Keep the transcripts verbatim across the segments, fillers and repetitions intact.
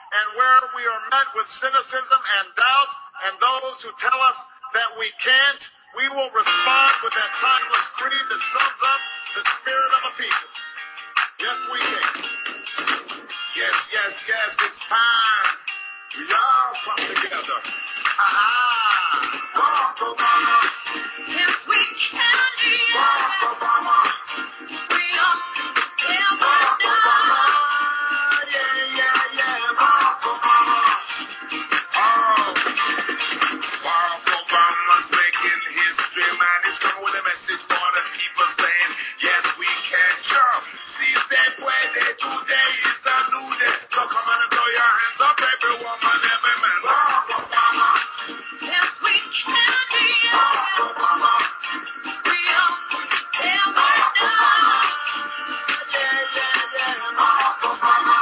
And where we are met with cynicism and doubt and those who tell us that we can't, we will respond with that timeless creed that sums up the spirit of a people. Yes, we can. Yes, yes, yes, it's time. We all come together. Ah, Barack Obama. Yes, we can. Barack Obama. We all together. Barack Obama. Yeah, yeah, yeah. Barack Obama. Oh, Barack Obama's making history, man. He's coming with a message for the people saying, yes, we can. Sure. See, that way they do day is a new day. So come on and throw your hands up, every woman, every man. Barack Obama. Yes, we can. Barack Obama. We all together. Barack Obama. Yeah, yeah, yeah. Barack Obama.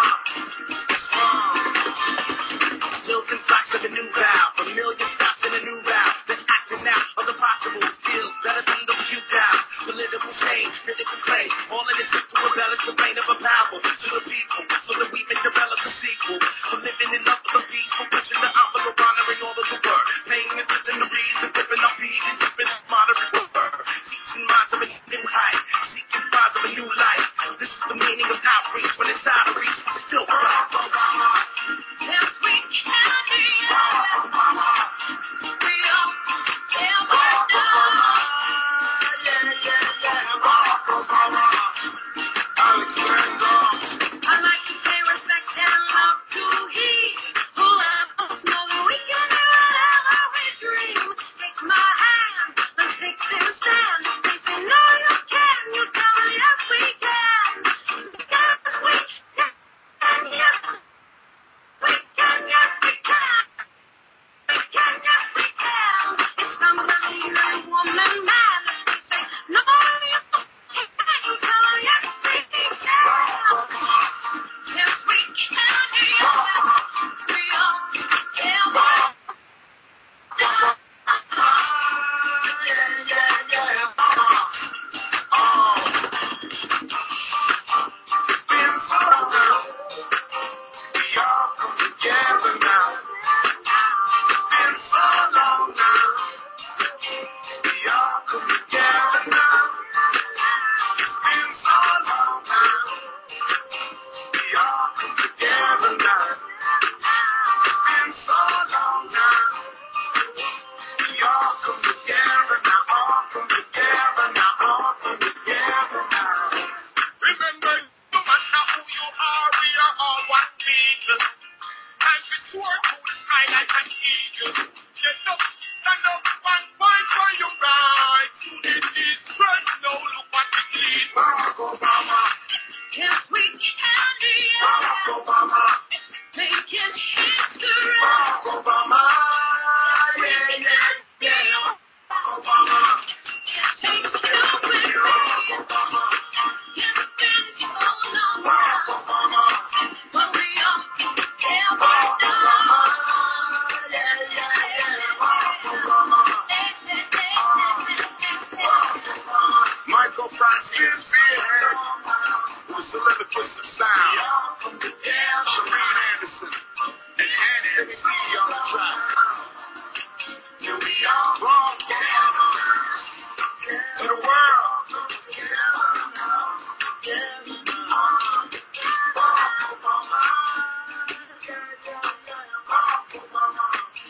Building blocks of a new vow, a million stops in a new route. That's acting out of the possible, still better than the few down. Political change, critical claim, all in it to embellish the reign of a power to the people, so that we may develop a sequel. For living in love for the peaceful, pushing the envelope, honoring all of the work, paying attention to reason, flipping our feet and dipping in moderate word. Teaching minds of a new height, seeking signs of a new life. This is the meaning of outreach, when it's out of reach, we still Barack Obama. Yes, we can. Barack Obama. We all together. Barack Obama. Yeah, yeah, yeah. Barack Obama. Alexander. I'd like to pay respect and love to he who let us know that we can do whatever we dream. Take my hand, let's take this stand. They say no, you can. You tell them yes, we can. Yes, we can. Yes, we can. Yes, we can. We can. Yes, we can. If somebody like a woman man, they say no, you can't. You tell them yes, we can. Yes, we can. We all together. Yeah, yeah, yeah. Oh. It's been so long. We all come together now. It's been so long now. We all come together now. It's been so long now. We all come together now. It's been so long now. We all come together now. All come together now. All come together now. Remember, no matter who you are, we are all one people. And we swore to the sky like an eagle. Get up, stand up, and fight for your right. You did this right, now look what it lead. Barack Obama. Yes, we can. Barack Obama. Making history. Barack Obama. Yeah, yeah, yeah. Barack Obama. Take the win. Barack Obama. It's been so long Barack now, Obama. but we all together Barack now. Obama. Yeah, yeah, yeah. Barack Obama. Michael Francis Spearhead, who's the soliloquist of sound. Shereen Anderson and Annie M C on the track. Here we are, broadcast to the world. Barack Obama. Barack Obama.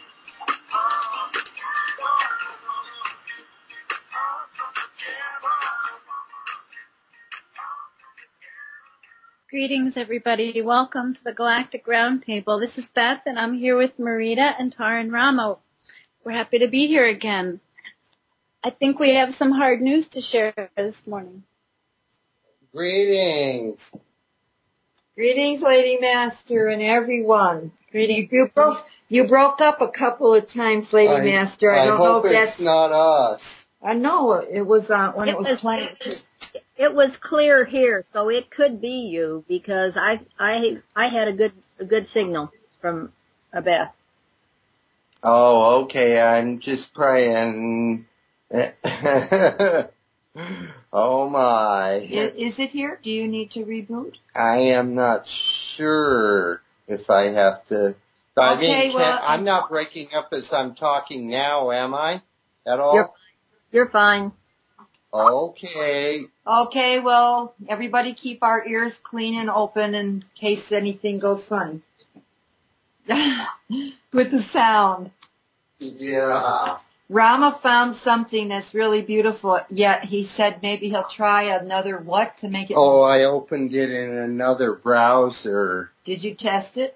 Greetings, everybody. Welcome to the Galactic Roundtable. This is Beth, and I'm here with Marita and Taran Ramo. We're happy to be here again. I think we have some hard news to share this morning. Greetings. Greetings, Lady Master and everyone. Greetings. You broke, you broke up a couple of times, Lady I, Master. I, I don't hope know if it's that's... not us. I know it was uh, when it, It was, was playing. it was clear here, so it could be you because I I I had a good a good signal from Beth. Oh, okay. I'm just praying. Oh my. Is, is it here? Do you need to reboot? I am not sure. if I have to. I Okay, mean, can, well, I'm not breaking up as I'm talking now, am I? At all? You're, you're fine. Okay. Okay, well, everybody keep our ears clean and open in case anything goes funny. With the sound. Yeah. Rama found something that's really beautiful, yet he said maybe he'll try another what to make it... Oh, I opened it in another browser. Did you test it?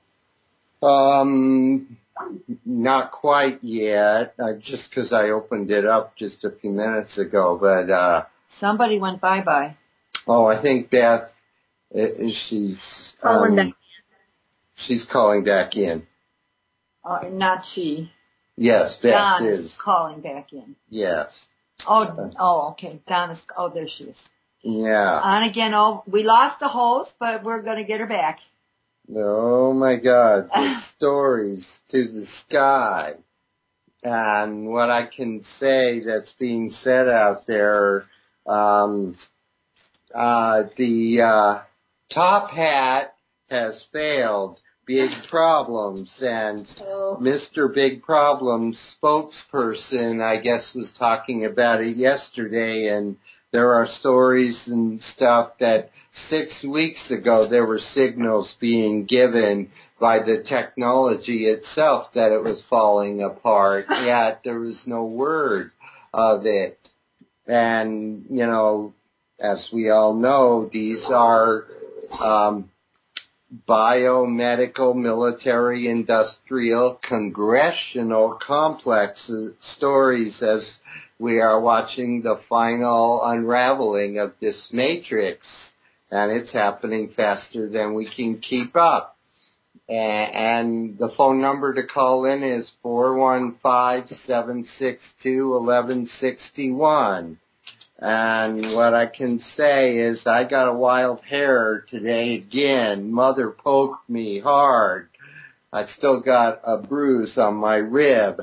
Um, not quite yet, uh, just because I opened it up just a few minutes ago, but, uh... Somebody went bye-bye. Oh, I think Beth, is she's... Calling um, back. She's calling back in. Uh, not she. Yes, Beth Don is. is calling back in. Yes. Oh, oh, okay. Don is, oh, there she is. Yeah. On again, oh, we lost the host, but we're going to get her back. Oh my God, the stories to the sky. And what I can say that's being said out there, um, uh, the, uh, top hat has failed. Big Problems, and Oh. Mister Big Problems spokesperson, I guess, was talking about it yesterday, and there are stories and stuff that six weeks ago there were signals being given by the technology itself that it was falling apart, yet there was no word of it. And, you know, as we all know, these are um, biomedical, military, industrial, congressional complex stories as we are watching the final unraveling of this matrix, and it's happening faster than we can keep up. And the phone number to call in is four one five, seven six two, one one six one. And what I can say is I got a wild hair today again. Mother poked me hard. I still got a bruise on my rib.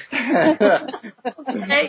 Okay.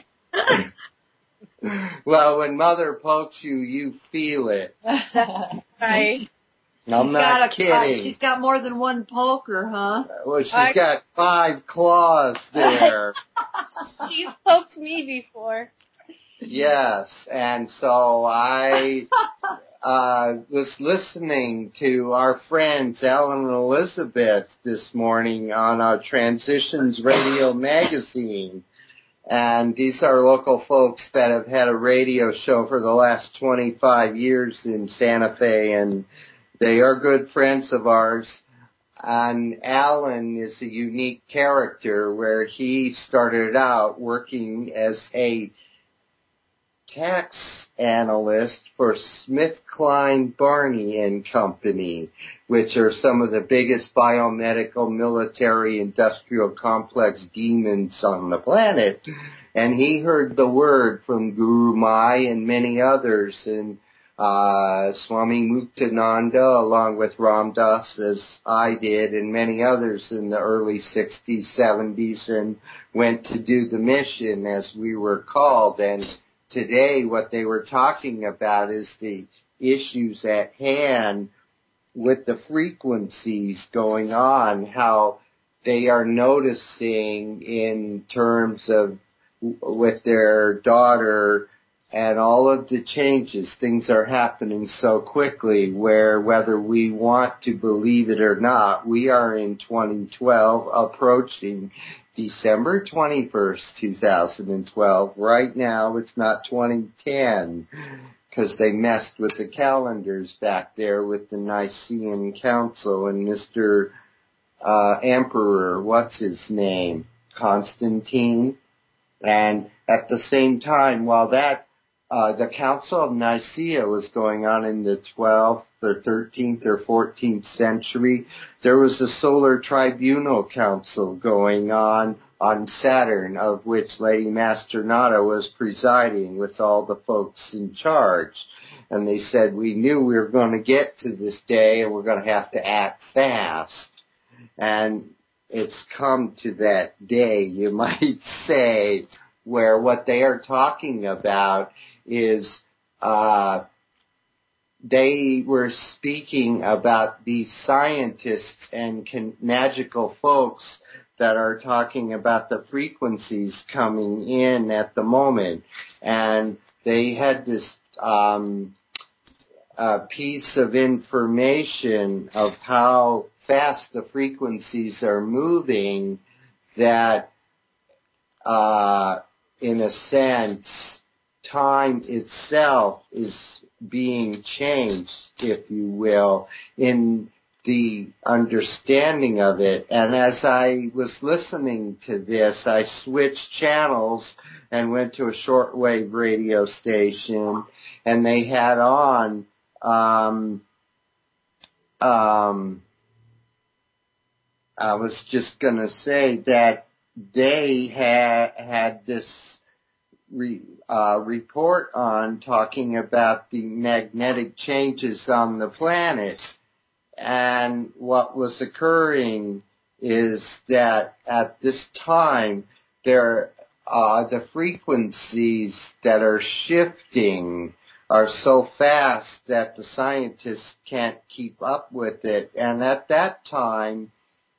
Well, when Mother pokes you, you feel it. Right. I'm She's not got a, kidding. She's got more than one poker, huh? Well, she's I- got five claws there. She's poked me before. Yes, and so I uh, was listening to our friends Alan and Elizabeth this morning on our Transitions Radio magazine. And these are local folks that have had a radio show for the last twenty-five years in Santa Fe, and they are good friends of ours. And Alan is a unique character where he started out working as a tax analyst for SmithKline Barney and Company, which are some of the biggest biomedical, military, industrial complex demons on the planet. And he heard the word from Guru Mai and many others, and uh, Swami Muktananda, along with Ram Das, as I did, and many others in the early sixties, seventies, and went to do the mission as we were called. And today, what they were talking about is the issues at hand with the frequencies going on, how they are noticing in terms of with their daughter and all of the changes. Things are happening so quickly where whether we want to believe it or not, we are in twenty twelve approaching December twenty-first, two thousand twelve. Right now, it's not twenty ten because they messed with the calendars back there with the Nicene Council and Mister Uh, Emperor, what's his name? Constantine. And at the same time, while that Uh, the Council of Nicaea was going on in the twelfth or thirteenth or fourteenth century. There was a Solar Tribunal Council going on on Saturn, of which Lady Master Nada was presiding with all the folks in charge. And they said, we knew we were going to get to this day and we're going to have to act fast. And it's come to that day, you might say, where what they are talking about is uh they were speaking about these scientists and can, magical folks that are talking about the frequencies coming in at the moment. And they had this um, uh, piece of information of how fast the frequencies are moving that, uh, in a sense, time itself is being changed, if you will, in the understanding of it. And as I was listening to this, I switched channels and went to a shortwave radio station, and they had on um, um, I was just going to say that they had had this Re, uh, report on talking about the magnetic changes on the planet. And what was occurring is that at this time, there, uh, the frequencies that are shifting are so fast that the scientists can't keep up with it. And at that time,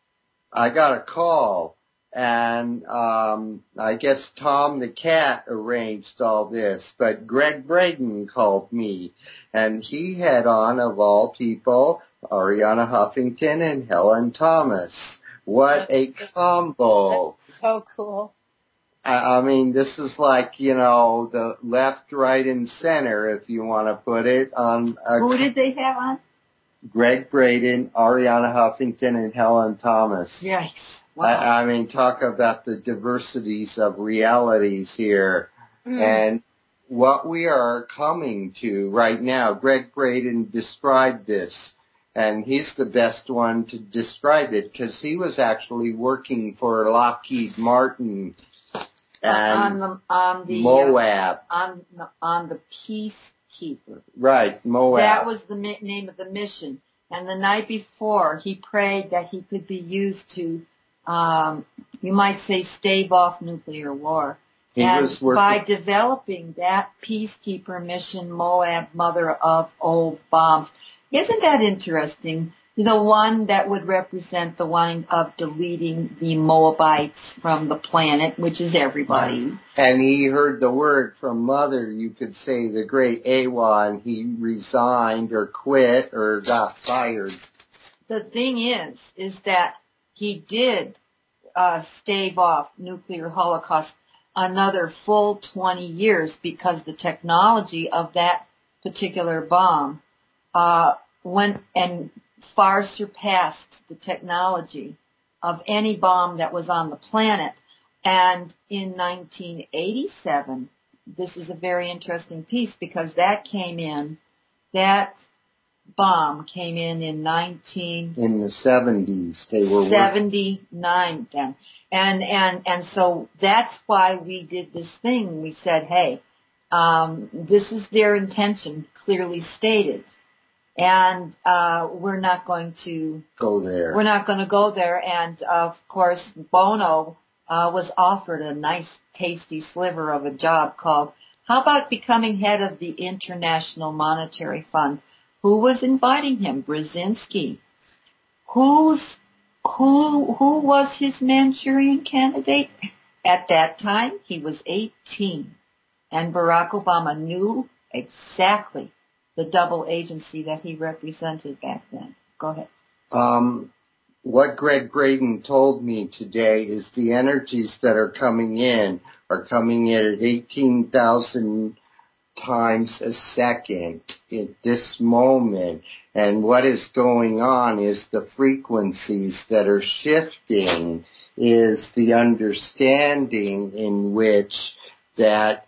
I got a call. And um, I guess Tom the cat arranged all this, but Greg Braden called me, and he had on, of all people, Ariana Huffington and Helen Thomas. What a combo. That's so cool. I, I mean, this is like, you know, the left, right, and center, if you want to put it on. A, Who did they have on? Greg Braden, Ariana Huffington, and Helen Thomas. Yikes. Wow. I, I mean, talk about the diversities of realities here. Mm. And what we are coming to right now, Greg Braden described this, and he's the best one to describe it because he was actually working for Lockheed Martin and on the, on the, Moab. Uh, on, the, on the Peacekeeper. Right, Moab. That was the mi- name of the mission. And the night before, he prayed that he could be used to Um, you might say stave off nuclear war. He and was working. By developing that Peacekeeper mission, Moab, mother of old bombs. Isn't that interesting? The one that would represent the one of deleting the Moabites from the planet, which is everybody. And he heard the word from Mother, you could say, the great Awa, and he resigned or quit or got fired. The thing is, is that he did uh, stave off nuclear holocaust another full twenty years because the technology of that particular bomb uh, went and far surpassed the technology of any bomb that was on the planet. And in nineteen eighty-seven, this is a very interesting piece because that came in, that bomb came in in nineteen in the seventies. They were seventy-nine then, and and and so that's why we did this thing. We said, hey, um, this is their intention, clearly stated, and uh, we're not going to go there. We're not going to go there. And of course, Bono uh, was offered a nice, tasty sliver of a job called, how about becoming head of the International Monetary Fund? Who was inviting him? Brzezinski. Who's, who, who was his Manchurian candidate? At that time, he was eighteen. And Barack Obama knew exactly the double agency that he represented back then. Go ahead. Um, what Greg Braden told me today is the energies that are coming in are coming in at eighteen thousand times a second at this moment. And what is going on is the frequencies that are shifting is the understanding in which that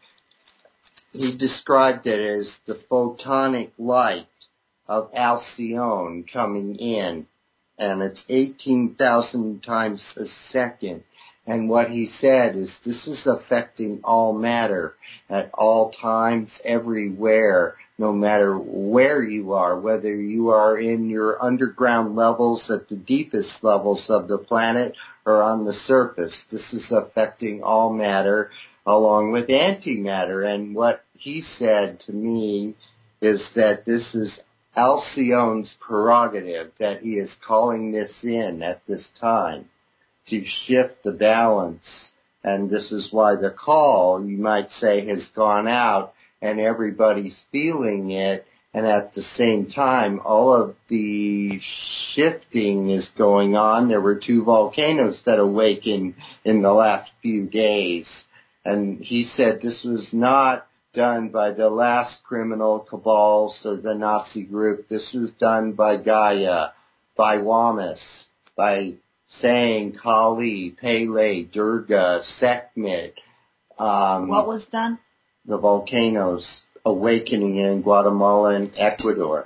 he described it as the photonic light of Alcyone coming in. And it's eighteen thousand times a second. And what he said is this is affecting all matter at all times, everywhere, no matter where you are, whether you are in your underground levels at the deepest levels of the planet or on the surface. This is affecting all matter along with antimatter. And what he said to me is that this is Alcyone's prerogative that he is calling this in at this time to shift the balance. And this is why the call, you might say, has gone out and everybody's feeling it. And at the same time, all of the shifting is going on. There were two volcanoes that awakened in the last few days. And he said this was not done by the last criminal cabals or the Nazi group. This was done by Gaia, by Wamis, by saying Kali, Pele, Durga, Sekhmet. Um, What was done? The volcanoes awakening in Guatemala and Ecuador.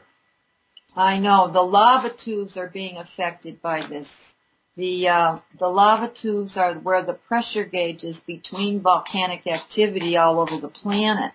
I know. The lava tubes are being affected by this. The uh, the lava tubes are where the pressure gauge is between volcanic activity all over the planet.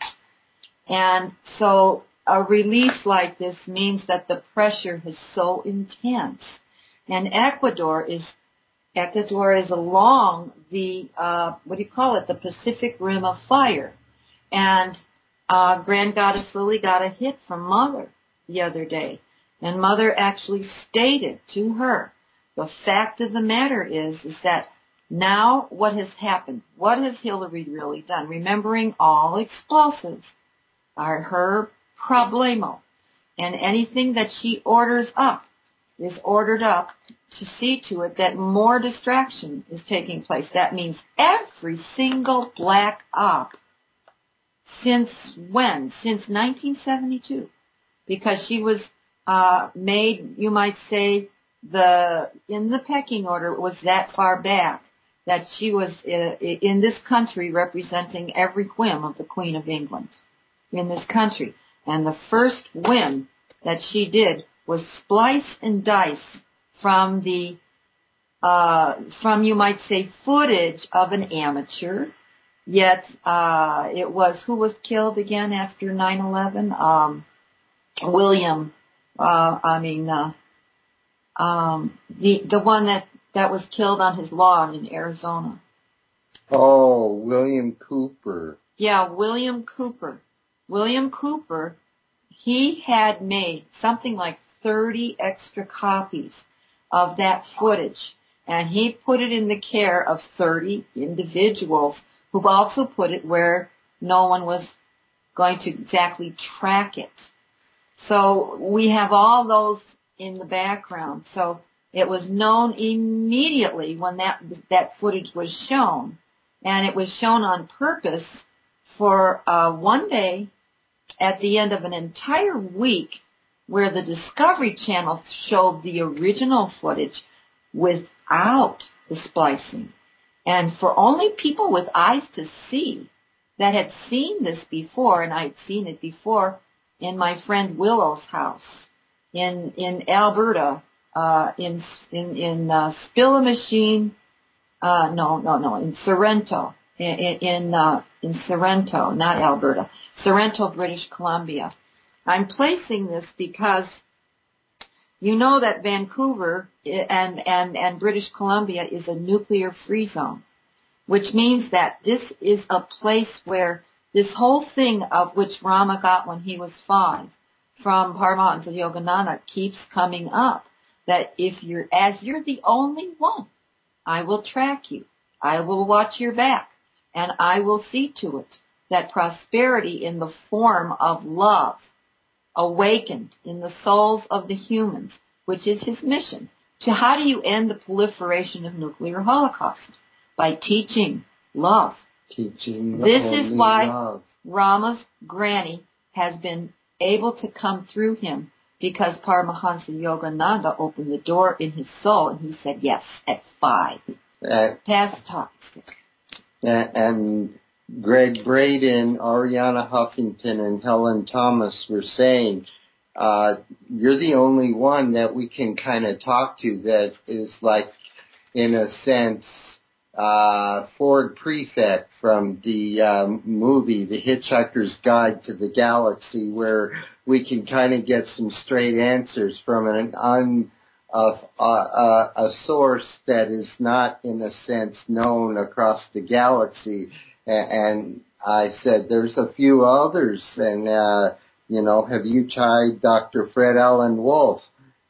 And so a release like this means that the pressure is so intense. And Ecuador is Ecuador is along the, uh, what do you call it, the Pacific Rim of Fire. And uh, Grand Goddess Lily got a hit from Mother the other day. And Mother actually stated to her, the fact of the matter is, is that now what has happened, what has Hillary really done? Remembering all explosives are her problemo. And anything that she orders up is ordered up to see to it that more distraction is taking place. That means every single black op since when? Since nineteen seventy-two. Because she was uh, made, you might say, the in the pecking order was that far back that she was uh, in this country representing every whim of the Queen of England in this country. And the first whim that she did was splice and dice from the, uh, from you might say footage of an amateur, yet uh, it was, who was killed again after nine eleven? Um, William, uh, I mean, uh, um, the the one that, that was killed on his lawn in Arizona. Oh, William Cooper. Yeah, William Cooper. William Cooper, he had made something like thirty extra copies of that footage, and he put it in the care of thirty individuals who also put it where no one was going to exactly track it. So we have all those in the background. So it was known immediately when that that footage was shown, and it was shown on purpose for uh, one day at the end of an entire week where the Discovery Channel showed the original footage without the splicing. And for only people with eyes to see that had seen this before, and I'd seen it before in my friend Willow's house in in Alberta, uh, in in in uh, Spill-A-Machine, uh, no no no in Sorrento, in in, uh, in Sorrento, not Alberta, Sorrento, British Columbia. I'm placing this because you know that Vancouver and and and British Columbia is a nuclear-free zone, which means that this is a place where this whole thing of which Rama got when he was five from Paramahansa Yogananda keeps coming up. That if you're, as you're the only one, I will track you. I will watch your back. And I will see to it that prosperity in the form of love awakened in the souls of the humans, which is his mission. To how do you end the proliferation of nuclear holocaust? By teaching love. Teaching this is why love. Rama's granny has been able to come through him, because Paramahansa Yogananda opened the door in his soul, and he said yes at five. Uh, Pass the talk. and, and Greg Braden, Ariana Huffington, and Helen Thomas were saying, uh, you're the only one that we can kind of talk to that is like, in a sense, uh, Ford Prefect from the um, movie The Hitchhiker's Guide to the Galaxy, where we can kind of get some straight answers from an un, uh, uh, a source that is not, in a sense, known across the galaxy. And I said, there's a few others, and uh, you know, have you tried Doctor Fred Allen Wolf?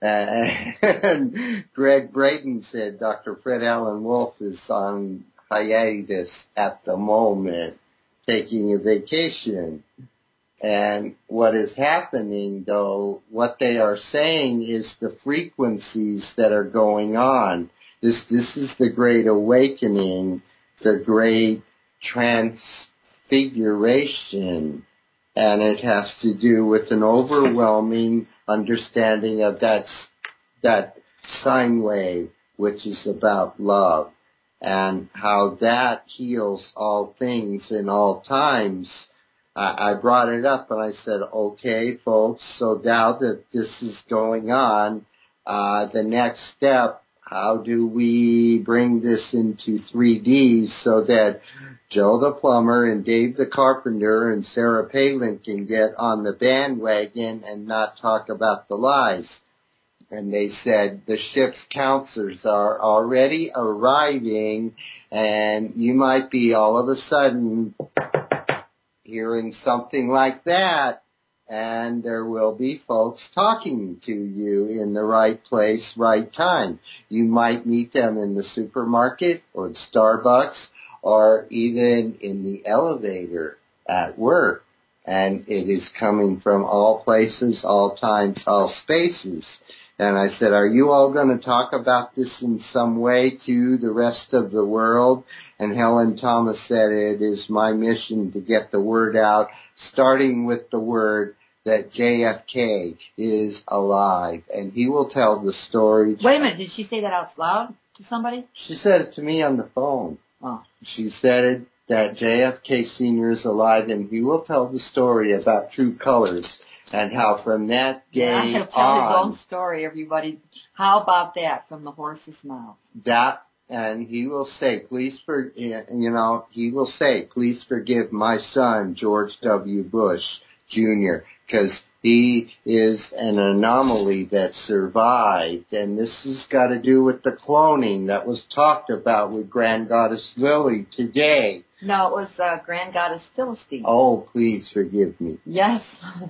And Greg Braden said Doctor Fred Allen Wolf is on hiatus at the moment, taking a vacation. And what is happening, though, what they are saying is the frequencies that are going on. This this is the Great Awakening, the Great Transfiguration, and it has to do with an overwhelming understanding of that that sine wave, which is about love, and how that heals all things in all times. I brought it up and I said, okay, folks, so now that this is going on, uh, the next step, how do we bring this into three D so that Joe the plumber and Dave the carpenter and Sarah Palin can get on the bandwagon and not talk about the lies? And they said the ship's counselors are already arriving, and you might be all of a sudden hearing something like that, and there will be folks talking to you in the right place, right time. You might meet them in the supermarket or Starbucks or even in the elevator at work, and it is coming from all places, all times, all spaces. And I said, are you all going to talk about this in some way to the rest of the world? And Helen Thomas said, it is my mission to get the word out, starting with the word that J F K is alive. And he will tell the story. Wait a minute, did she say that out loud to somebody? She said it to me on the phone. Oh. She said it, that J F K Senior is alive, and he will tell the story about True Colors. And how from that day yeah, he'll tell on, his own story, everybody. How about that from the horse's mouth? That, and he will say, please for, you know, he will say, please forgive my son, George W. Bush Junior, because he is an anomaly that survived. And this has got to do with the cloning that was talked about with Grand Goddess Lily today. No, it was uh, Grand Goddess Philistine. Oh, please forgive me. Yes.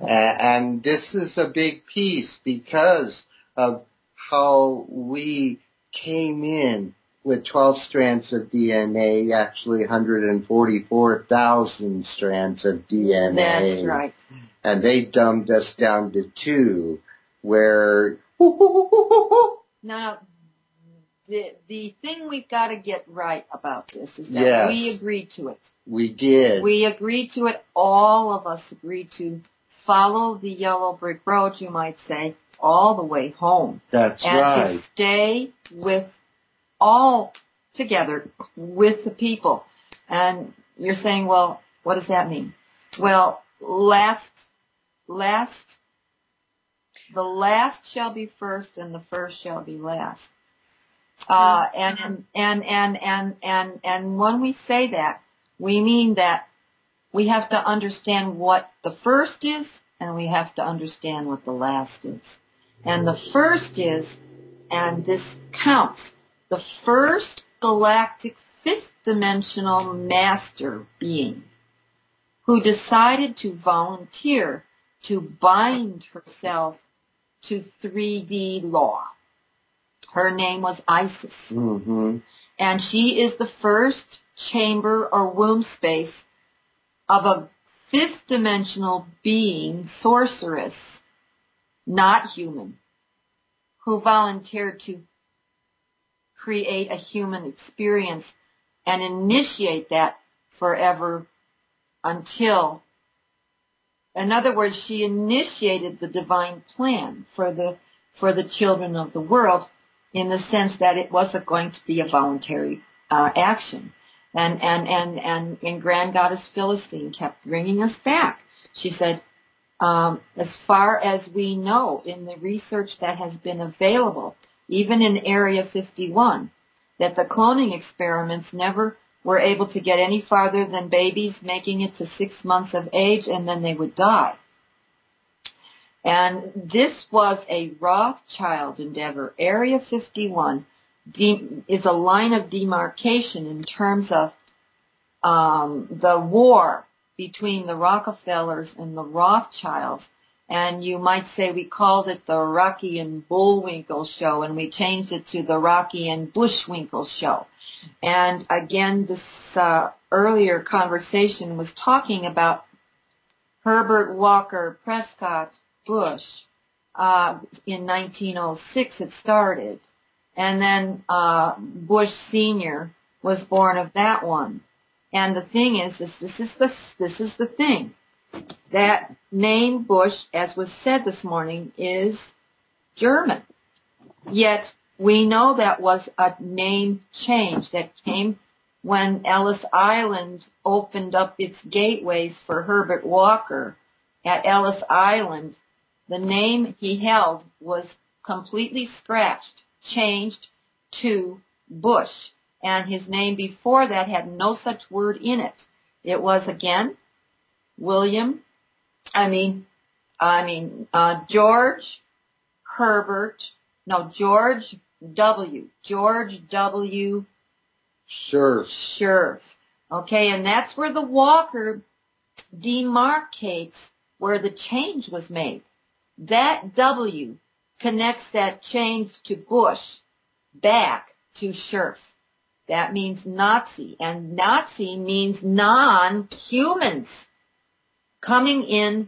And this is a big piece because of how we came in with twelve strands of D N A, actually one hundred forty-four thousand strands of D N A. That's right. And they dumbed us down to two, where... Now, the, the thing we've got to get right about this is that yes, we agreed to it. We did. We agreed to it. All of us agreed to follow the yellow brick road, you might say, all the way home. That's and right. And to stay with all together with the people. And you're saying, well, what does that mean? Well, last, last, the last shall be first and the first shall be last. Uh, and, and, and, and, and, and when we say that, we mean that we have to understand what the first is and we have to understand what the last is. And the first is, and this counts, the first galactic fifth dimensional master being who decided to volunteer to bind herself to three D law. Her name was Isis. Mm-hmm. And she is the first chamber or womb space of a fifth dimensional being, sorceress, not human, who volunteered to create a human experience and initiate that forever until, in other words, she initiated the divine plan for the for the children of the world, in the sense that it wasn't going to be a voluntary uh, action. And, and, and, and, and Grand Goddess Philistine kept bringing us back. She said, um, as far as we know in the research that has been available, even in Area fifty-one, that the cloning experiments never were able to get any farther than babies making it to six months of age, and then they would die. And this was a Rothschild endeavor. Area fifty-one de- is a line of demarcation in terms of um, the war between the Rockefellers and the Rothschilds And you might say we called it the Rocky and Bullwinkle Show, and we changed it to the Rocky and Bushwinkle Show. And again, this uh, earlier conversation was talking about Herbert Walker Prescott Bush. Uh, in nineteen oh six it started. And then uh, Bush Senior was born of that one. And the thing is, this, this is the this is the thing. That name Bush, as was said this morning, is German. Yet we know that was a name change that came when Ellis Island opened up its gateways for Herbert Walker. At Ellis Island, the name he held was completely scratched, changed to Bush. And his name before that had no such word in it. It was, again, William, I mean, I mean, uh, George Herbert, no, George W. George W. Sure. Sure. Okay, and that's where the Walker demarcates where the change was made. That W connects that change to Bush back to Scherf. That means Nazi, and Nazi means non-humans coming in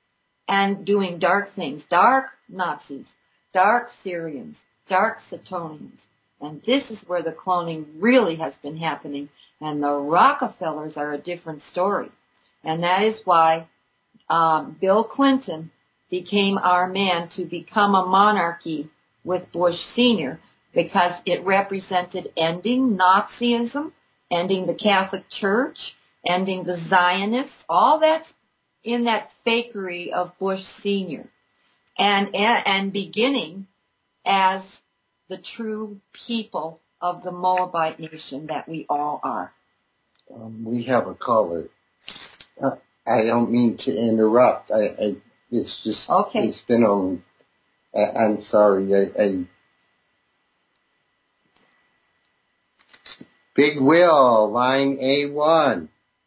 and doing dark things. Dark Nazis, dark Syrians, dark Suetonians. And this is where the cloning really has been happening, and the Rockefellers are a different story. And that is why um, Bill Clinton became our man to become a monarchy with Bush Senior, because it represented ending Nazism, ending the Catholic Church, ending the Zionists, all that's in that fakery of Bush Senior, and, and, and beginning as the true people of the Moabite nation that we all are. Um, we have a caller. Uh, I don't mean to interrupt. I, I it's just okay. It's been on. I, I'm sorry. I, I Big Will, line A one.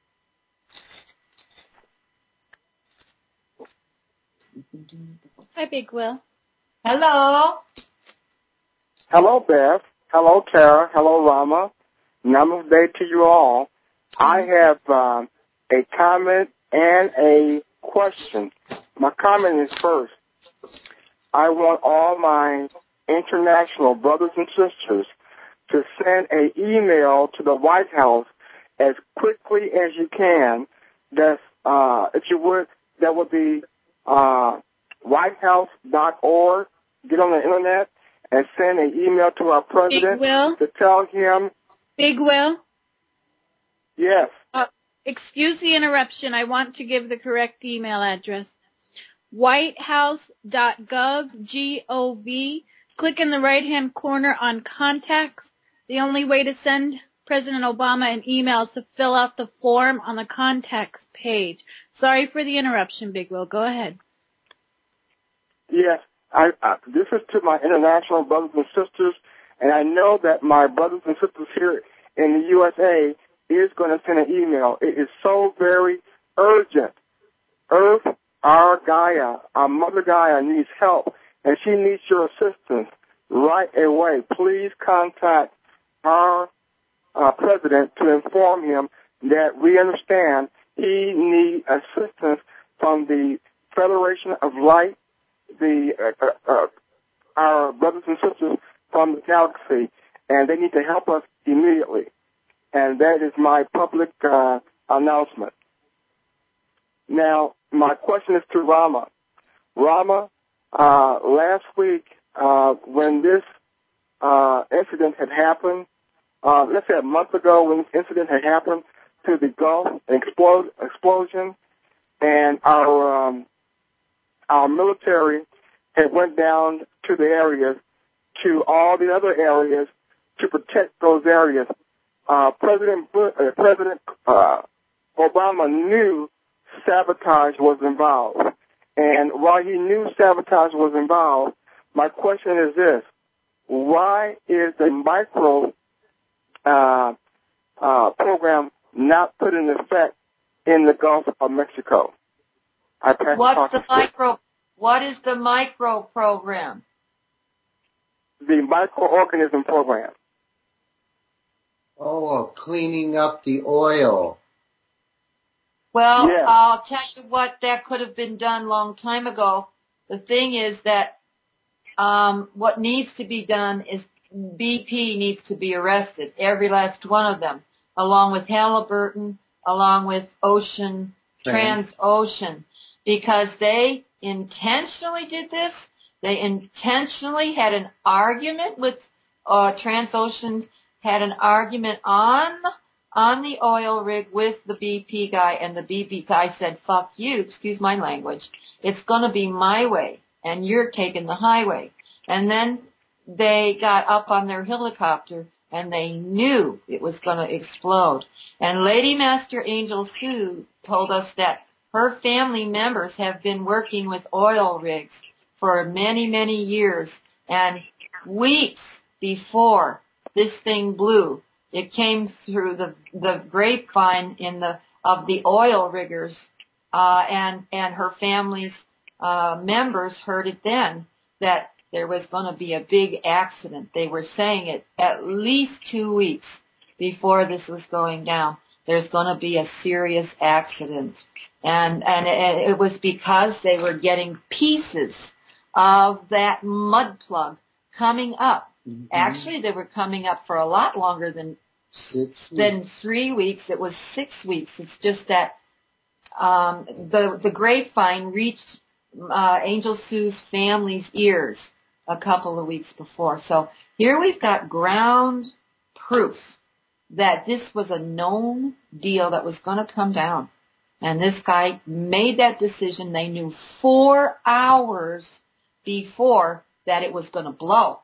Hi, Big Will. Hello. Hello, Beth. Hello, Tara. Hello, Rama. Namaste to you all. I have um, a comment and a question. My comment is first. I want all my international brothers and sisters to send an email to the White House as quickly as you can. That's, uh, if you would, that would be uh, white house dot org. Get on the internet and send an email to our president Big Will? to tell him. Big Will? Yes. Uh, excuse the interruption. I want to give the correct email address. white house dot gov, G O V. Click in the right-hand corner on Contacts. The only way to send President Obama an email is to fill out the form on the Contacts page. Sorry for the interruption, Big Will. Go ahead. Yes. I, I, this is to my international brothers and sisters, and I know that my brothers and sisters here in the U S A is going to send an email. It is so very urgent. Earth, our Gaia, our Mother Gaia needs help, and she needs your assistance right away. Please contact our uh, president to inform him that we understand he needs assistance from the Federation of Light, the uh, uh, our brothers and sisters from the galaxy, and they need to help us immediately. And that is my public uh, announcement. Now, my question is to Rama. Rama, uh, last week uh, when this uh, incident had happened, uh, let's say a month ago when this incident had happened to the Gulf explode, explosion, and our um, our military had went down to the areas, to all the other areas, to protect those areas. Uh, President uh, President uh, Obama knew sabotage was involved, and while he knew sabotage was involved, my question is this: why is the micro uh, uh, program not put in effect in the Gulf of Mexico? I pass What's the micro? What is the micro program? The microorganism program. Oh, cleaning up the oil. Well, Yes. I'll tell you what, that could have been done long time ago. The thing is that um, what needs to be done is B P needs to be arrested, every last one of them, along with Halliburton, along with Ocean, Trans. Transocean, because they intentionally did this. They intentionally had an argument with uh, Transocean, had an argument on on the oil rig with the B P guy, and the B P guy said, fuck you, excuse my language, it's going to be my way, and you're taking the highway. And then they got up on their helicopter, and they knew it was going to explode. And Lady Master Angel Sue told us that her family members have been working with oil rigs for many, many years, and weeks before this thing blew, it came through the the grapevine in the of the oil riggers, uh, and and her family's uh, members heard it then that there was going to be a big accident. They were saying it at least two weeks before this was going down. There's going to be a serious accident, and and it, it was because they were getting pieces of that mud plug coming up. Mm-hmm. Actually, they were coming up for a lot longer than Six than three weeks. It was six weeks. It's just that um, the the grapevine reached uh, Angel Sue's family's ears a couple of weeks before. So here we've got ground proof that this was a known deal that was going to come down. And this guy made that decision. They knew four hours before that it was going to blow.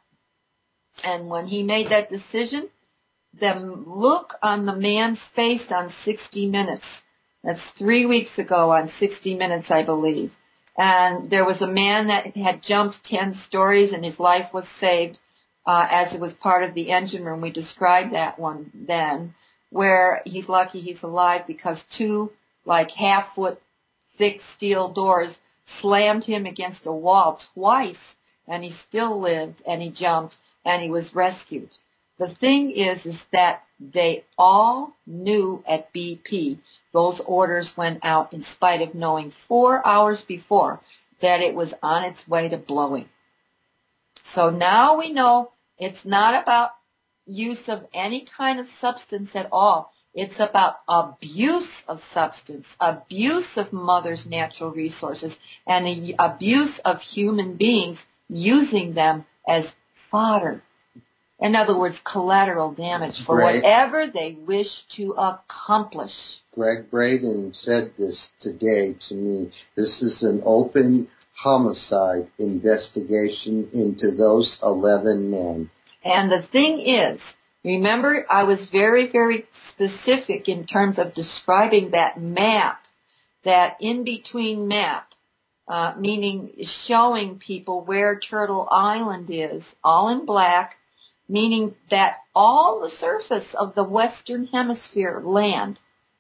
And when he made that decision, the look on the man's face on sixty minutes, that's three weeks ago on sixty minutes, I believe. And there was a man that had jumped ten stories and his life was saved, uh, as it was part of the engine room. We described that one then, where he's lucky he's alive because two, like, half-foot thick steel doors slammed him against a wall twice, and he still lived, and he jumped, and he was rescued. The thing is, is that they all knew at B P those orders went out in spite of knowing four hours before that it was on its way to blowing. So now we know it's not about use of any kind of substance at all. It's about abuse of substance, abuse of Mother's natural resources, and the abuse of human beings using them as fodder. In other words, collateral damage for Greg, whatever they wish to accomplish. Greg Braden said this today to me. This is an open homicide investigation into those eleven men. And the thing is, remember, I was very, very specific in terms of describing that map, that in-between map, uh, meaning showing people where Turtle Island is, all in black, meaning that all the surface of the Western Hemisphere land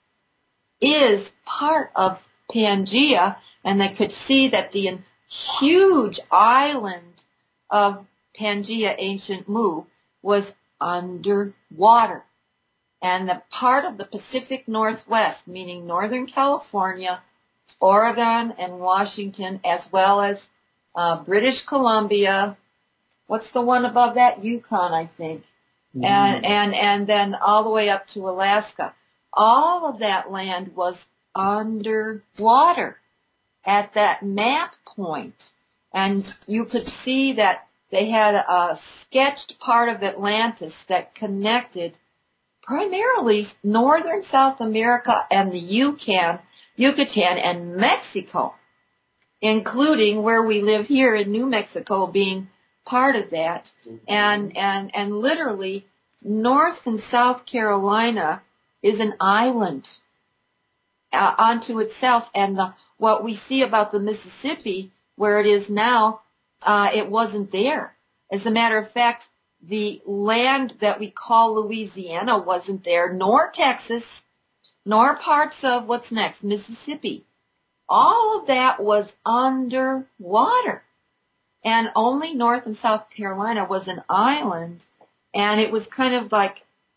is part of Pangaea, and they could see that the huge island of Pangaea, ancient Mu, was underwater. And the part of the Pacific Northwest, meaning Northern California, Oregon, and Washington, as well as uh, British Columbia, what's the one above that? Yukon, I think. Mm-hmm. And, and, and then all the way up to Alaska. All of that land was underwater at that map point. And you could see that they had a sketched part of Atlantis that connected primarily northern South America and the Yucatan, Yucatan and Mexico, including where we live here in New Mexico being part of that. And, and, and literally North and South Carolina is an island uh, unto itself. And the, what we see about the Mississippi, where it is now, uh, it wasn't there. As a matter of fact, the land that we call Louisiana wasn't there, nor Texas, nor parts of what's next, Mississippi. all of that was underwater. And only North and South Carolina was an island, and it was kind of like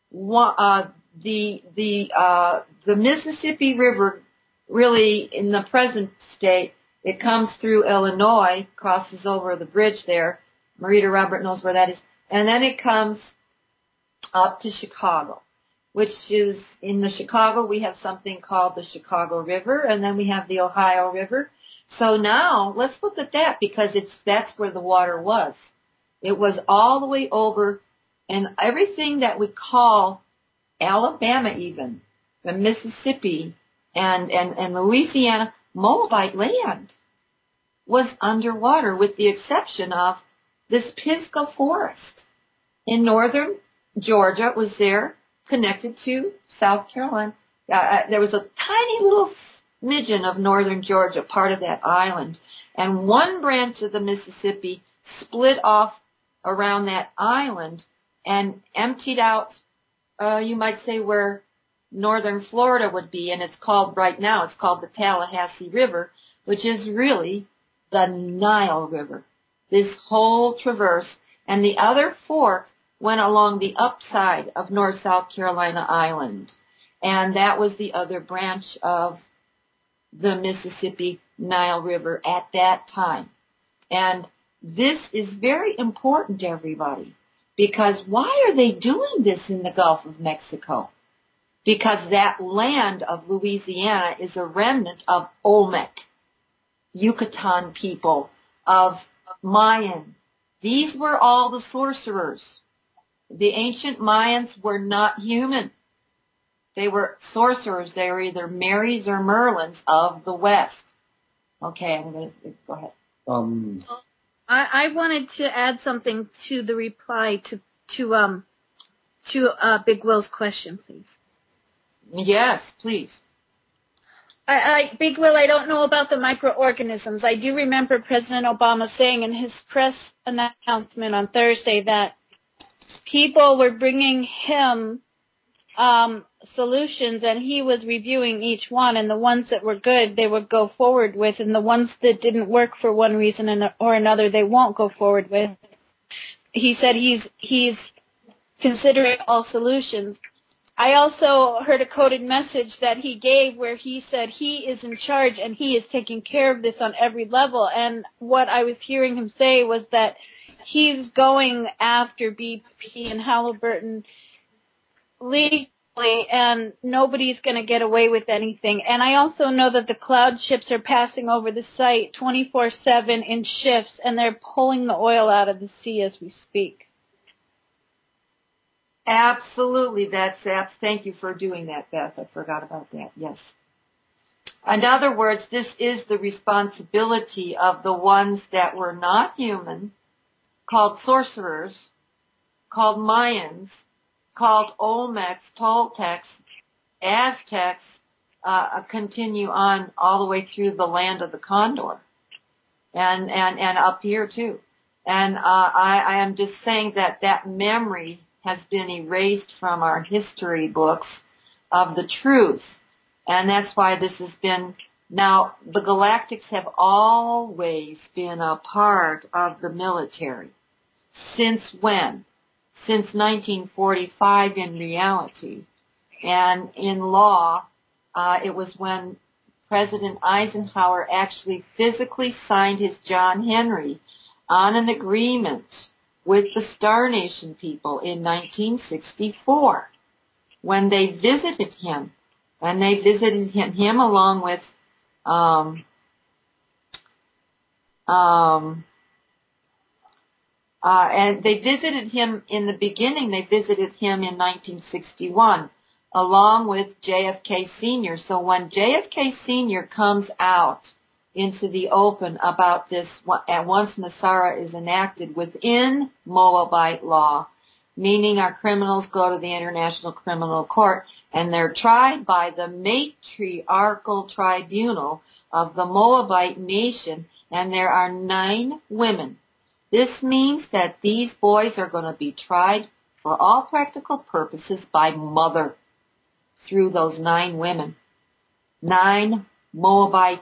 uh, the the uh, the Mississippi River. Really, in the present state, it comes through Illinois, crosses over the bridge there. Marita Robert knows where that is, and then it comes up to Chicago, which is in the Chicago. We have something called the Chicago River, and then we have the Ohio River. So now let's look at that, because it's that's where the water was. It was all the way over, and everything that we call Alabama, even the Mississippi and, and, and Louisiana, Moabite land was underwater, with the exception of this Pisgah Forest in northern Georgia. Was there, connected to South Carolina. Uh, there was a tiny little smidgen of northern Georgia, part of that island, and one branch of the Mississippi split off around that island and emptied out, uh, you might say, where northern Florida would be, and it's called, right now, it's called the Tallahassee River, which is really the Nile River. This whole traverse, and the other fork went along the upside of North South Carolina Island, and that was the other branch of the Mississippi Nile River at that time. And this is very important to everybody, because why are they doing this in the Gulf of Mexico? Because that land of Louisiana is a remnant of Olmec, Yucatan people, of Mayan. These were all the sorcerers. The ancient Mayans were not human. They were sorcerers. They were either Marys or Merlins of the West. Okay, I'm going to go ahead. Um, I, I wanted to add something to the reply to to um to uh, Big Will's question, please. Yes, please. I, I, Big Will, I don't know about the microorganisms. I do remember President Obama saying in his press announcement on Thursday that people were bringing him um, solutions, and he was reviewing each one, and the ones that were good, they would go forward with, and the ones that didn't work for one reason or another, they won't go forward with. He said he's he's considering all solutions. I also heard a coded message that he gave where he said he is in charge and he is taking care of this on every level. And what I was hearing him say was that he's going after B P and Halliburton legally, and nobody's going to get away with anything. And I also know that the cloud ships are passing over the site twenty-four seven in shifts, and they're pulling the oil out of the sea as we speak. Absolutely, that's abs. Thank you for doing that, Beth. I forgot about that. Yes. In other words, this is the responsibility of the ones that were not human, called sorcerers, called Mayans, called Olmecs, Toltecs, Aztecs, uh, continue on all the way through the land of the Condor, and and and up here too. And uh, I, I am just saying that that memory has been erased from our history books of the truth. And that's why this has been, now the Galactics have always been a part of the military. Since when? Since nineteen forty-five in reality. And in law, uh, it was when President Eisenhower actually physically signed his John Henry on an agreement with the Star Nation people in nineteen sixty-four, when they visited him, and they visited him, him along with um, um, uh, and they visited him in the beginning. They visited him in nineteen sixty-one, along with J F K Senior So when J F K Senior comes out into the open about this, and once Nasara is enacted within Moabite law, meaning our criminals go to the International Criminal Court and they're tried by the matriarchal tribunal of the Moabite nation, and there are nine women. This means that these boys are going to be tried for all practical purposes by mother through those nine women. Nine Moabite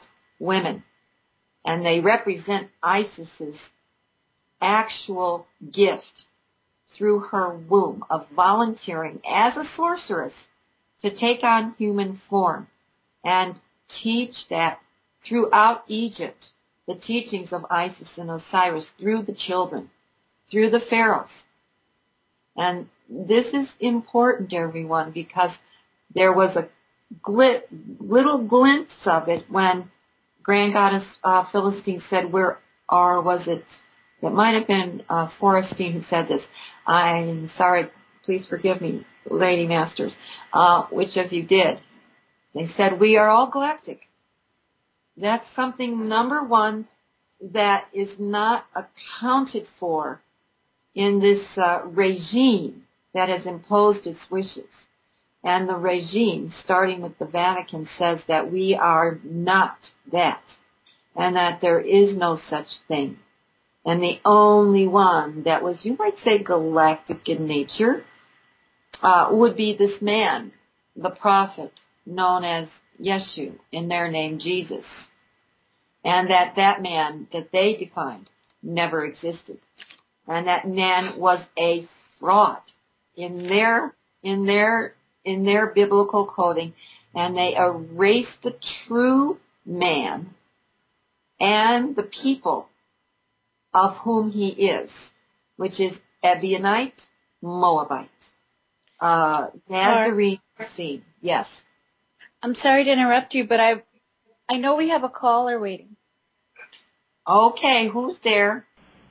women. And they represent Isis's actual gift through her womb of volunteering as a sorceress to take on human form and teach that throughout Egypt, the teachings of Isis and Osiris through the children, through the pharaohs. And this is important, everyone, because there was a glit, little glimpse of it when Grand Goddess uh, Philistine said, where, or was it, it might have been uh, Forrestine who said this. I'm sorry, please forgive me, Lady Masters. Uh, which of you did? They said, we are all galactic. That's something, number one, that is not accounted for in this uh, regime that has imposed its wishes. And the regime, starting with the Vatican, says that we are not that, and that there is no such thing. And the only one that was, you might say, galactic in nature, uh, would be this man, the prophet, known as Yeshu, in their name, Jesus. And that that man that they defined never existed. And that man was a fraud in their, in their, in their biblical coding. And they erased the true man and the people of whom he is, which is Ebionite, Moabite, uh, Nazarene, scene. Yes. I'm sorry to interrupt you, but I, I know we have a caller waiting. Okay, who's there?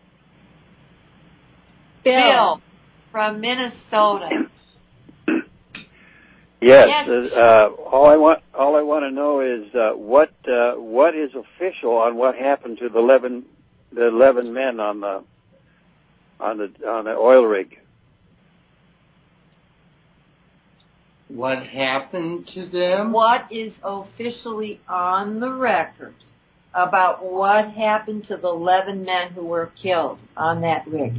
Bill, Bill from Minnesota. Yes. Yes. Uh, all I want, all I want to know is uh, what uh, what is official on what happened to the eleven the eleven men on the on the on the oil rig. What happened to them? What is officially on the record about what happened to the eleven men who were killed on that rig?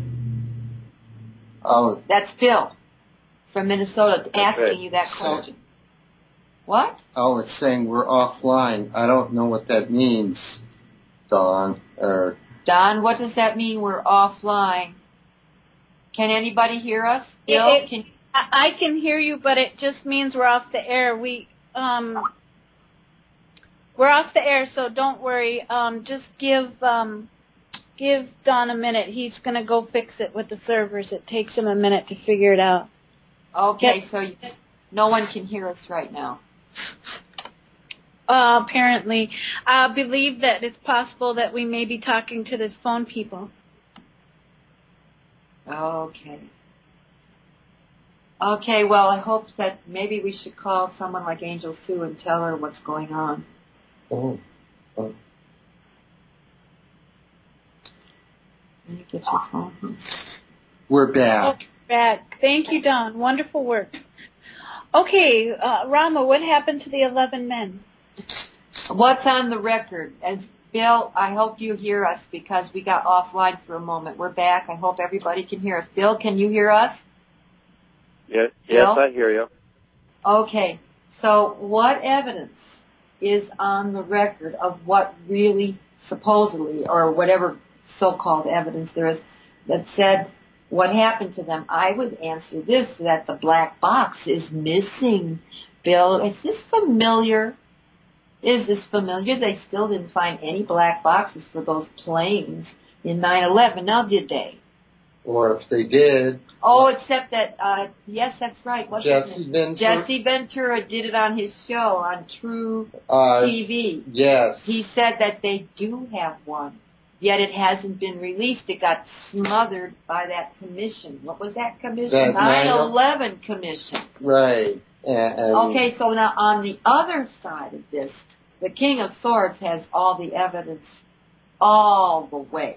Oh, That's Bill from Minnesota asking Okay. you that question. What? oh, it's saying we're offline. I don't know what that means, Dawn. Or Don, what does that mean we're offline? Can anybody hear us? Bill, It- it- can I, I can hear you, but it just means we're off the air. We, um, we're off the air, so don't worry. Um, just give, um, give Don a minute. He's gonna go fix it with the servers. It takes him a minute to figure it out. Okay, Yep. so you, no one can hear us right now. Uh, apparently, I believe that it's possible that we may be talking to the phone people. Okay. Okay, well, I hope that maybe we should call someone like Angel Sue and tell her what's going on. oh, oh. Let me get your phone. We're back. Oh, back. Thank you, Don. Wonderful work. Okay, uh, Rama, what happened to the eleven men? What's on the record? As Bill, I hope you hear us because we got offline for a moment. We're back. I hope everybody can hear us. Bill, can you hear us? Yes, yes, Bill? I hear you. Okay, so what evidence is on the record of what really supposedly, or whatever so-called evidence there is, that said what happened to them? I would answer this, that the black box is missing. Bill, is this familiar? Is this familiar? They still didn't find any black boxes for those planes in nine eleven, now did they? Or if they did. Oh, except that, uh, yes, that's right. What's his Jesse name? Ventura. Jesse Ventura did it on his show on True Uh, T V. yes. He said that they do have one, yet it hasn't been released. It got smothered by that commission. What was that commission? That nine eleven commission. Right. And, and Okay, so now on the other side of this, the King of Swords has all the evidence all the way.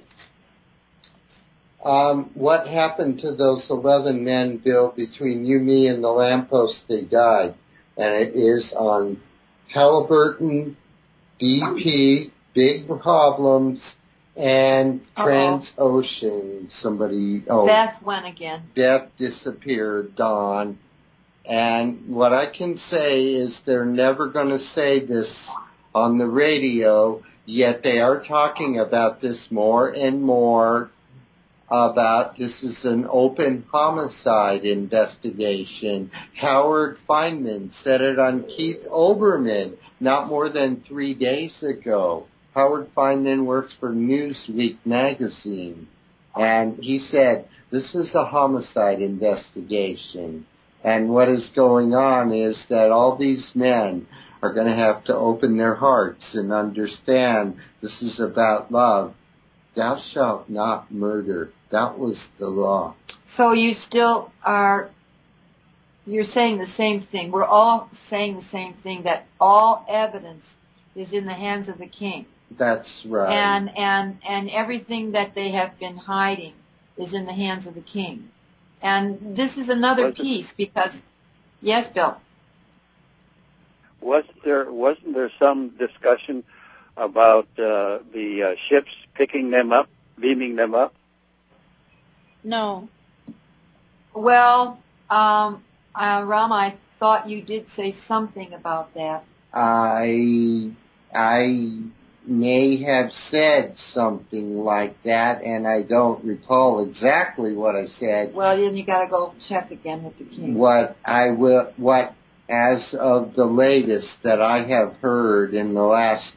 Um, what happened to those eleven men, Bill, between you, me, and the lamppost? They died. And it is on Halliburton, B P, Big Problems, and Uh-oh. Transocean. Somebody, oh, Beth went again. Beth disappeared, Dawn. And what I can say is they're never going to say this on the radio, yet they are talking about this more and more, about this is an open homicide investigation. Howard Feynman said it on Keith Olbermann not more than three days ago. Howard Feynman works for Newsweek magazine, and he said this is a homicide investigation. And what is going on is that all these men are going to have to open their hearts and understand this is about love. Thou shalt not murder. That was the law. So you still are, you're saying the same thing. We're all saying the same thing, that all evidence is in the hands of the king. That's right. And and and everything that they have been hiding is in the hands of the king. And this is another was piece because, yes, Bill? Was there, wasn't there some discussion about uh, the uh, ships picking them up, beaming them up? No. Well, um, uh, Rama, I thought you did say something about that. I I may have said something like that, and I don't recall exactly what I said. Well, then you got to go check again with the king. What I will, what as of the latest that I have heard in the last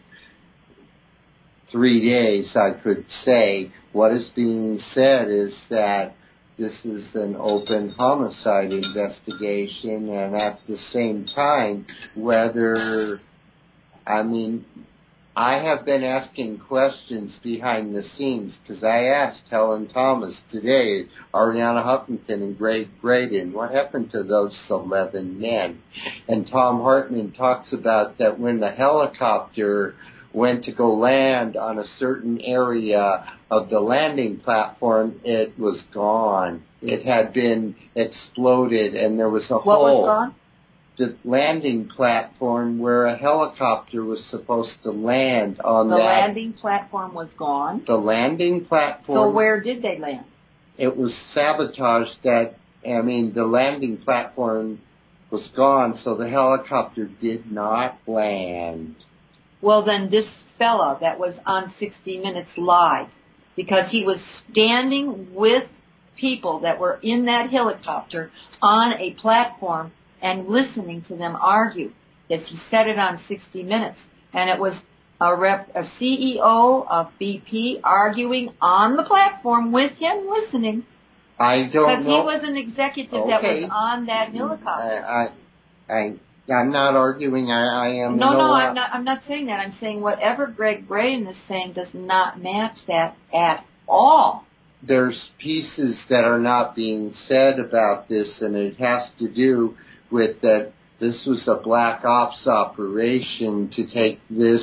three days, I could say what is being said is that this is an open homicide investigation, and at the same time, whether, I mean, I have been asking questions behind the scenes because I asked Helen Thomas today, Ariana Huffington, and Greg Braden, what happened to those eleven men? And Tom Hartman talks about that when the helicopter went to go land on a certain area of the landing platform, it was gone. It had been exploded, and there was a what hole. What was gone? The landing platform where a helicopter was supposed to land on the that. The landing platform was gone? The landing platform. So where did they land? It was sabotaged. That, I mean, the landing platform was gone, so the helicopter did not land. Well, then this fella that was on sixty minutes lied, because he was standing with people that were in that helicopter on a platform and listening to them argue. That he said it on sixty minutes, and it was a, rep, a C E O of B P arguing on the platform with him listening. I don't know. Because he was an executive okay. that was on that helicopter. I, I, I I'm not arguing. I, I am. No, no, no, I'm not. I'm not saying that. I'm saying whatever Greg Braden is saying does not match that at all. There's pieces that are not being said about this, and it has to do with that this was a black ops operation to take this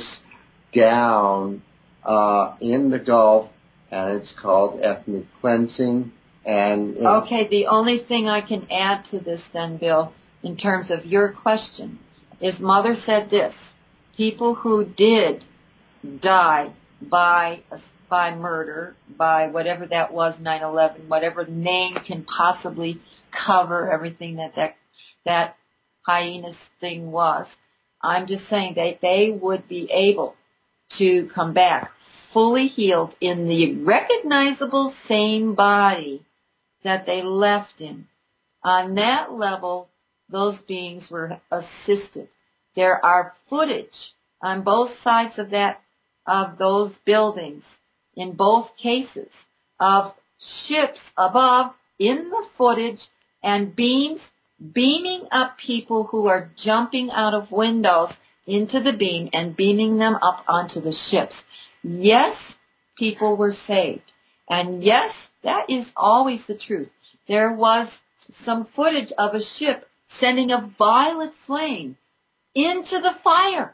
down uh, in the Gulf, and it's called ethnic cleansing. And it, okay, the only thing I can add to this then, Bill, in terms of your question, is Mother said this: people who did die by by murder, by whatever that was, nine eleven, whatever name can possibly cover everything that that, that hyenas thing was, I'm just saying that they would be able to come back fully healed in the recognizable same body that they left in. On that level, those beings were assisted. There are footage on both sides of that, of those buildings, in both cases, of ships above in the footage and beams beaming up people who are jumping out of windows into the beam and beaming them up onto the ships. Yes, people were saved. And yes, that is always the truth. There was some footage of a ship sending a violet flame into the fire.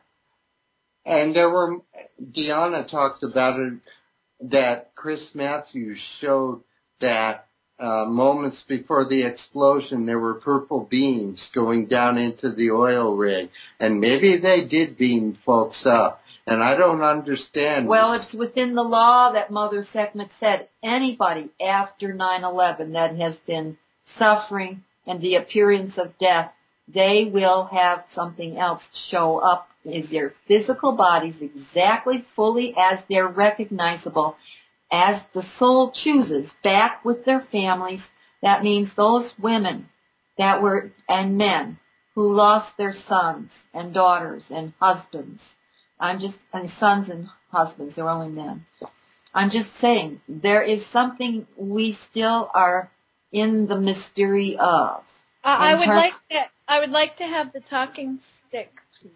And there were, Deanna talked about it, that Chris Matthews showed that uh, moments before the explosion there were purple beams going down into the oil rig. And maybe they did beam folks up. And I don't understand. Well, it's within the law that Mother Sekhmet said anybody after nine eleven that has been suffering and the appearance of death they will have something else show up in their physical bodies exactly fully as they're recognizable as the soul chooses, back with their families. That means those women that were, and men, who lost their sons and daughters and husbands. I'm just, and sons and husbands, they're only men. I'm just saying, there is something we still are in the mystery of. Uh, I would terms- like to, I would like to have the talking stick.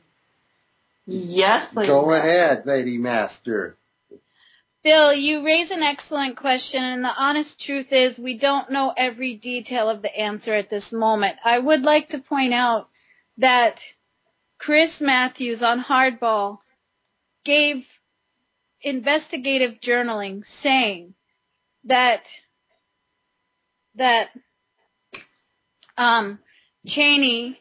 Yes, Lady Go Master. ahead, Lady Master. Bill, you raise an excellent question, and the honest truth is we don't know every detail of the answer at this moment. I would like to point out that Chris Matthews on Hardball gave investigative journaling saying that that um, Cheney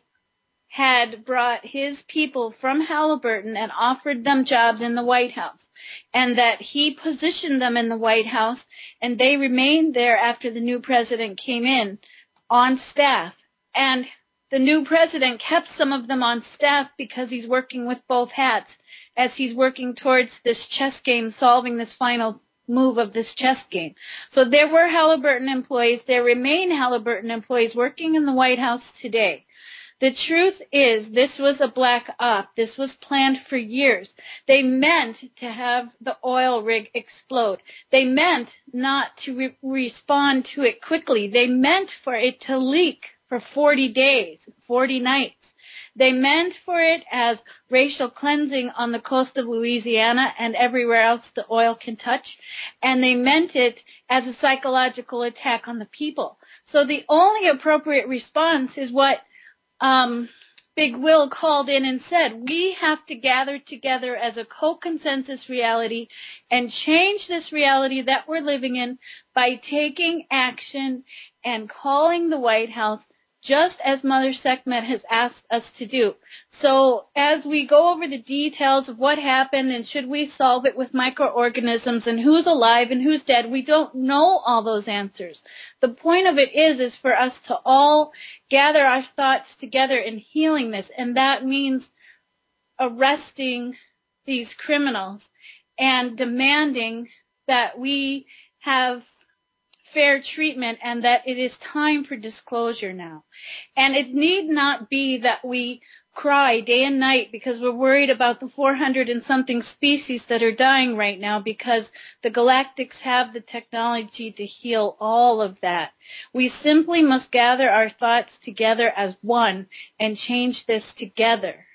had brought his people from Halliburton and offered them jobs in the White House, and that he positioned them in the White House, and they remained there after the new president came in on staff. And the new president kept some of them on staff because he's working with both hats as he's working towards this chess game, solving this final move of this chess game. So there were Halliburton employees, there remain Halliburton employees working in the White House today. The truth is, this was a black op. This was planned for years. They meant to have the oil rig explode. They meant not to re- respond to it quickly. They meant for it to leak for forty days, forty nights. They meant for it as racial cleansing on the coast of Louisiana and everywhere else the oil can touch. And they meant it as a psychological attack on the people. So the only appropriate response is what Um, Big Will called in and said, we have to gather together as a co-consensus reality and change this reality that we're living in by taking action and calling the White House, just as Mother Sekhmet has asked us to do. So as we go over the details of what happened and should we solve it with microorganisms and who's alive and who's dead, we don't know all those answers. The point of it is, is for us to all gather our thoughts together in healing this, and that means arresting these criminals and demanding that we have fair treatment and that it is time for disclosure now. And it need not be that we cry day and night because we're worried about the four hundred and something species that are dying right now, because the Galactics have the technology to heal all of that. We simply must gather our thoughts together as one and change this together.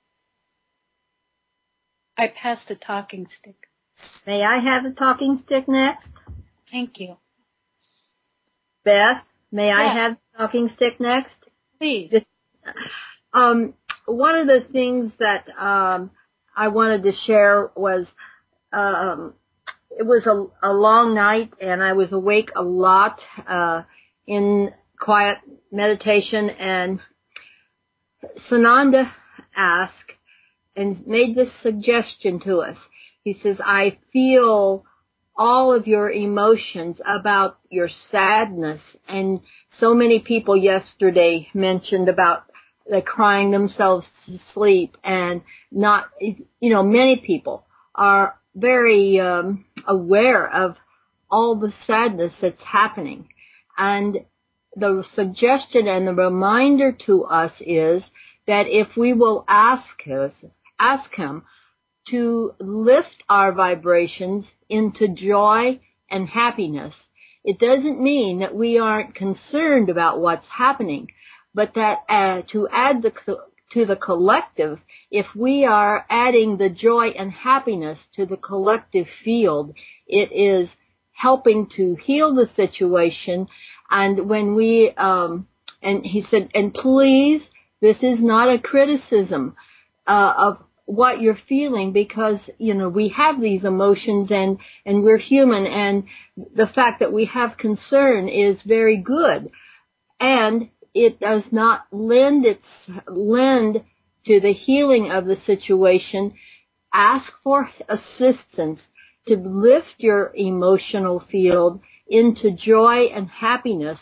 I pass the talking stick. May I have the talking stick next? Thank you. Beth, may I Yes. have the talking stick next? Please. This, um, one of the things that um, I wanted to share was um, it was a, a long night, and I was awake a lot uh, in quiet meditation, and Sananda asked and made this suggestion to us. He says, I feel all of your emotions about your sadness, and so many people yesterday mentioned about they crying themselves to sleep, and not, you know, many people are very um, aware of all the sadness that's happening. And the suggestion and the reminder to us is that if we will ask us, ask him to lift our vibrations into joy and happiness, it doesn't mean that we aren't concerned about what's happening, but that uh, to add the to the collective, if we are adding the joy and happiness to the collective field, it is helping to heal the situation. And when we, um, and he said, and please, this is not a criticism uh, of what you're feeling, because, you know, we have these emotions and, and we're human, and the fact that we have concern is very good. And it does not lend its, lend to the healing of the situation. Ask for assistance to lift your emotional field into joy and happiness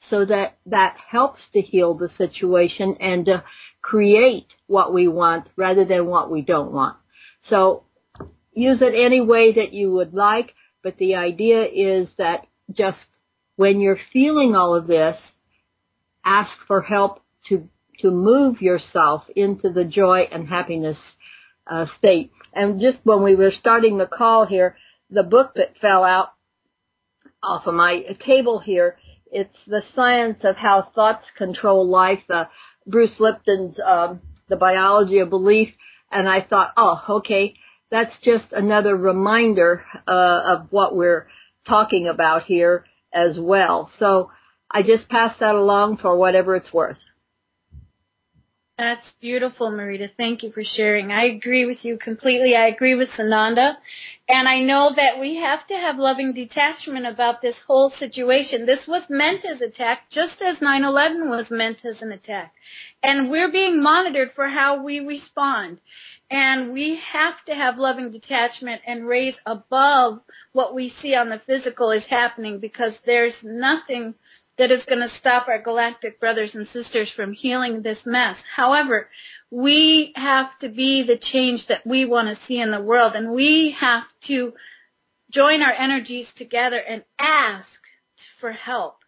so that that helps to heal the situation and to create what we want rather than what we don't want. So use it any way that you would like, but the idea is that just when you're feeling all of this, ask for help to to move yourself into the joy and happiness uh, state. And just when we were starting the call here, the book that fell out off of my table here, it's The Science of How Thoughts Control Life, uh, Bruce Lipton's um, The Biology of Belief. And I thought, oh, okay, that's just another reminder uh, of what we're talking about here as well. So I just pass that along for whatever it's worth. That's beautiful, Marita. Thank you for sharing. I agree with you completely. I agree with Sananda. And I know that we have to have loving detachment about this whole situation. This was meant as an attack, just as nine eleven was meant as an attack. And we're being monitored for how we respond. And we have to have loving detachment and raise above what we see on the physical is happening, because there's nothing that is going to stop our galactic brothers and sisters from healing this mess. However, we have to be the change that we want to see in the world, and we have to join our energies together and ask for help.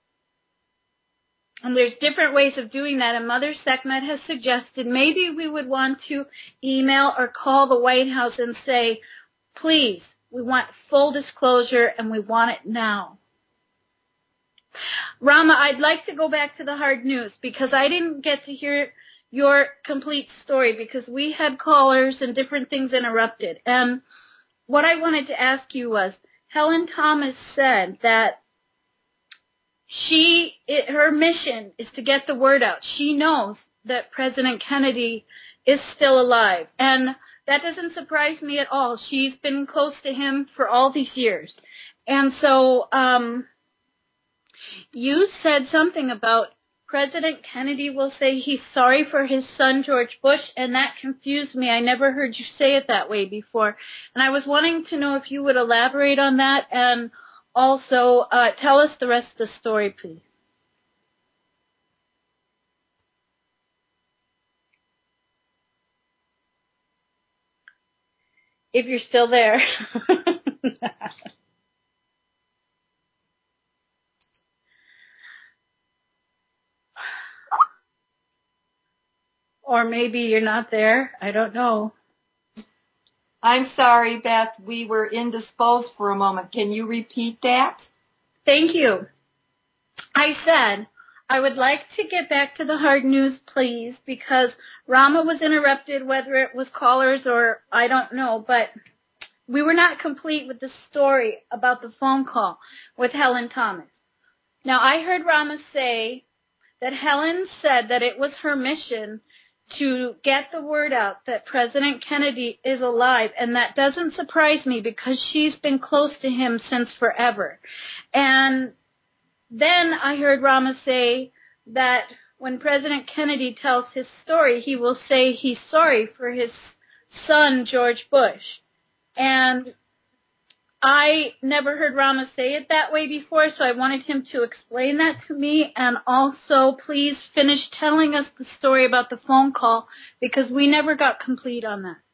And there's different ways of doing that, and Mother Sekhmet has suggested maybe we would want to email or call the White House and say, please, we want full disclosure and we want it now. Rama, I'd like to go back to the hard news because I didn't get to hear your complete story because we had callers and different things interrupted. And what I wanted to ask you was, Helen Thomas said that she, it, her mission is to get the word out. She knows that President Kennedy is still alive. And that doesn't surprise me at all. She's been close to him for all these years. And so, um, you said something about President Kennedy will say he's sorry for his son, George Bush, and that confused me. I never heard you say it that way before. And I was wanting to know if you would elaborate on that and also uh, tell us the rest of the story, please. If you're still there. Or maybe you're not there. I don't know. I'm sorry, Beth. We were indisposed for a moment. Can you repeat that? Thank you. I said I would like to get back to the hard news, please, because Rama was interrupted, whether it was callers or I don't know, but we were not complete with the story about the phone call with Helen Thomas. Now, I heard Rama say that Helen said that it was her mission to get the word out that President Kennedy is alive, and that doesn't surprise me because she's been close to him since forever. And then I heard Rama say that when President Kennedy tells his story, he will say he's sorry for his son, George Bush. And I never heard Rama say it that way before, so I wanted him to explain that to me. And also, please finish telling us the story about the phone call, because we never got complete on that.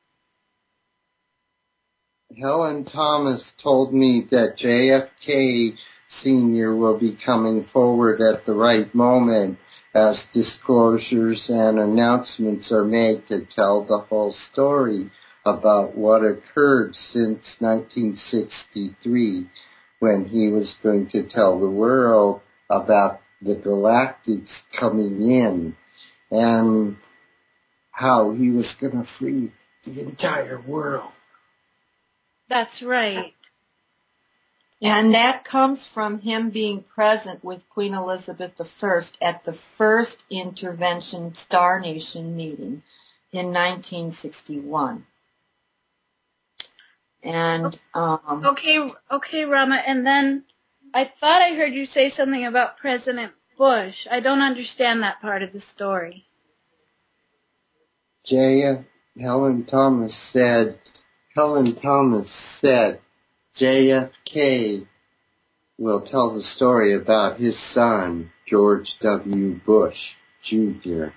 Helen Thomas told me that J F K Senior will be coming forward at the right moment as disclosures and announcements are made to tell the whole story about what occurred since nineteen sixty-three, when he was going to tell the world about the galactics coming in and how he was going to free the entire world. That's right. And that comes from him being present with Queen Elizabeth the First at the first intervention Star Nation meeting in nineteen sixty-one. And um, okay, okay, Rama. And then I thought I heard you say something about President Bush. I don't understand that part of the story. J. Helen Thomas said. Helen Thomas said J F K will tell the story about his son, George W. Bush, Junior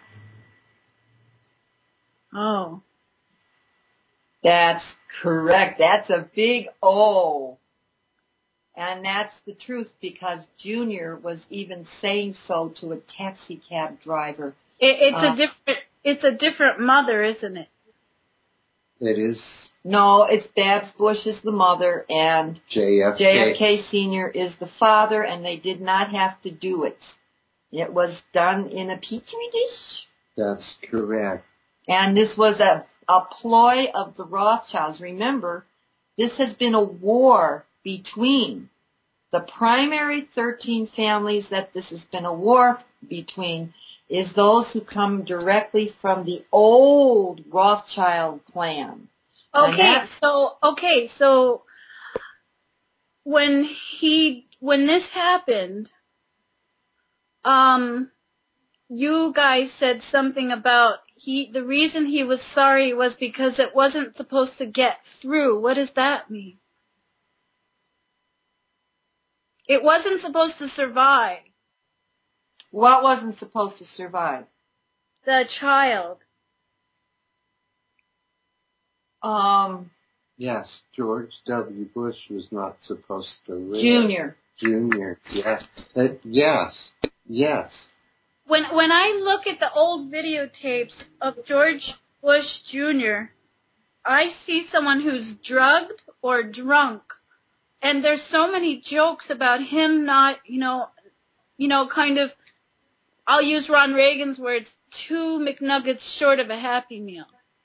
Oh. That's correct. That's a big O. And that's the truth, because Junior was even saying so to a taxi cab driver. It, it's Uh, a different. It's a different mother, isn't it? It is No, it's Babs Bush is the mother, and J F K. J F K Senior is the father, and they did not have to do it. It was done in a petri dish. That's correct. And this was a, a ploy of the Rothschilds. Remember, this has been a war between the primary thirteen families that this has been a war between is those who come directly from the old Rothschild clan. Okay, so okay, so when he when this happened, um, you guys said something about he the reason he was sorry was because it wasn't supposed to get through. What does that mean? It wasn't supposed to survive. What wasn't supposed to survive? The child. Um, Yes, George W. Bush was not supposed to live. Junior. Junior, yes. Uh, yes, yes. When when I look at the old videotapes of George Bush Junior, I see someone who's drugged or drunk, and there's so many jokes about him not, you know, you know, kind of. I'll use Ron Reagan's words: two McNuggets short of a Happy Meal.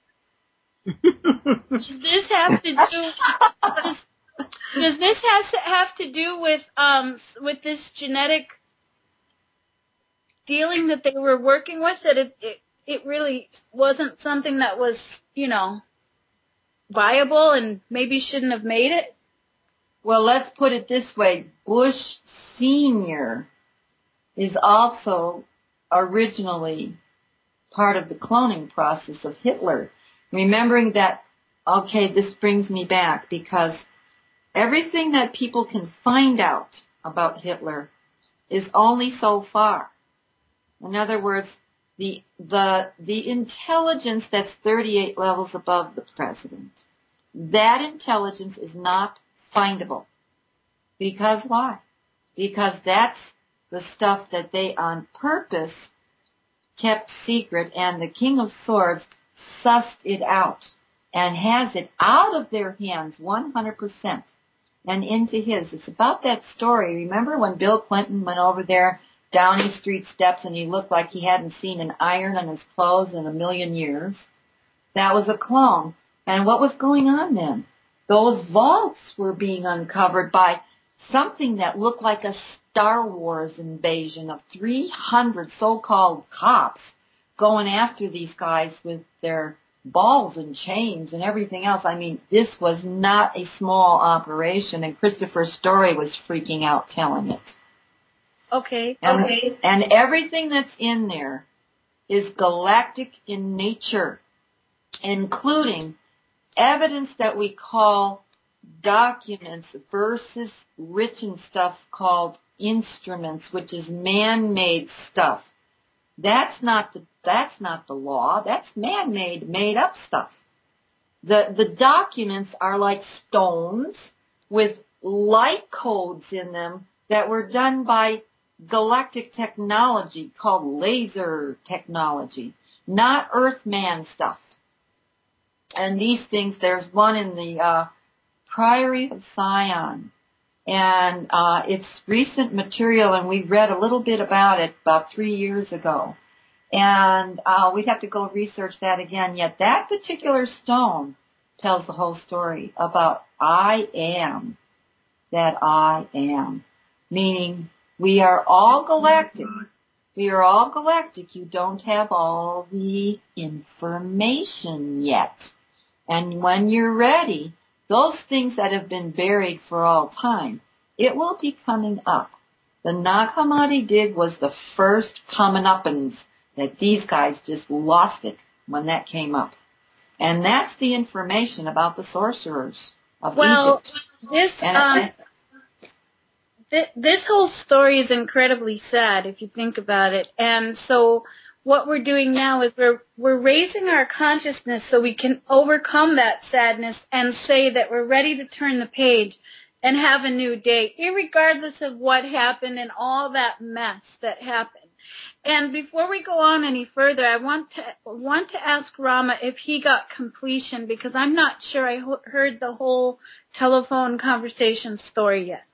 Does this have to do? Does, does this has to have to do with um with this genetic dealing that they were working with? That it it, it really wasn't something that was, you know, viable and maybe shouldn't have made it? Well, let's put it this way. Bush Senior is also originally part of the cloning process of Hitler. Remembering that, okay, this brings me back, because everything that people can find out about Hitler is only so far. In other words, the the the intelligence that's thirty-eight levels above the president, that intelligence is not findable. Because why? Because that's the stuff that they on purpose kept secret, and the King of Swords sussed it out and has it out of their hands one hundred percent and into his. It's about that story. Remember when Bill Clinton went over there, Downing Street steps, and he looked like he hadn't seen an iron on his clothes in a million years? That was a clone. And what was going on then? Those vaults were being uncovered by something that looked like a Star Wars invasion of three hundred so-called cops going after these guys with their balls and chains and everything else. I mean, this was not a small operation, and Christopher Story was freaking out telling it. Okay, and, okay. And everything that's in there is galactic in nature, including evidence that we call documents versus written stuff called instruments, which is man-made stuff. That's not the that's not the law. That's man-made, made-up stuff. The the documents are like stones with light codes in them that were done by galactic technology called laser technology, not Earthman stuff. And these things, there's one in the uh, Priory of Sion, and uh, it's recent material, and we read a little bit about it about three years ago. And uh, we'd have to go research that again. Yet that particular stone tells the whole story about I am that I am, meaning we are all galactic. We are all galactic. You don't have all the information yet. And when you're ready, those things that have been buried for all time, it will be coming up. The Nag Hammadi dig was the first coming uppins that these guys just lost it when that came up. And that's the information about the sorcerers of well, Egypt. This, and, um, and, th- this whole story is incredibly sad if you think about it. And so what we're doing now is we're we're raising our consciousness so we can overcome that sadness and say that we're ready to turn the page and have a new day, irregardless of what happened and all that mess that happened. And before we go on any further, I want to want to ask Rama if he got completion, because I'm not sure I ho- heard the whole telephone conversation story yet.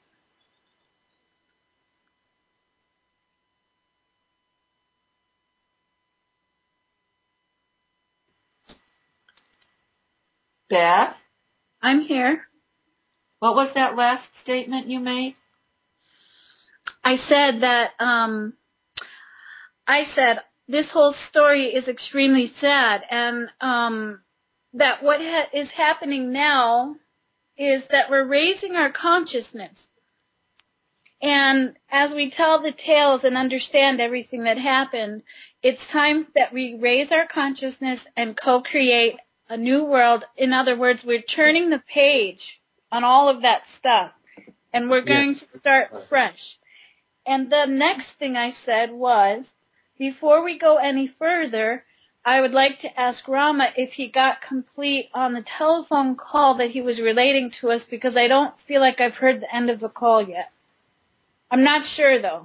Beth, I'm here. what was that last statement you made? I said that, um, I said this whole story is extremely sad, and um, that what ha- is happening now is that we're raising our consciousness. And as we tell the tales and understand everything that happened, it's time that we raise our consciousness and co-create a new world. In other words, we're turning the page on all of that stuff, and we're going yes. to start fresh. And the next thing I said was, before we go any further, I would like to ask Rama if he got complete on the telephone call that he was relating to us, because I don't feel like I've heard the end of the call yet. I'm not sure, though.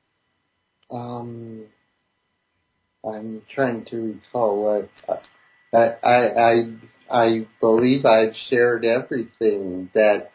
Um, I'm trying to recall what I I I, I believe I've shared everything that.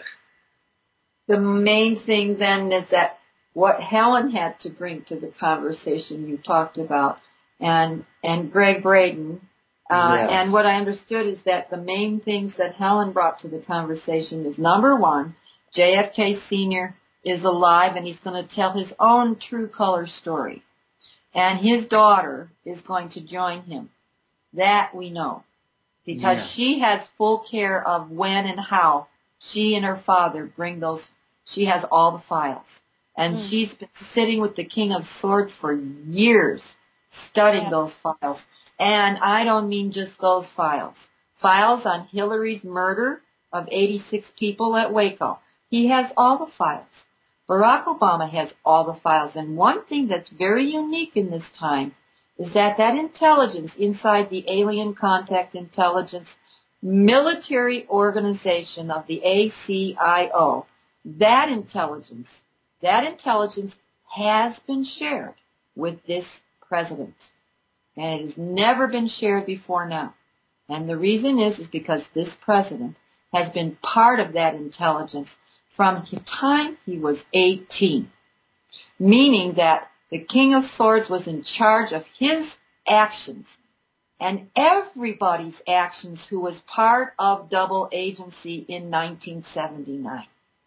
The main thing then is that what Helen had to bring to the conversation you talked about, and and Greg Braden, uh, yes. and what I understood is that the main things that Helen brought to the conversation is, number one, J F K Senior is alive, and he's going to tell his own true color story. And his daughter is going to join him. That we know. Because yeah. she has full care of when and how she and her father bring those. She has all the files. And mm. she's been sitting with the King of Swords for years, studying yeah. those files. And I don't mean just those files. Files on Hillary's murder of eighty-six people at Waco. He has all the files. Barack Obama has all the files, and one thing that's very unique in this time is that that intelligence inside the Alien Contact Intelligence military organization of the A C I O, that intelligence, that intelligence has been shared with this president, and it has never been shared before now. And the reason is, is because this president has been part of that intelligence from the time he was eighteen, meaning that the King of Swords was in charge of his actions and everybody's actions who was part of double agency in nineteen seventy-nine.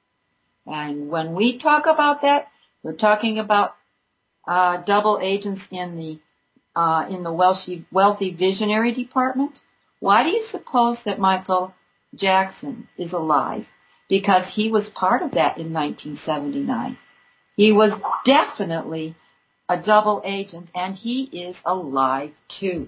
And when we talk about that, we're talking about uh, double agents in the uh, in the wealthy, wealthy visionary department. Why do you suppose that Michael Jackson is alive? Because he was part of that in nineteen seventy-nine. He was definitely a double agent, and he is alive too.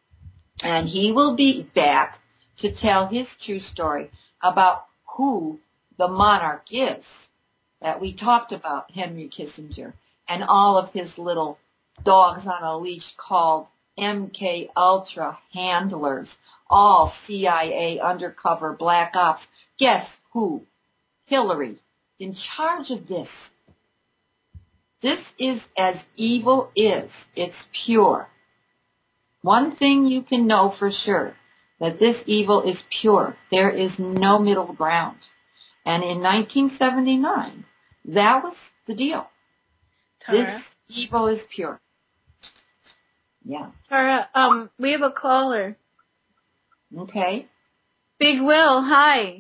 And he will be back to tell his true story about who the monarch is that we talked about, Henry Kissinger, and all of his little dogs on a leash called M K Ultra handlers, all C I A undercover black ops. Guess who? Hillary, in charge of this. This is as evil is. It's pure. One thing you can know for sure, that this evil is pure. There is no middle ground. And in nineteen seventy-nine, that was the deal. Tara. This evil is pure. Yeah. Tara, um, we have a caller. Okay. Big Will, hi.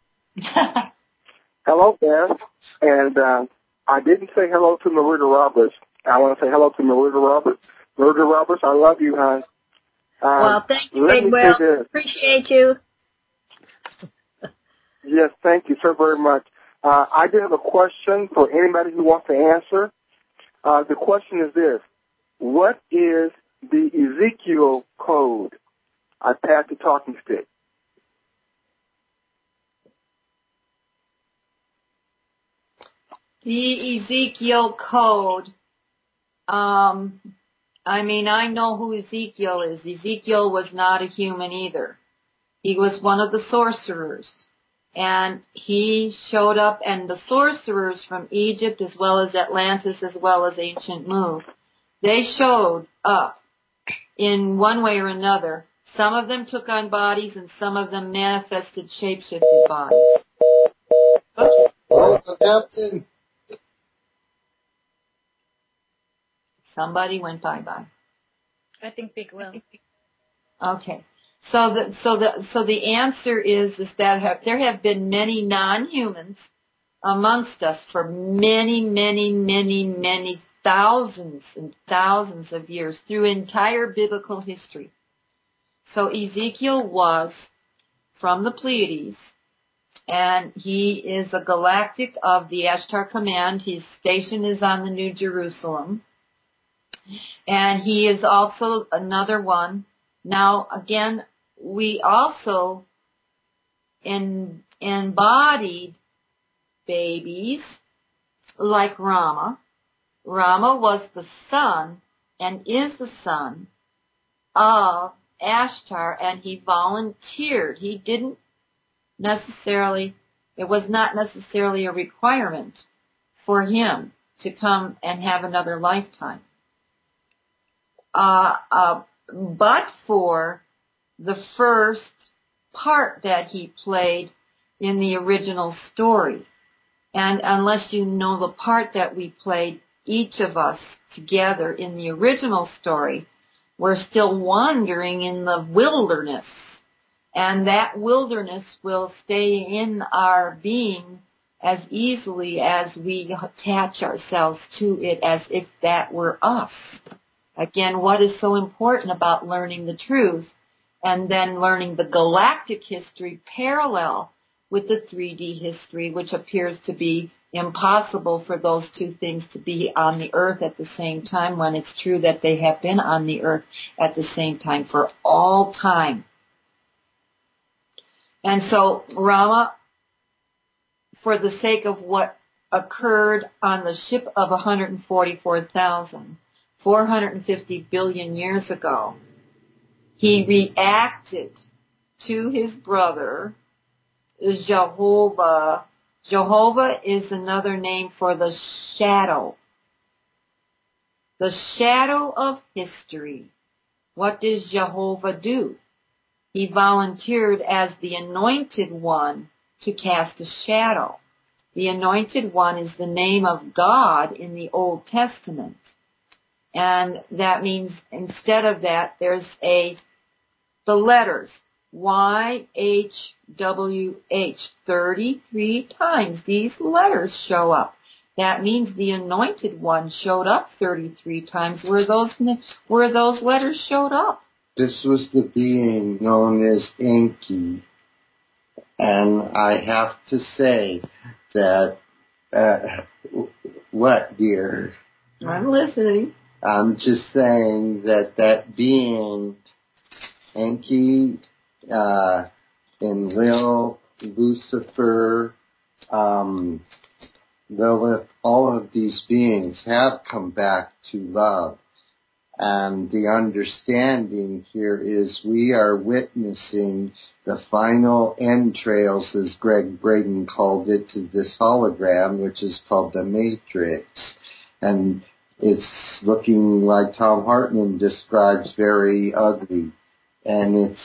Hello, Beth. And uh, I didn't say hello to Marita Roberts. I want to say hello to Marita Roberts. Marita Roberts, I love you, hon. Um, well, thank you, Big Will. Appreciate you. Yes, thank you so very much. Uh, I do have a question for anybody who wants to answer. Uh, the question is this. What is the Ezekiel code? I pass the talking stick. The Ezekiel code. Um, I mean, I know who Ezekiel is. Ezekiel was not a human either. He was one of the sorcerers. And he showed up, and the sorcerers from Egypt as well as Atlantis as well as ancient Mu, they showed up in one way or another. Some of them took on bodies and some of them manifested shape-shifted bodies. Oops. Oh, Captain. Somebody went bye-bye. I think Big Will. Okay. So the so the so the answer is is that have, there have been many non-humans amongst us for many, many, many, many thousands and thousands of years through entire biblical history. So Ezekiel was from the Pleiades, and he is a galactic of the Ashtar Command. His station is on the New Jerusalem, and he is also another one. Now, again, we also in, embodied babies like Rama. Rama was the son and is the son of Ashtar, and he volunteered. He didn't necessarily, it was not necessarily a requirement for him to come and have another lifetime. Uh, uh, but for the first part that he played in the original story. And unless you know the part that we played, each of us together in the original story, we're still wandering in the wilderness. And that wilderness will stay in our being as easily as we attach ourselves to it as if that were us. Again, what is so important about learning the truth and then learning the galactic history parallel with the three D history, which appears to be impossible for those two things to be on the earth at the same time, when it's true that they have been on the earth at the same time for all time. And so Rama, for the sake of what occurred on the ship of one hundred forty-four thousand, four hundred fifty billion years ago, he reacted to his brother, Jehovah. Jehovah is another name for the shadow. The shadow of history. What does Jehovah do? He volunteered as the anointed one to cast a shadow. The anointed one is the name of God in the Old Testament. And that means instead of that, there's a, the letters, Y H W H, thirty-three times these letters show up. That means the anointed one showed up thirty-three times where those, where those letters showed up. This was the being known as Enki. And I have to say that, uh, what, dear? I'm listening. I'm just saying that that being, Enki, uh, Enlil, Lucifer, um, Lilith, all of these beings have come back to love. And the understanding here is we are witnessing the final entrails, as Greg Braden called it, to this hologram, which is called the Matrix. And it's looking, like Tom Hartman describes, very ugly. And it's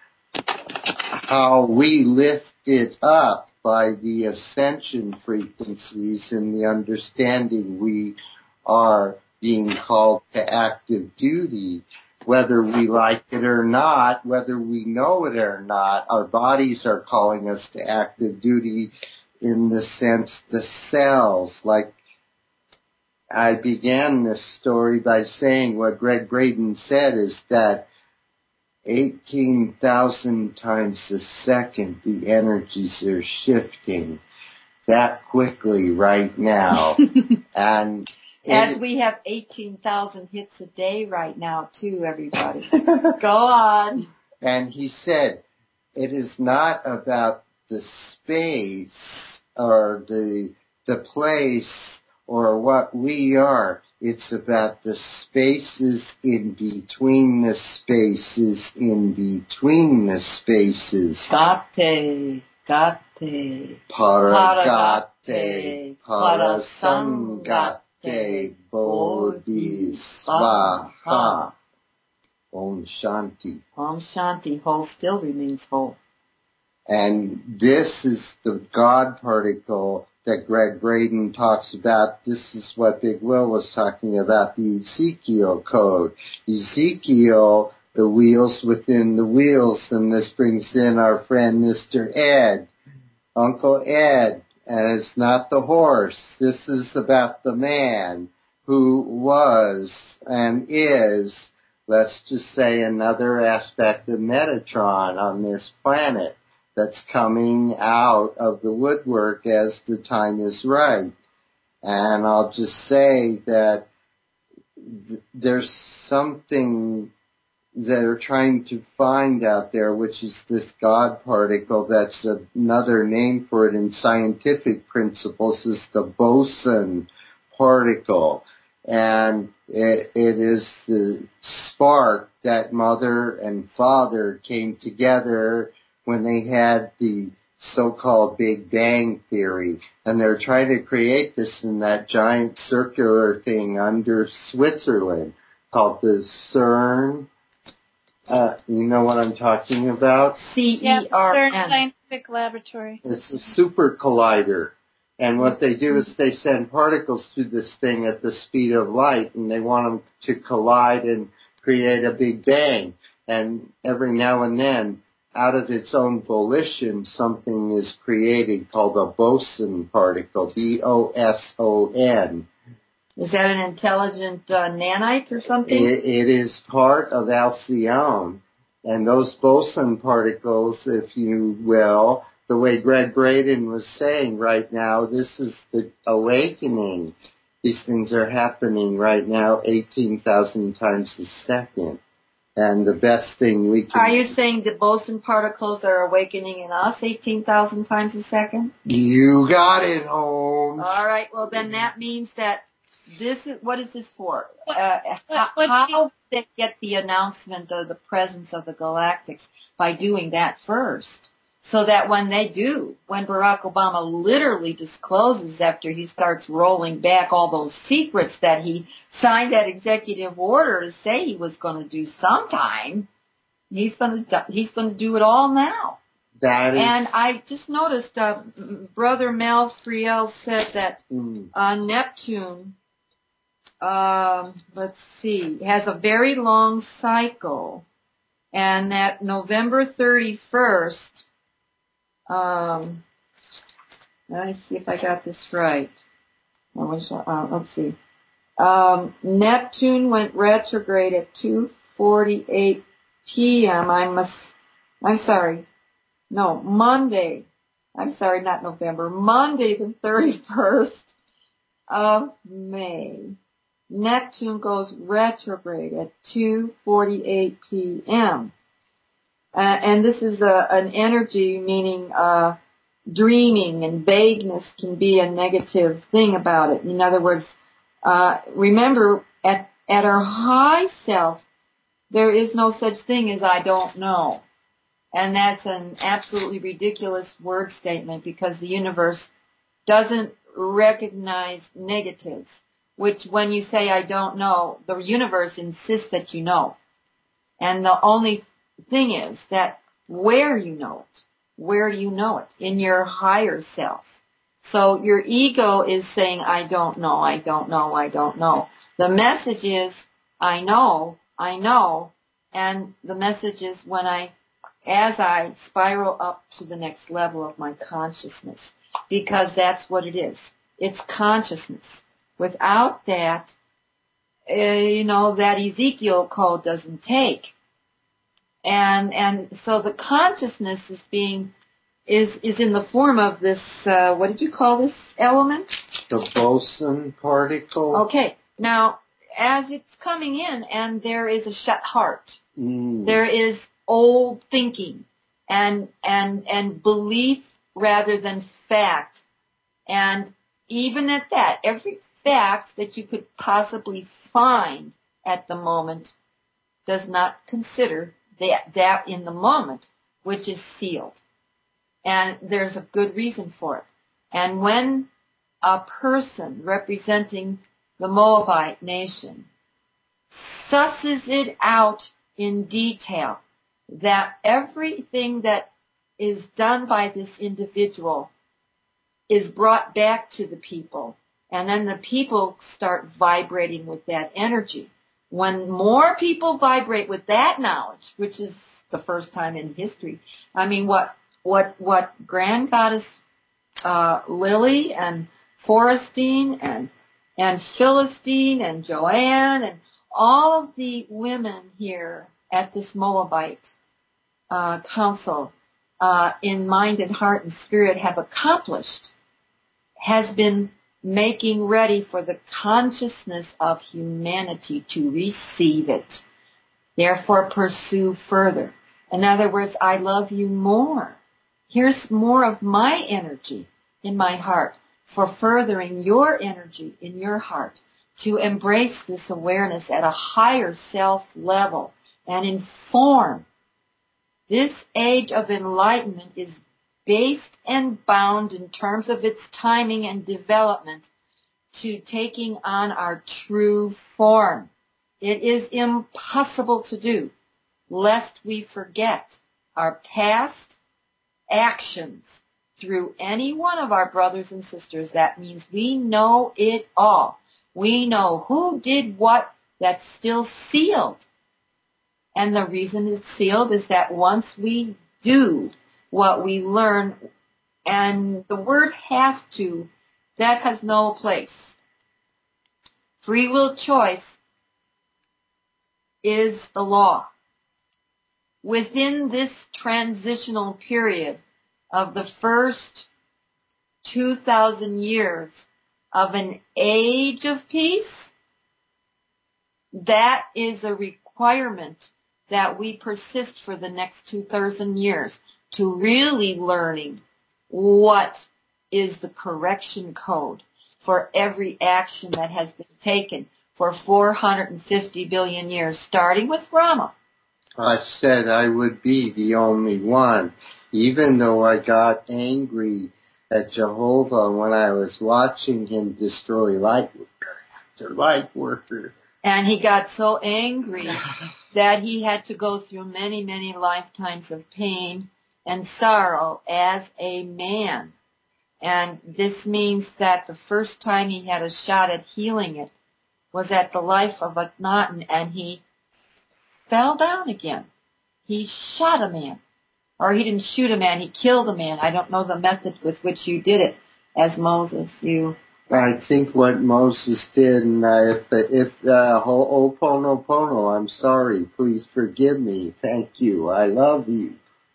how we lift it up by the ascension frequencies and the understanding we are being called to active duty, whether we like it or not, whether we know it or not. Our bodies are calling us to active duty in the sense the cells, like I began this story by saying what Greg Braden said is that eighteen thousand times a second the energies are shifting that quickly right now. And as we have eighteen thousand hits a day right now too, everybody. Go on. And he said, it is not about the space or the the place or what we are. It's about the spaces in between the spaces in between the spaces. Gate, gate. Paragate, parasangate, bodhisvaha. Om Shanti. Om Shanti. Whole still remains whole. And this is the God particle that Greg Braden talks about. This is what Big Will was talking about, the Ezekiel code. Ezekiel, the wheels within the wheels, and this brings in our friend Mister Ed, Uncle Ed, and it's not the horse. This is about the man who was and is, let's just say, another aspect of Metatron on this planet that's coming out of the woodwork as the time is right. And I'll just say that th- there's something that they're trying to find out there, which is this God particle. That's another name for it in scientific principles, is the boson particle. And it, it is the spark that mother and father came together when they had the so-called Big Bang Theory. And they're trying to create this in that giant circular thing under Switzerland called the CERN. Uh, you know what I'm talking about? C Yeah, E R CERN N. Scientific Laboratory. It's a super collider. And what they do is they send particles through this thing at the speed of light, and they want them to collide and create a Big Bang. And every now and then, out of its own volition, something is created called a boson particle, B O S O N. Is that an intelligent uh, nanite or something? It, it is part of Alcyone. And those boson particles, if you will, the way Greg Braden was saying right now, this is the awakening. These things are happening right now eighteen thousand times a second. And the best thing we can... Are you saying the boson particles are awakening in us eighteen thousand times a second? You got it, Holmes. All right. Well, then that means that this is... What is this for? What, uh, what, how how did they get the announcement of the presence of the Galactics? By doing that first. So that when they do, when Barack Obama literally discloses after he starts rolling back all those secrets that he signed that executive order to say he was going to do sometime, he's going to he's going to do it all now. That is... And I just noticed, uh, Brother Mel Friel said that Mm. uh, Neptune, um, let's see, has a very long cycle, and that November thirty-first. Um, let me see if I got this right. I wish I, uh, let's see. Um, Neptune went retrograde at two forty-eight p.m. I must, I'm sorry. No, Monday. I'm sorry, not November. Monday the thirty-first of May. Neptune goes retrograde at two forty-eight p.m. Uh, and this is a, an energy, meaning uh, dreaming and vagueness can be a negative thing about it. In other words, uh, remember, at, at our high self, there is no such thing as I don't know. And that's an absolutely ridiculous word statement because the universe doesn't recognize negatives, which when you say I don't know, the universe insists that you know. And the only thing is that where you know it, where do you know it? In your higher self. So your ego is saying, I don't know, I don't know, I don't know. The message is, I know, I know, and the message is when I, as I spiral up to the next level of my consciousness, because that's what it is. It's consciousness. Without that, uh, you know, that Ezekiel code doesn't take. And and so the consciousness is being is is in the form of this. Uh, what did you call this element? The boson particle. Okay. Now, as it's coming in, and there is a shut heart. Mm. There is old thinking and and and belief rather than fact. And even at that, every fact that you could possibly find at the moment does not consider that, that in the moment, which is sealed. And there's a good reason for it. And when a person representing the Moabite nation susses it out in detail that everything that is done by this individual is brought back to the people, and then the people start vibrating with that energy. When more people vibrate with that knowledge, which is the first time in history, I mean, what what what Grand Goddess uh, Lily and Forestine and and Philistine and Joanne and all of the women here at this Moabite uh, council uh, in mind and heart and spirit have accomplished has been making ready for the consciousness of humanity to receive it. Therefore, pursue further. In other words, I love you more. Here's more of my energy in my heart for furthering your energy in your heart to embrace this awareness at a higher self level and inform. This age of enlightenment is based and bound in terms of its timing and development to taking on our true form. It is impossible to do, lest we forget our past actions through any one of our brothers and sisters. That means we know it all. We know who did what. That's still sealed. And the reason it's sealed is that once we do what we learn, and the word have to, that has no place. Free will choice is the law. Within this transitional period of the first two thousand years of an age of peace, that is a requirement that we persist for the next two thousand years to really learning what is the correction code for every action that has been taken for four hundred fifty billion years, starting with Rama. I said I would be the only one, even though I got angry at Jehovah when I was watching him destroy light worker after light worker. And he got so angry that he had to go through many, many lifetimes of pain and sorrow as a man. And this means that the first time he had a shot at healing it was at the life of Akhenaten, and he fell down again. He shot a man. Or he didn't shoot a man, he killed a man. I don't know the method with which you did it as Moses. You I think what Moses did, and uh, if, if uh, Ho'oponopono, I'm sorry, please forgive me, thank you, I love you.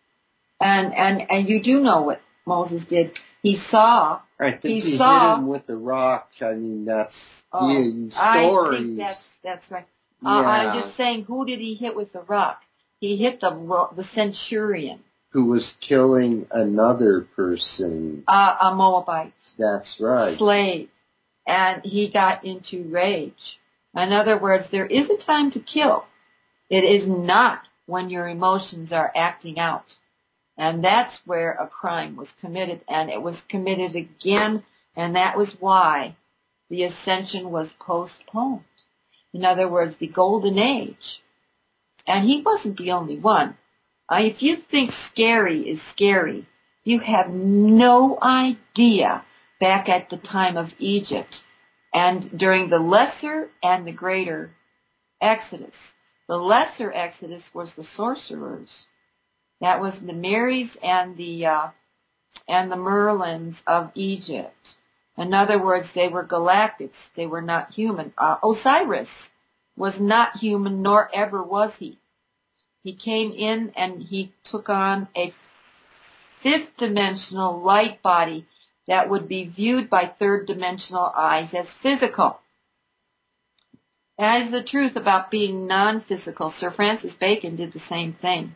And and, and you do know what Moses did. He saw. I think he, he saw, hit him with the rock. I mean, that's oh, the stories. I think that's, that's right. Uh, yeah. I'm just saying, who did he hit with the rock? He hit the the centurion. Who was killing another person. Uh, a Moabite. That's right. Slave. And he got into rage. In other words, there is a time to kill. It is not when your emotions are acting out. And that's where a crime was committed. And it was committed again. And that was why the ascension was postponed. In other words, the golden age. And he wasn't the only one. Uh, if you think scary is scary, you have no idea back at the time of Egypt and during the lesser and the greater Exodus. The lesser Exodus was the sorcerers. That was the Marys and the uh, and the Merlins of Egypt. In other words, they were galactics. They were not human. Uh, Osiris was not human, nor ever was he. He came in and he took on a fifth dimensional light body that would be viewed by third dimensional eyes as physical. That is the truth about being non-physical. Sir Francis Bacon did the same thing.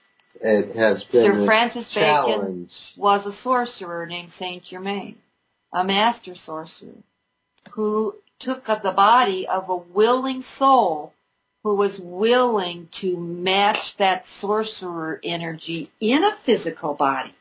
It has been Sir a Francis challenge. Bacon was a sorcerer named Saint Germain. a master sorcerer, who took up the body of a willing soul who was willing to match that sorcerer energy in a physical body.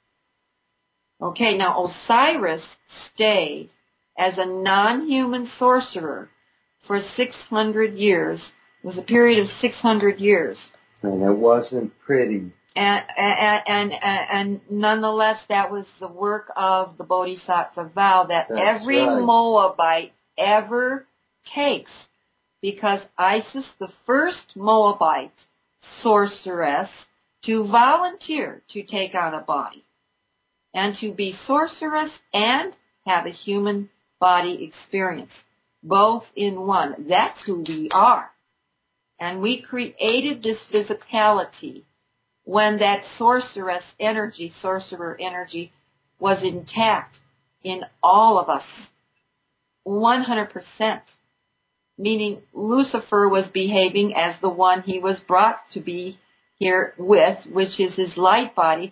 Okay, now Osiris stayed as a non-human sorcerer for six hundred years. It was a period of six hundred years. And it wasn't pretty. And, and, and, and nonetheless, that was the work of the Bodhisattva vow that That's every right. Moabite ever takes, because Isis, the first Moabite sorceress to volunteer to take on a body and to be sorceress and have a human body experience, both in one. That's who we are. And we created this physicality when that sorceress energy, sorcerer energy, was intact in all of us, one hundred percent. Meaning Lucifer was behaving as the one he was brought to be here with, which is his light body,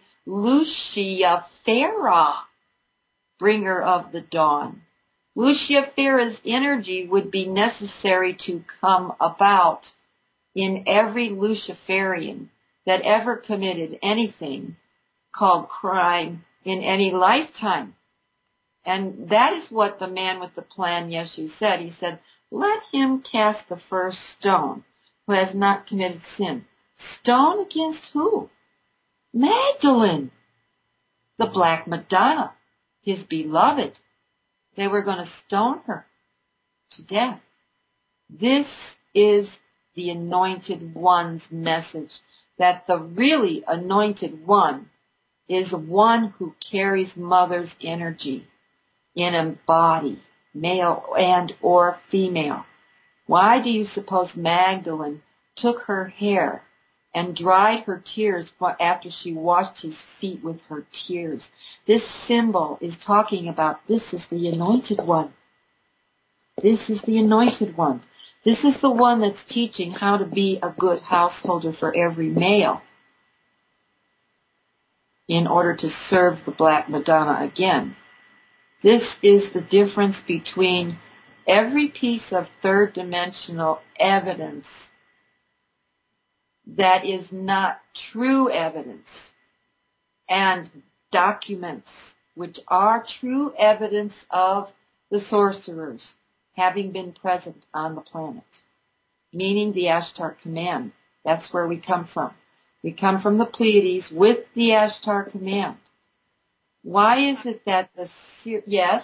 Lucifera, bringer of the dawn. Lucifera's energy would be necessary to come about in every Luciferian that ever committed anything called crime in any lifetime. And that is what the man with the plan, Yeshu, said. He said, let him cast the first stone who has not committed sin. Stone against who? Magdalene, the Black Madonna, his beloved. They were going to stone her to death. This is the Anointed One's message, that the really Anointed One is one who carries Mother's energy in a body, male and or female. Why do you suppose Magdalene took her hair and dried her tears after she washed his feet with her tears? This symbol is talking about this is the Anointed One. This is the Anointed One. This is the one that's teaching how to be a good householder for every male in order to serve the Black Madonna again. This is the difference between every piece of third dimensional evidence that is not true evidence and documents which are true evidence of the sorcerers having been present on the planet, meaning the Ashtar command. That's where we come from. We come from the Pleiades with the Ashtar command. Why is it that the... Yes?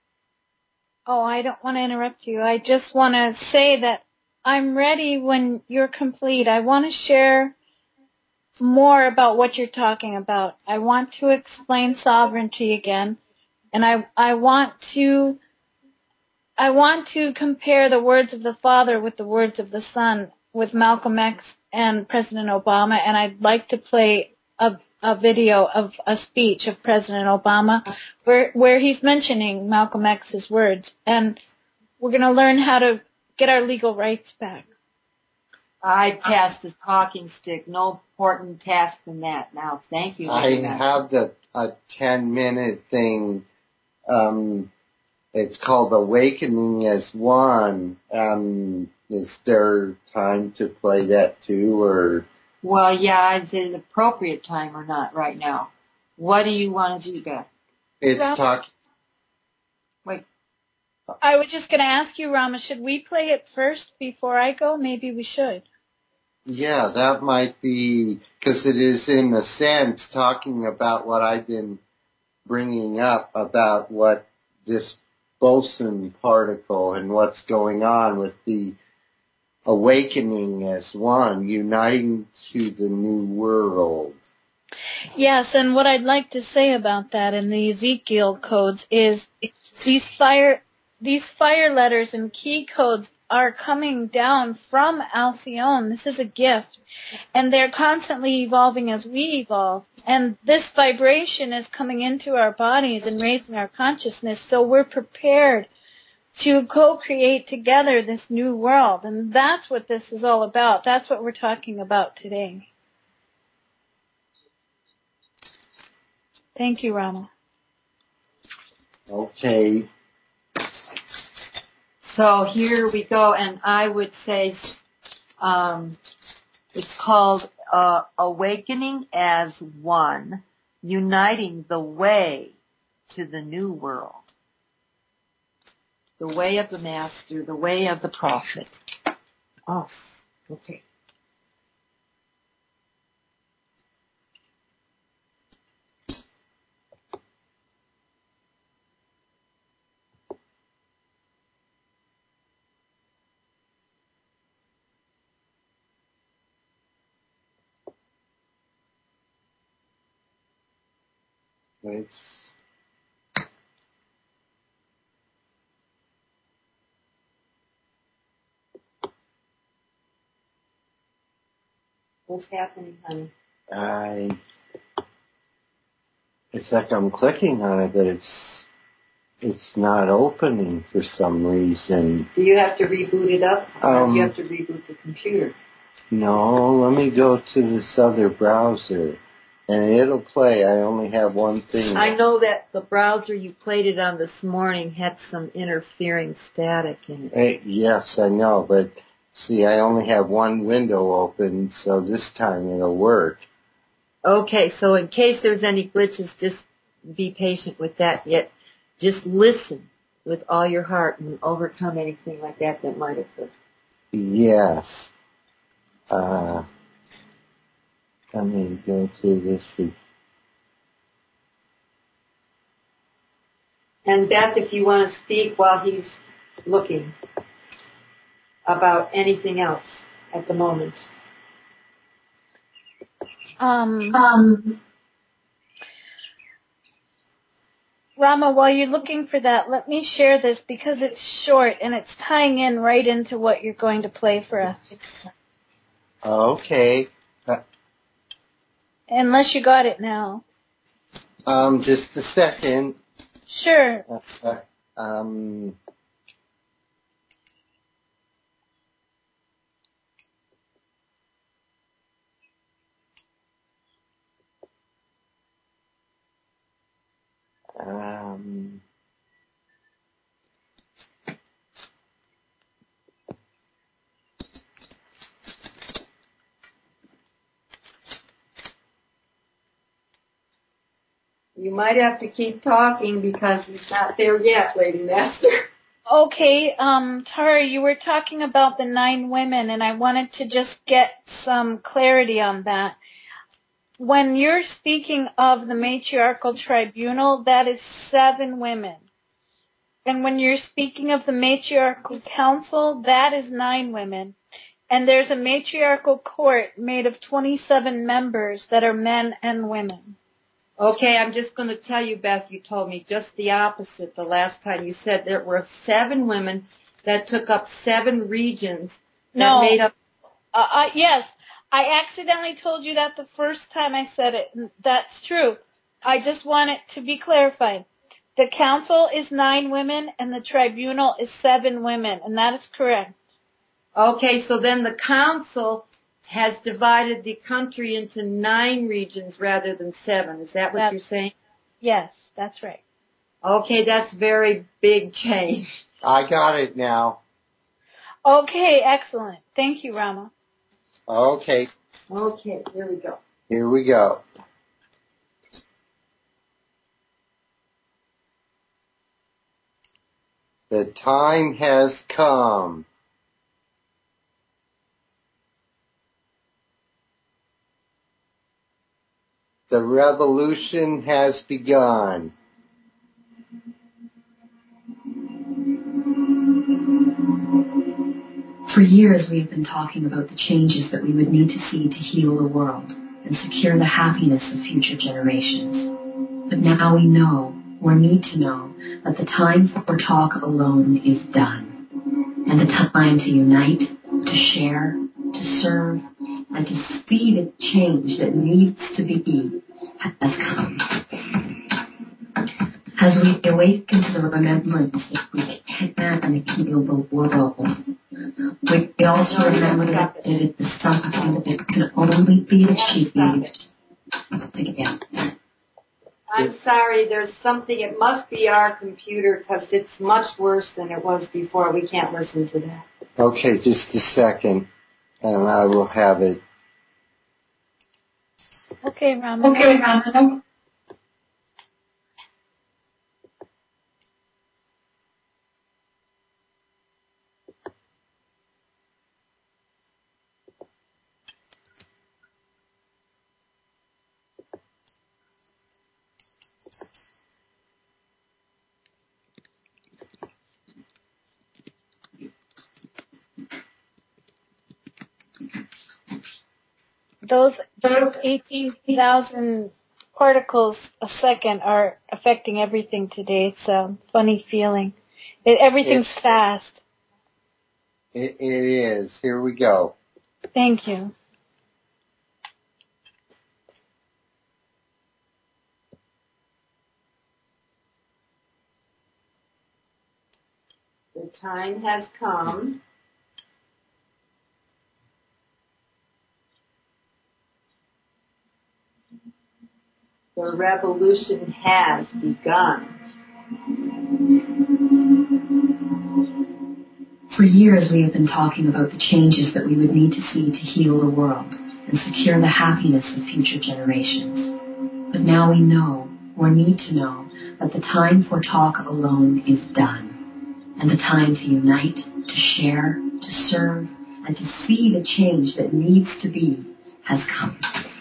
Oh, I don't want to interrupt you. I just want to say that I'm ready when you're complete. I want to share more about what you're talking about. I want to explain sovereignty again, and I I want to I want to compare the words of the Father with the words of the Son with Malcolm X and President Obama, and I'd like to play a a video of a speech of President Obama where where he's mentioning Malcolm X's words, and we're going to learn how to get our legal rights back. I passed the talking stick. No important task than that. Now, thank you. I have the a ten minute thing. Um, it's called Awakening as One. Um, is there time to play that too, or? Well, yeah, is it an appropriate time or not right now? What do you want to do, Beth? It's Rama, talk. Wait. I was just going to ask you, Rama, should we play it first before I go? Maybe we should. Yeah, that might be, because it is in a sense talking about what I've been bringing up about what this boson particle and what's going on with the awakening as one, uniting to the new world. Yes, and what I'd like to say about that in the Ezekiel codes is these fire these fire letters and key codes are coming down from Alcyone. This is a gift, and they're constantly evolving as we evolve. And this vibration is coming into our bodies and raising our consciousness, so we're prepared to co-create together this new world. And that's what this is all about. That's what we're talking about today. Thank you, Rama. Okay. So here we go, and I would say um, it's called uh, Awakening as One, Uniting the Way to the New World. The way of the Master, the way of the Prophet. Oh, okay. It's What's happening, honey? I. It's like I'm clicking on it, but it's it's not opening for some reason. Do you have to reboot it up? Or Um, do you have to reboot the computer? No, let me go to this other browser, and it'll play. I only have one thing. I know that the browser you played it on this morning had some interfering static in it. Eh, yes, I know, but see, I only have one window open, so this time it'll work. Okay, so in case there's any glitches, just be patient with that. Yet, just listen with all your heart and overcome anything like that that might occur. Yes. Uh, let me go to this. And Beth, if you want to speak while he's looking about anything else at the moment. Um, Um, Rama, while you're looking for that, let me share this because it's short and it's tying in right into what you're going to play for us. Okay. Uh, Unless you got it now. um, just a second. Sure. Uh, uh, um. Um. you might have to keep talking because he's not there yet, Lady Master. Okay, um, Tara, you were talking about the nine women, and I wanted to just get some clarity on that. When you're speaking of the matriarchal tribunal, that is seven women. And when you're speaking of the matriarchal council, that is nine women. And there's a matriarchal court made of twenty-seven members that are men and women. Okay, I'm just going to tell you, Beth, you told me just the opposite the last time. You said there were seven women that took up seven regions that No. made up... Uh, uh, yes, I accidentally told you that the first time I said it. That's true. I just want it to be clarified. The council is nine women and the tribunal is seven women, and that is correct. Okay, so then the council has divided the country into nine regions rather than seven. Is that what That's, you're saying? Yes, that's right. Okay, that's very big change. I got it now. Okay, excellent. Thank you, Rama. Okay. Okay, here we go. Here we go. The time has come. The revolution has begun. For years, we've been talking about the changes that we would need to see to heal the world and secure the happiness of future generations. But now we know, or need to know, that the time for talk alone is done. And the time to unite, to share, to serve, and to see the change that needs to be has come. As we awaken to the remembrance that we can heal the world, we also remember that it is something that can only be achieved together. I'm sorry, there's something, it must be our computer because it's much worse than it was before. We can't listen to that. Okay, just a second, and I will have it. Okay, Rama. Okay, Rama. Those those eighteen thousand particles a second are affecting everything today. It's a funny feeling. It, everything's it, fast. It, it is. Here we go. Thank you. The time has come. The revolution has begun. For years we have been talking about the changes that we would need to see to heal the world and secure the happiness of future generations. But now we know, or need to know, that the time for talk alone is done, and the time to unite, to share, to serve, and to see the change that needs to be has come.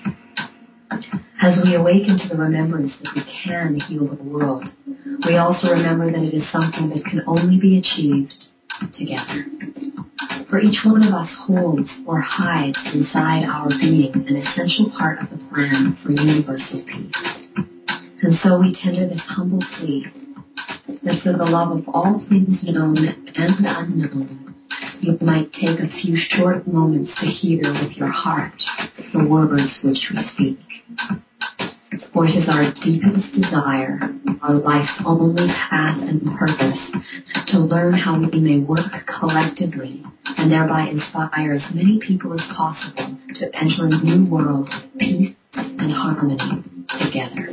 As we awaken to the remembrance that we can heal the world, we also remember that it is something that can only be achieved together. For each one of us holds or hides inside our being an essential part of the plan for universal peace. And so we tender this humble plea that for the love of all things known and unknown, you might take a few short moments to hear with your heart the words which we speak. For it is our deepest desire, our life's only path and purpose, to learn how we may work collectively and thereby inspire as many people as possible to enter a new world of peace and harmony together.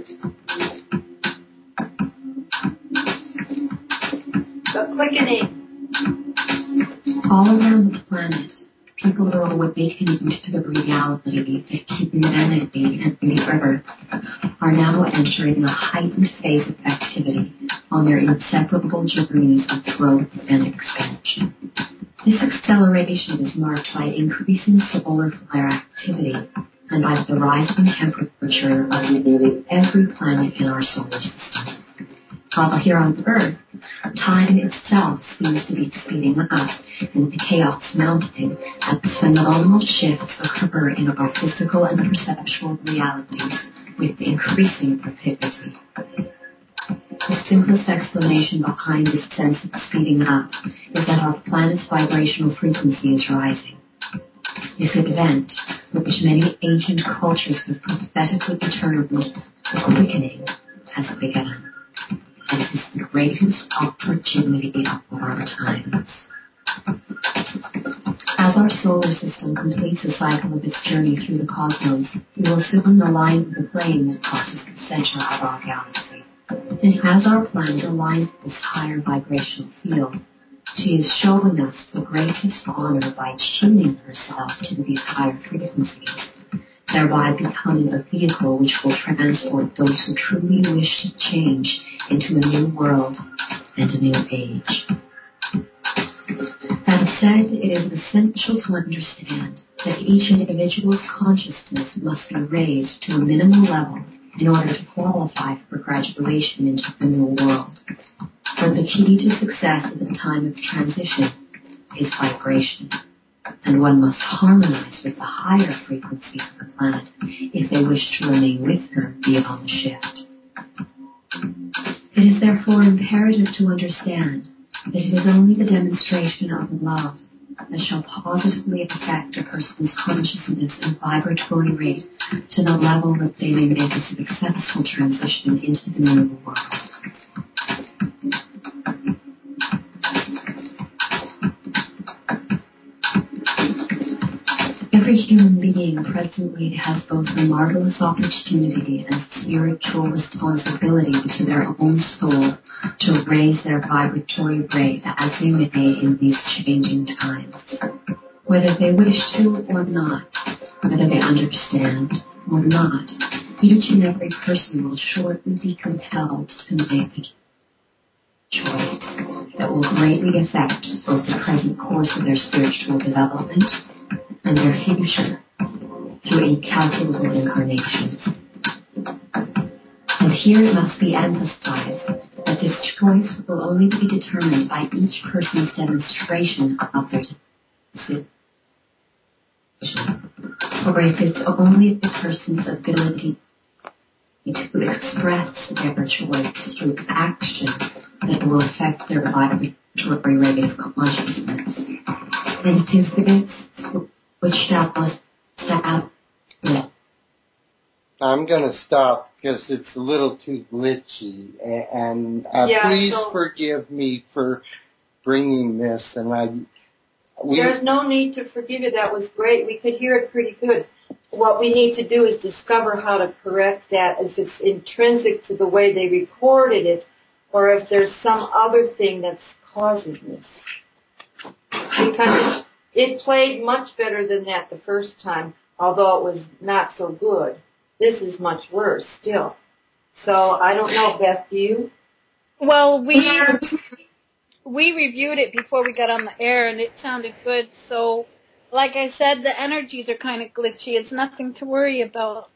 The quickening. All around the planet, people are awakening to the reality that humanity and the earth are now entering a heightened phase of activity on their inseparable journeys of growth and expansion. This acceleration is marked by increasing solar flare activity and by the rising temperature of nearly every planet in our solar system. While here on Earth, time itself seems to be speeding up and the chaos mounting as phenomenal shifts occur in our physical and perceptual realities with increasing rapidity. The simplest explanation behind this sense of speeding up is that our planet's vibrational frequency is rising. This event, which many ancient cultures have prophetically termed the quickening, has begun. And it is the greatest opportunity of our times. As our solar system completes a cycle of its journey through the cosmos, we will soon align with the flame that crosses the center of our galaxy. And as our planet aligns with this higher vibrational field, she is showing us the greatest honor by tuning herself to these higher frequencies, thereby becoming a vehicle which will transport those who truly wish to change into a new world and a new age. That said, it is essential to understand that each individual's consciousness must be raised to a minimal level in order to qualify for graduation into the new world. For the key to success at the time of transition is vibration, and one must harmonize with the higher frequencies of the planet if they wish to remain with her beyond the shift. It is therefore imperative to understand that it is only the demonstration of love that shall positively affect a person's consciousness and vibratory rate to the level that they may make a successful transition into the new world. Every human being present absolutely has both the marvelous opportunity and spiritual responsibility to their own soul to raise their vibratory rate as they may in these changing times. Whether they wish to or not, whether they understand or not, each and every person will shortly be compelled to make a choice that will greatly affect both the present course of their spiritual development and their future through incalculable incarnations. And here it must be emphasized that this choice will only be determined by each person's demonstration of their decision. For it is only the person's ability to express their choice through action that will affect their vibratory rate of consciousness. And it is this which shall establish. I'm going to stop because it's a little too glitchy, and uh, Yeah, please so- forgive me for bringing this. And I, we, There's no need to forgive you. That was great. We could hear it pretty good. What we need to do is discover how to correct that, if it's intrinsic to the way they recorded it, or if there's some other thing that's causing this. Because it played much better than that the first time, although it was not so good. This is much worse still. So I don't know, Beth, do you? Well, we we reviewed it before we got on the air, and it sounded good. So, like I said, the energies are kind of glitchy. It's nothing to worry about.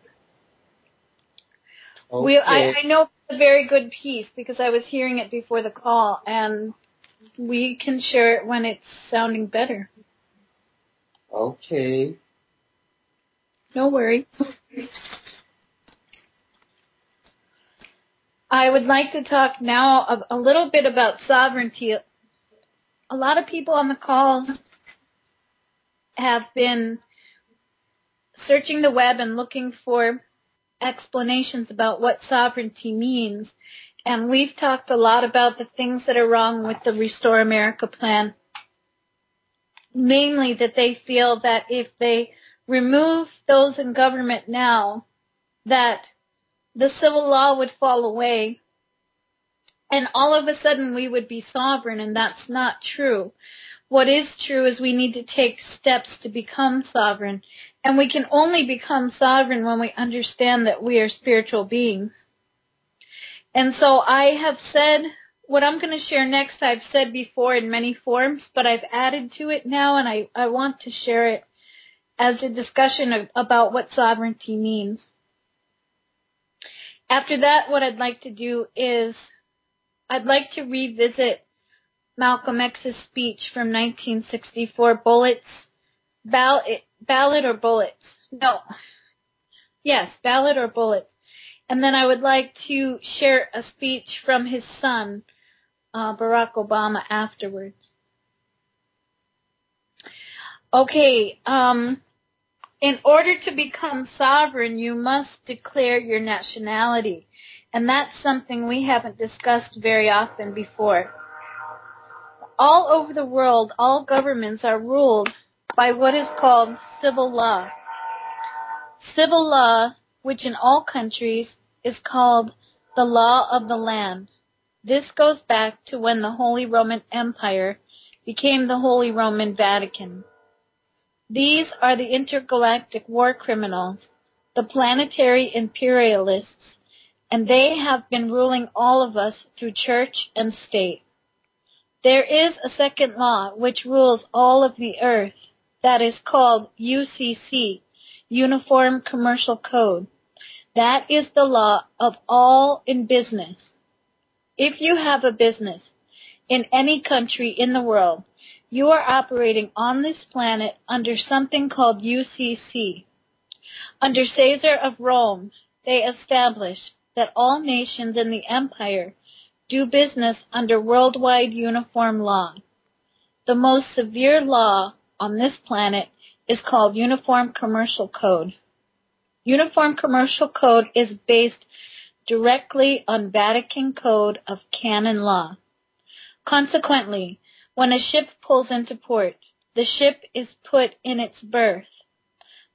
okay. We, I, I know it's a very good piece because I was hearing it before the call, and we can share it when it's sounding better. Okay. No worry. I would like to talk now a, a little bit about sovereignty. A lot of people on the call have been searching the web and looking for explanations about what sovereignty means. And we've talked a lot about the things that are wrong with the Restore America plan. Mainly that they feel that if they remove those in government now, that the civil law would fall away, and all of a sudden we would be sovereign, and that's not true. What is true is we need to take steps to become sovereign, and we can only become sovereign when we understand that we are spiritual beings. And so I have said, what I'm going to share next I've said before in many forms, but I've added to it now, and I, I want to share it as a discussion of, about what sovereignty means. After that, what I'd like to do is I'd like to revisit Malcolm X's speech from nineteen sixty-four, Bullets, ball, Ballot or Bullets? No. Yes, Ballot or Bullets. And then I would like to share a speech from his son, uh, Barack Obama, afterwards. Okay, um... in order to become sovereign, you must declare your nationality. And that's something we haven't discussed very often before. All over the world, all governments are ruled by what is called civil law. Civil law, which in all countries is called the law of the land. This goes back to when the Holy Roman Empire became the Holy Roman Vatican. These are the intergalactic war criminals, the planetary imperialists, and they have been ruling all of us through church and state. There is a second law which rules all of the earth that is called U C C, Uniform Commercial Code. That is the law of all in business. If you have a business in any country in the world, you are operating on this planet under something called U C C. Under Caesar of Rome, they established that all nations in the empire do business under worldwide uniform law. The most severe law on this planet is called Uniform Commercial Code. Uniform Commercial Code is based directly on Vatican Code of Canon Law. Consequently, when a ship pulls into port, the ship is put in its berth.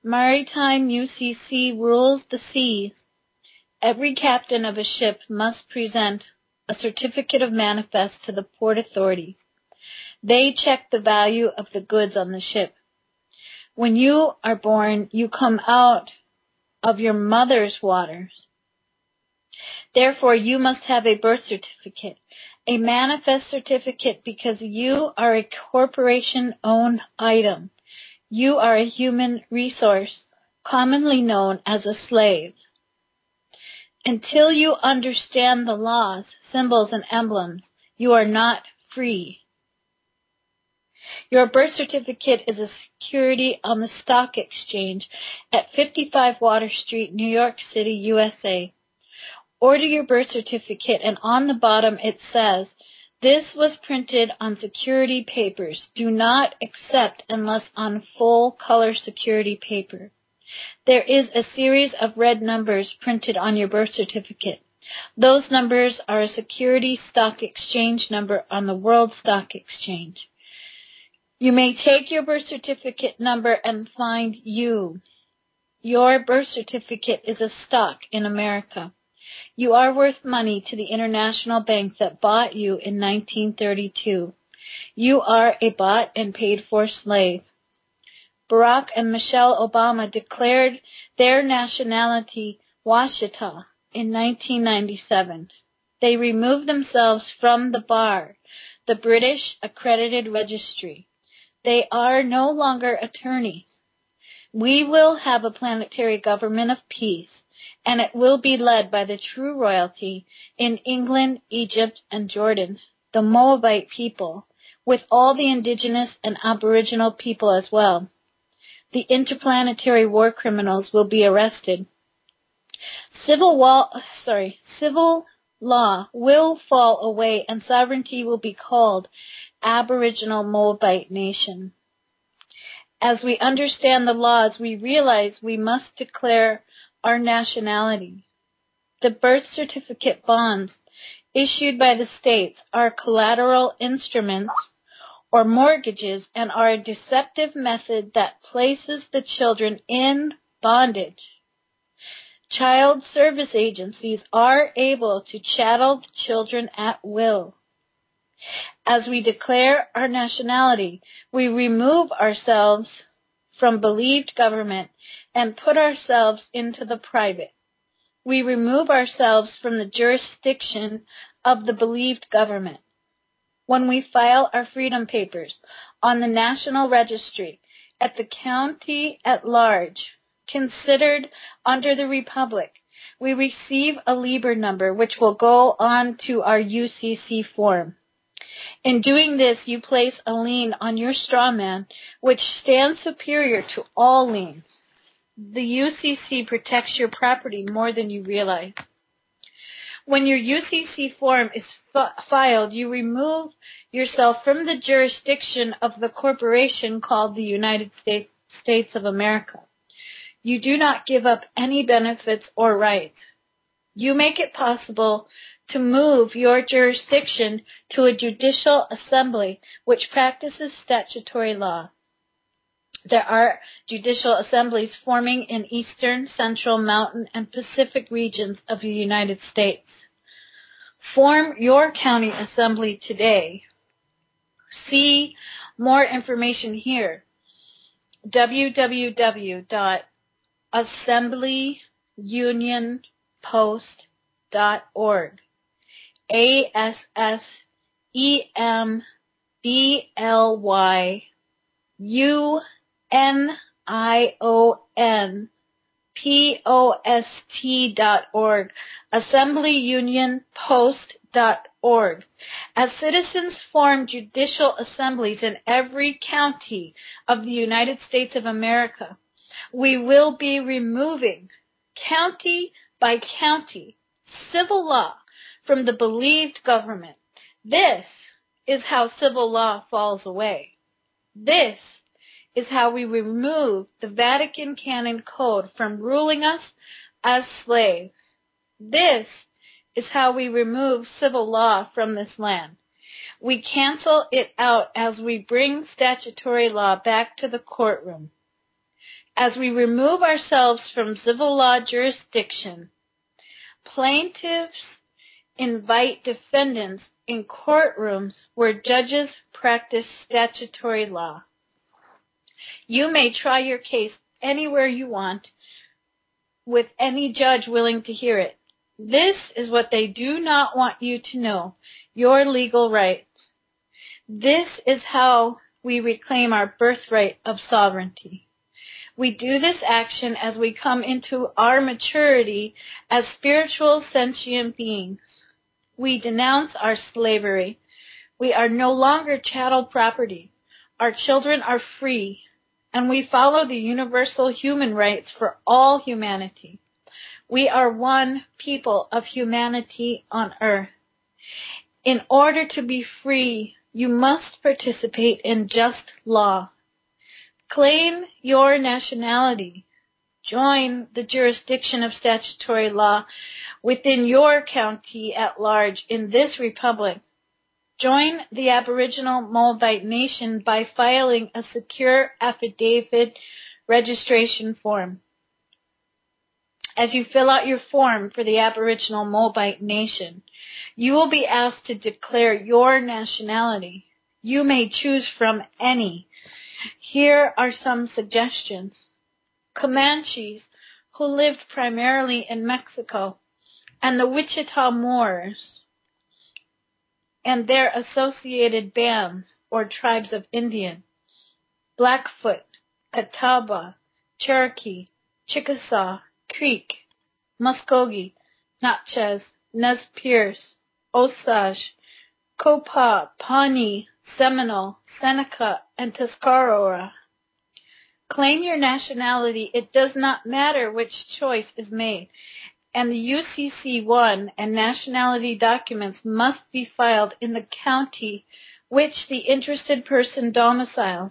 Maritime U C C rules the seas. Every captain of a ship must present a certificate of manifest to the port authorities. They check the value of the goods on the ship. When you are born, you come out of your mother's waters. Therefore, you must have a birth certificate, a manifest certificate, because you are a corporation-owned item. You are a human resource, commonly known as a slave. Until you understand the laws, symbols, and emblems, you are not free. Your birth certificate is a security on the stock exchange at fifty-five Water Street, New York City, U S A. Order your birth certificate, and on the bottom it says, "This was printed on security papers. Do not accept unless on full-color security paper." There is a series of red numbers printed on your birth certificate. Those numbers are a security stock exchange number on the World Stock Exchange. You may take your birth certificate number and find you. Your birth certificate is a stock in America. You are worth money to the international bank that bought you in nineteen thirty-two. You are a bought and paid for slave. Barack and Michelle Obama declared their nationality Washita in nineteen ninety-seven. They removed themselves from the bar, the British Accredited Registry. They are no longer attorneys. We will have a planetary government of peace, and it will be led by the true royalty in England, Egypt, and Jordan, the Moabite people, with all the indigenous and aboriginal people as well. The interplanetary war criminals will be arrested. Civil law, sorry, civil law will fall away, and sovereignty will be called Aboriginal Moabite Nation. As we understand the laws, we realize we must declare our nationality. The birth certificate bonds issued by the states are collateral instruments or mortgages and are a deceptive method that places the children in bondage. Child service agencies are able to chattel the children at will. As we declare our nationality, we remove ourselves from believed government and put ourselves into the private. We remove ourselves from the jurisdiction of the believed government. When we file our freedom papers on the National Registry at the county at large, considered under the Republic, we receive a Lieber number which will go on to our U C C form. In doing this, you place a lien on your straw man, which stands superior to all liens. The U C C protects your property more than you realize. When your U C C form is f- filed, you remove yourself from the jurisdiction of the corporation called the United States, States of America. You do not give up any benefits or rights. You make it possible to move your jurisdiction to a judicial assembly which practices statutory law. There are judicial assemblies forming in eastern, central, mountain, and Pacific regions of the United States. Form your county assembly today. See more information here. w w w dot assembly union post dot org. A S S E M B L Y U N I O N P O S T dot org, assembly union post dot org. As citizens form judicial assemblies in every county of the United States of America, we will be removing, county by county, civil law from the believed government. This is how civil law falls away. This is how we remove the Vatican Canon Code from ruling us as slaves. This is how we remove civil law from this land. We cancel it out as we bring statutory law back to the courtroom. As we remove ourselves from civil law jurisdiction, plaintiffs invite defendants in courtrooms where judges practice statutory law. You may try your case anywhere you want, with any judge willing to hear it. This is what they do not want you to know, your legal rights. This is how we reclaim our birthright of sovereignty. We do this action as we come into our maturity as spiritual sentient beings. We denounce our slavery. We are no longer chattel property. Our children are free, and we follow the universal human rights for all humanity. We are one people of humanity on earth. In order to be free, you must participate in just law. Claim your nationality. Join the jurisdiction of statutory law within your county at large in this republic. Join the Aboriginal Moabite Nation by filing a secure affidavit registration form. As you fill out your form for the Aboriginal Moabite Nation, you will be asked to declare your nationality. You may choose from any. Here are some suggestions. Comanches, who lived primarily in Mexico, and the Wichita Moors and their associated bands or tribes of Indian. Blackfoot, Catawba, Cherokee, Chickasaw, Creek, Muskogee, Natchez, Nez Perce, Osage, Copa, Pawnee, Seminole, Seneca, and Tuscarora. Claim your nationality. It does not matter which choice is made, and the U C C one and nationality documents must be filed in the county which the interested person domiciles.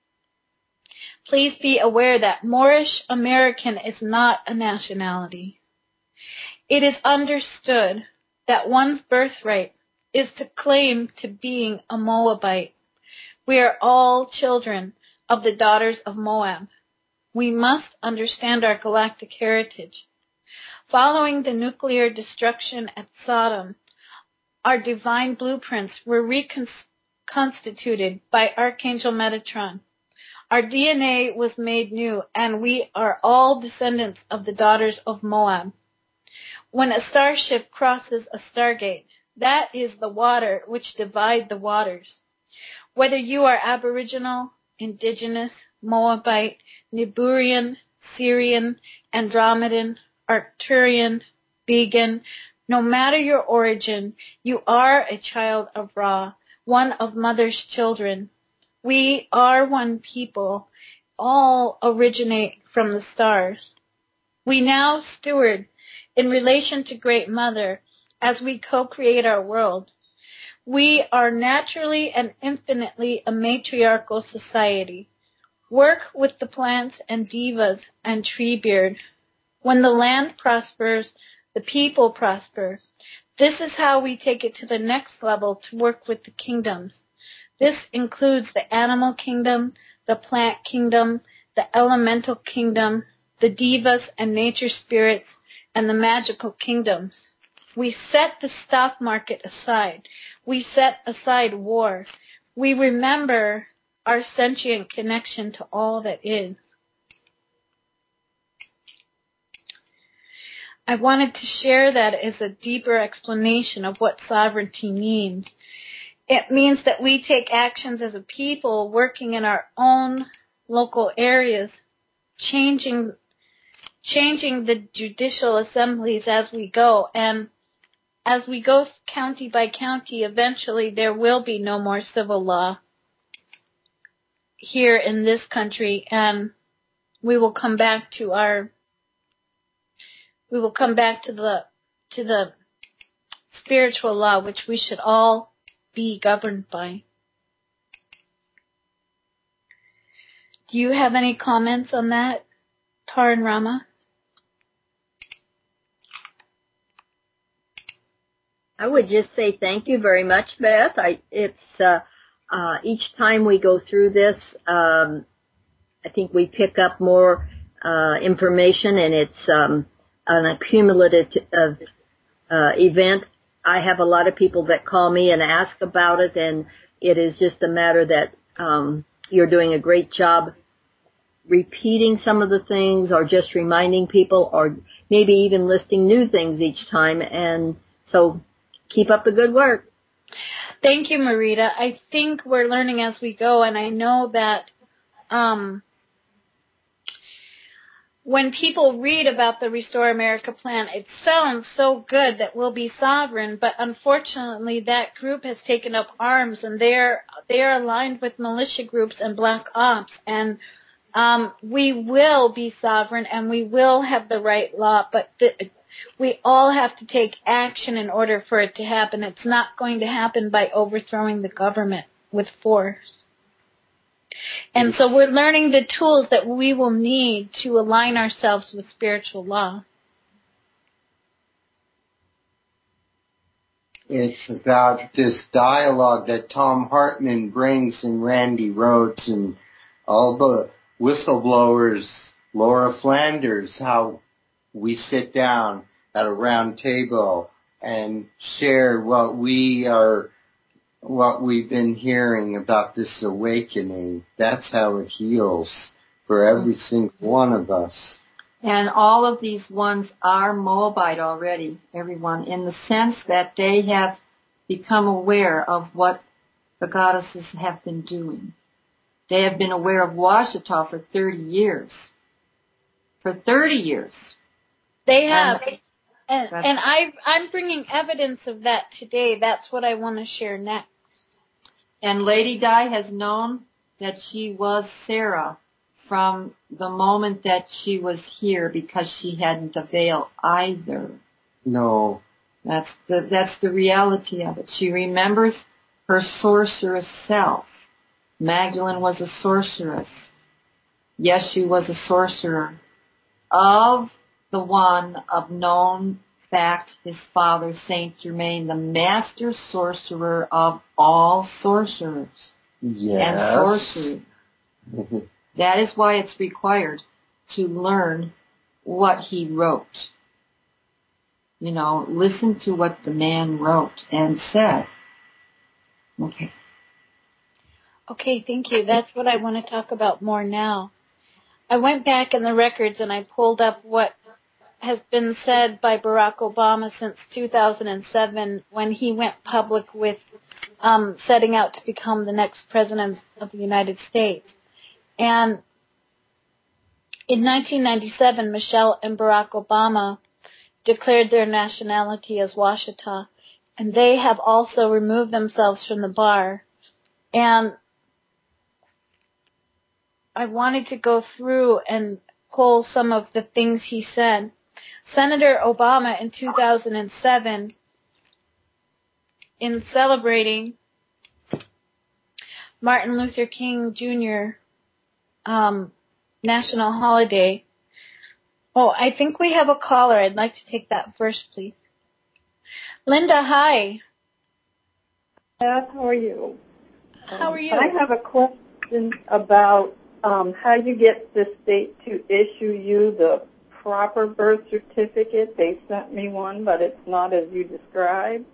Please be aware that Moorish American is not a nationality. It is understood that one's birthright is to claim to being a Moabite. We are all children of the daughters of Moab. We must understand our galactic heritage. Following the nuclear destruction at Sodom, our divine blueprints were reconstituted by Archangel Metatron. Our D N A was made new, and we are all descendants of the daughters of Moab. When a starship crosses a stargate, that is the water which divides the waters. Whether you are Aboriginal, Indigenous, Moabite, Niburian, Syrian, Andromedan, Arcturian, vegan, no matter your origin, you are a child of Ra, one of Mother's children. We are one people, all originate from the stars. We now steward in relation to Great Mother as we co-create our world. We are naturally and infinitely a matriarchal society. Work with the plants and divas and Treebeard. When the land prospers, the people prosper. This is how we take it to the next level to work with the kingdoms. This includes the animal kingdom, the plant kingdom, the elemental kingdom, the divas and nature spirits, and the magical kingdoms. We set the stock market aside. We set aside war. We remember our sentient connection to all that is. I wanted to share that as a deeper explanation of what sovereignty means. It means that we take actions as a people working in our own local areas, changing changing the judicial assemblies as we go. And as we go county by county, eventually there will be no more civil law here in this country, and we will come back to our we will come back to the to the spiritual law, which we should all be governed by. Do you have any comments on that, Tar and Rama? I would just say thank you very much, Beth. I, it's uh, uh, each time we go through this, um, I think we pick up more uh, information, and it's um, an accumulative uh, uh, event. I have a lot of people that call me and ask about it, and it is just a matter that um, you're doing a great job repeating some of the things, or just reminding people, or maybe even listing new things each time. And so keep up the good work. Thank you, Marita. I think we're learning as we go, and I know that um, when people read about the Restore America plan, it sounds so good that we'll be sovereign, but unfortunately that group has taken up arms, and they're they're aligned with militia groups and black ops, and um, we will be sovereign and we will have the right law, but the, we all have to take action in order for it to happen. It's not going to happen by overthrowing the government with force. And so we're learning the tools that we will need to align ourselves with spiritual law. It's about this dialogue that Tom Hartman brings in Randy Rhodes and all the whistleblowers, Laura Flanders, how we sit down at a round table and share what we are, what we've been hearing about this awakening. That's how it heals for every single one of us. And all of these ones are Moabite already, everyone, in the sense that they have become aware of what the goddesses have been doing. They have been aware of Washita for thirty years. For thirty years. They have. And, and, and I, I'm bringing evidence of that today. That's what I want to share next. And Lady Di has known that she was Sarah from the moment that she was here, because she hadn't a veil either. No. That's the, that's the reality of it. She remembers her sorceress self. Magdalene was a sorceress. Yeshu was a sorcerer of the one of known fact, his father, Saint Germain, the master sorcerer of all sorcerers yes. and sorcery. That is why it's required to learn what he wrote. You know, listen to what the man wrote and said. Okay. Okay, thank you. That's what I want to talk about more now. I went back in the records and I pulled up what has been said by Barack Obama since two thousand seven, when he went public with um, setting out to become the next president of the United States. And in nineteen ninety-seven, Michelle and Barack Obama declared their nationality as Washita, and they have also removed themselves from the bar. And I wanted to go through and pull some of the things he said. Senator Obama in two thousand seven, in celebrating Martin Luther King Junior Um, national holiday. Oh, I think we have a caller. I'd like to take that first, please. Linda, hi. Beth, how are you? How are you? I have a question about um, how you get the state to issue you the proper birth certificate. They sent me one, but it's not as you described.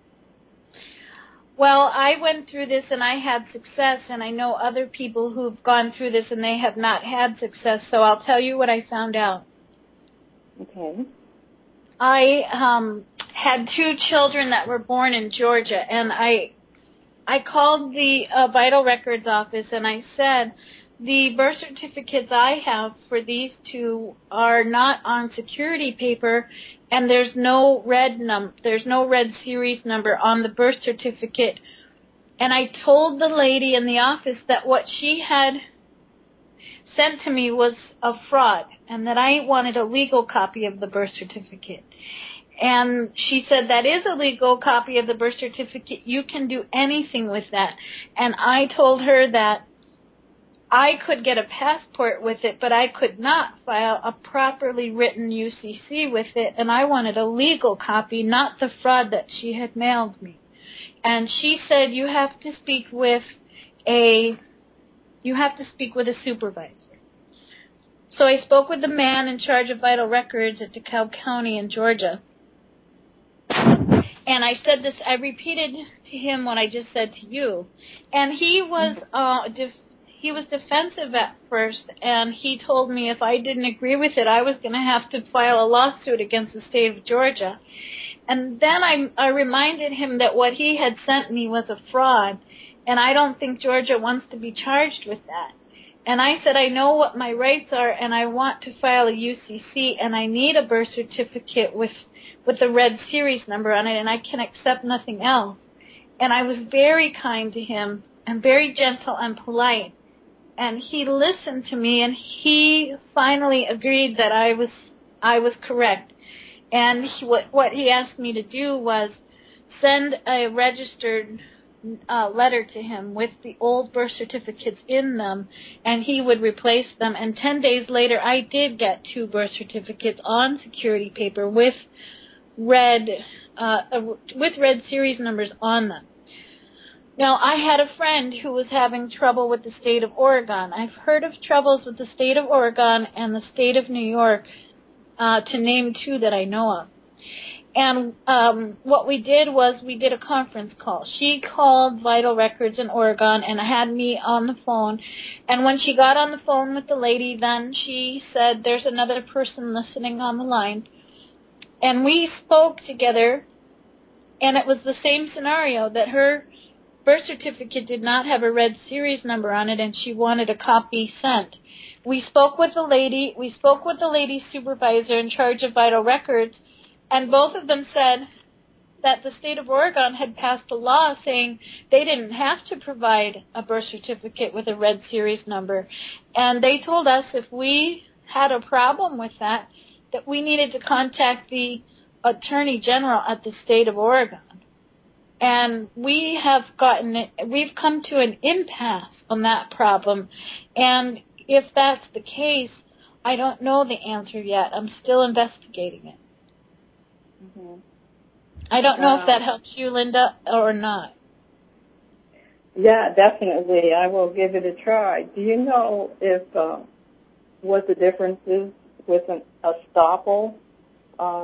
Well, I went through this and I had success, and I know other people who've gone through this and they have not had success, so I'll tell you what I found out. Okay. I um, had two children that were born in Georgia, and I I called the uh, Vital Records office and I said, the birth certificates I have for these two are not on security paper, and there's no red num there's no red series number on the birth certificate. And I told the lady in the office that what she had sent to me was a fraud, and that I wanted a legal copy of the birth certificate. And she said, that is a legal copy of the birth certificate. You can do anything with that. And I told her that I could get a passport with it, but I could not file a properly written U C C with it, and I wanted a legal copy, not the fraud that she had mailed me. And she said, you have to speak with a, you have to speak with a supervisor. So I spoke with the man in charge of vital records at DeKalb County in Georgia. And I said this, I repeated to him what I just said to you. And he was uh, def- he was defensive at first, and he told me if I didn't agree with it, I was going to have to file a lawsuit against the state of Georgia. And then I, I reminded him that what he had sent me was a fraud, and I don't think Georgia wants to be charged with that. And I said, I know what my rights are, and I want to file a U C C, and I need a birth certificate with with the red series number on it, and I can accept nothing else. And I was very kind to him and very gentle and polite. And he listened to me, and he finally agreed that I was I was correct. And he, what what he asked me to do was send a registered uh, letter to him with the old birth certificates in them, and he would replace them. And ten days later, I did get two birth certificates on security paper with red uh, with red series numbers on them. Now, I had a friend who was having trouble with the state of Oregon. I've heard of troubles with the state of Oregon and the state of New York, uh, to name two that I know of. And um, what we did was we did a conference call. She called Vital Records in Oregon and had me on the phone. And when she got on the phone with the lady, then she said, there's another person listening on the line. And we spoke together, and it was the same scenario, that her birth certificate did not have a red series number on it, and she wanted a copy sent. We spoke with the lady, we spoke with the lady's supervisor in charge of Vital Records, and both of them said that the state of Oregon had passed a law saying they didn't have to provide a birth certificate with a red series number. And they told us if we had a problem with that, that we needed to contact the Attorney General at the state of Oregon. And we have gotten it, we've come to an impasse on that problem. And if that's the case, I don't know the answer yet. I'm still investigating it. Mm-hmm. I don't know wow. if that helps you, Linda, or not. Yeah, definitely. I will give it a try. Do you know if uh, what the difference is with an estoppel? Uh,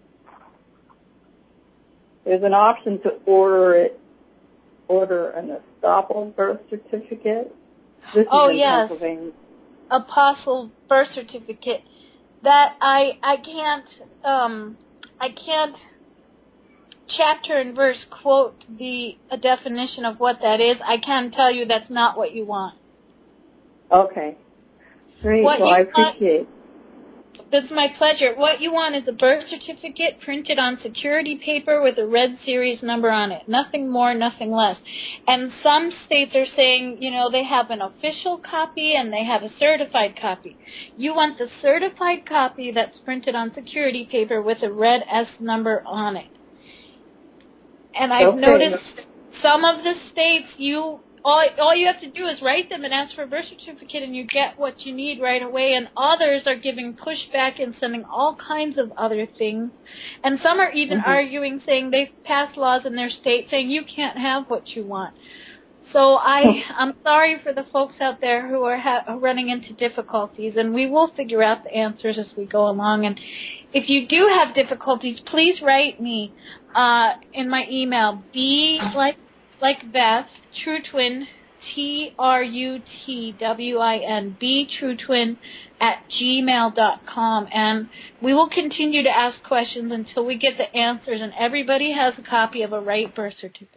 there's an option to order it, order an estoppel birth certificate. This oh, is in yes. Pennsylvania. Apostle birth certificate. That I I can't um I can't chapter and verse quote the a definition of what that is. I can tell you that's not what you want. Okay. Great. What well, you I appreciate want, It's my pleasure. What you want is a birth certificate printed on security paper with a red series number on it. Nothing more, nothing less. And some states are saying, you know, they have an official copy and they have a certified copy. You want the certified copy that's printed on security paper with a red S number on it. And I've okay. noticed some of the states, you all all you have to do is write them and ask for a birth certificate, and you get what you need right away. And others are giving pushback and sending all kinds of other things. And some are even mm-hmm. arguing, saying they've passed laws in their state saying you can't have what you want. So I, I'm sorry for the folks out there who are ha- running into difficulties, and we will figure out the answers as we go along. And if you do have difficulties, please write me uh, in my email, B like like Beth, True Twin, T R U T W I N, B True Twin at gmail dot com, and we will continue to ask questions until we get the answers, and everybody has a copy of a right birth certificate.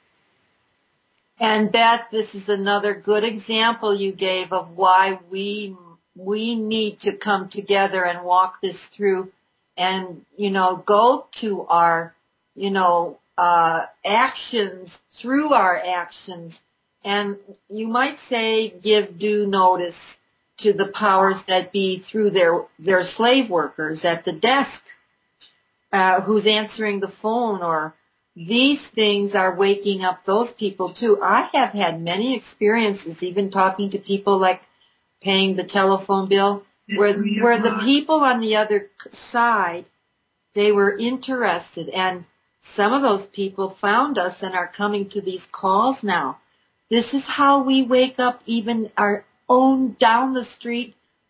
And Beth, this is another good example you gave of why we we need to come together and walk this through, and you know go to our you know uh, actions through our actions, and you might say give due notice to the powers that be through their their slave workers at the desk, uh, who's answering the phone, or these things are waking up those people too. I have had many experiences, even talking to people like paying the telephone bill, where where the people on the other side, they were interested, and some of those people found us and are coming to these calls now. This is how we wake up even our own down the street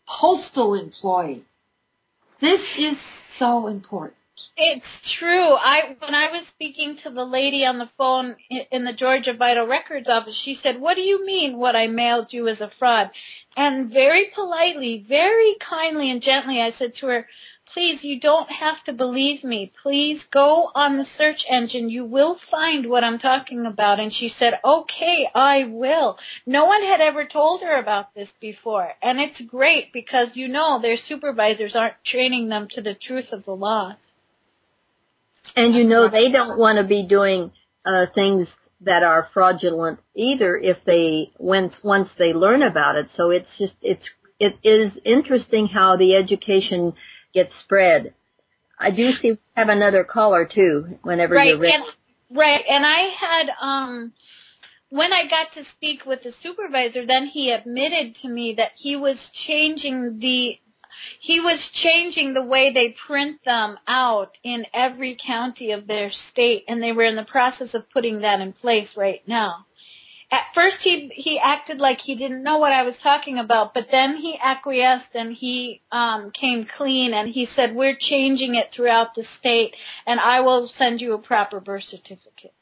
postal employee. This is so important. It's true. I when I was speaking to the lady on the phone in the Georgia Vital Records office, she said, "What do you mean what I mailed you is a fraud?" And very politely, very kindly and gently, I said to her, "Please, you don't have to believe me. Please go on the search engine. You will find what I'm talking about." And she said, "Okay, I will." No one had ever told her about this before. And it's great because, you know, their supervisors aren't training them to the truth of the laws. And, you know, they don't want to be doing uh, things that are fraudulent either if they, once, once they learn about it. So it's just, it's, it is interesting how the education gets spread. I do see we have another caller too, whenever right, you're ready. And, right, and I had, um, when I got to speak with the supervisor, then he admitted to me that he was changing the, he was changing the way they print them out in every county of their state, and they were in the process of putting that in place right now. At first, he he acted like he didn't know what I was talking about, but then he acquiesced and he um, came clean, and he said, "We're changing it throughout the state, and I will send you a proper birth certificate."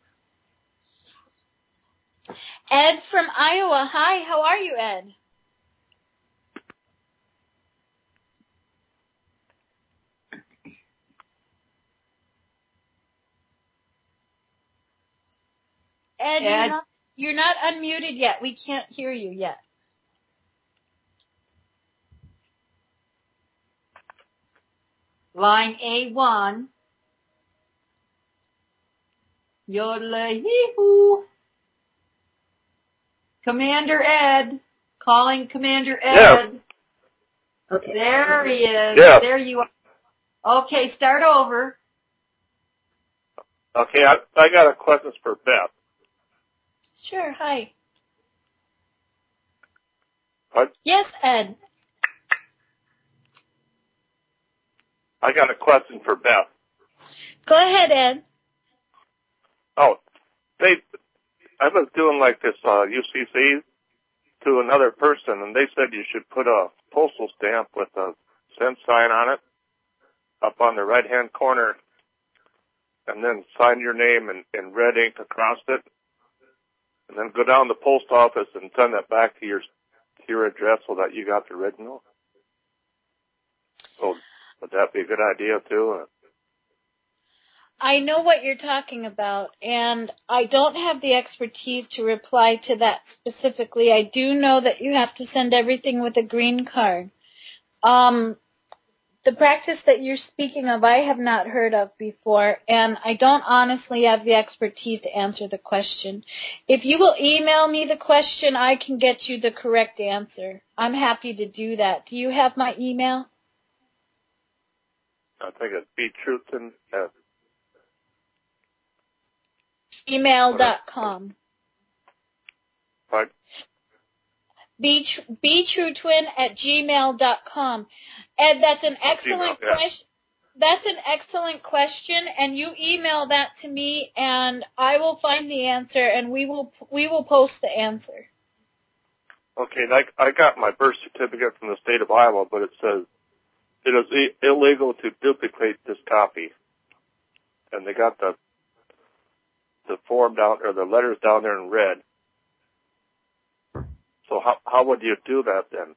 Ed from Iowa. Hi, how are you, Ed? Ed, Ed? You're, not, you're not unmuted yet. We can't hear you yet. Line A one. Yodelay-hee-hoo. Commander Ed. Calling Commander Ed. Yes. Okay. There he is. Yes. There you are. Okay, start over. Okay, I, I got a question for Beth. Sure, hi. What? Yes, Ed. I got a question for Beth. Go ahead, Ed. Oh, they, I was doing like this uh, U C C to another person, and they said you should put a postal stamp with a send sign on it up on the right-hand corner, and then sign your name in, in red ink across it, and then go down to the post office and send it back to your to your address so that you got the original. So would that be a good idea too? I know what you're talking about, and I don't have the expertise to reply to that specifically. I do know that you have to send everything with a green card. Um, the practice that you're speaking of, I have not heard of before, and I don't honestly have the expertise to answer the question. If you will email me the question, I can get you the correct answer. I'm happy to do that. Do you have my email? I think it's B. Truthen at Email dot com. Right. B Trutwin at gmail dot com. Ed, that's an excellent Gmail, yeah. question. That's an excellent question, and you email that to me, and I will find the answer, and we will we will post the answer. Okay, I, I got my birth certificate from the state of Iowa, but it says it is i- illegal to duplicate this copy, and they got the the form down or the letters down there in red. So how how would you do that then?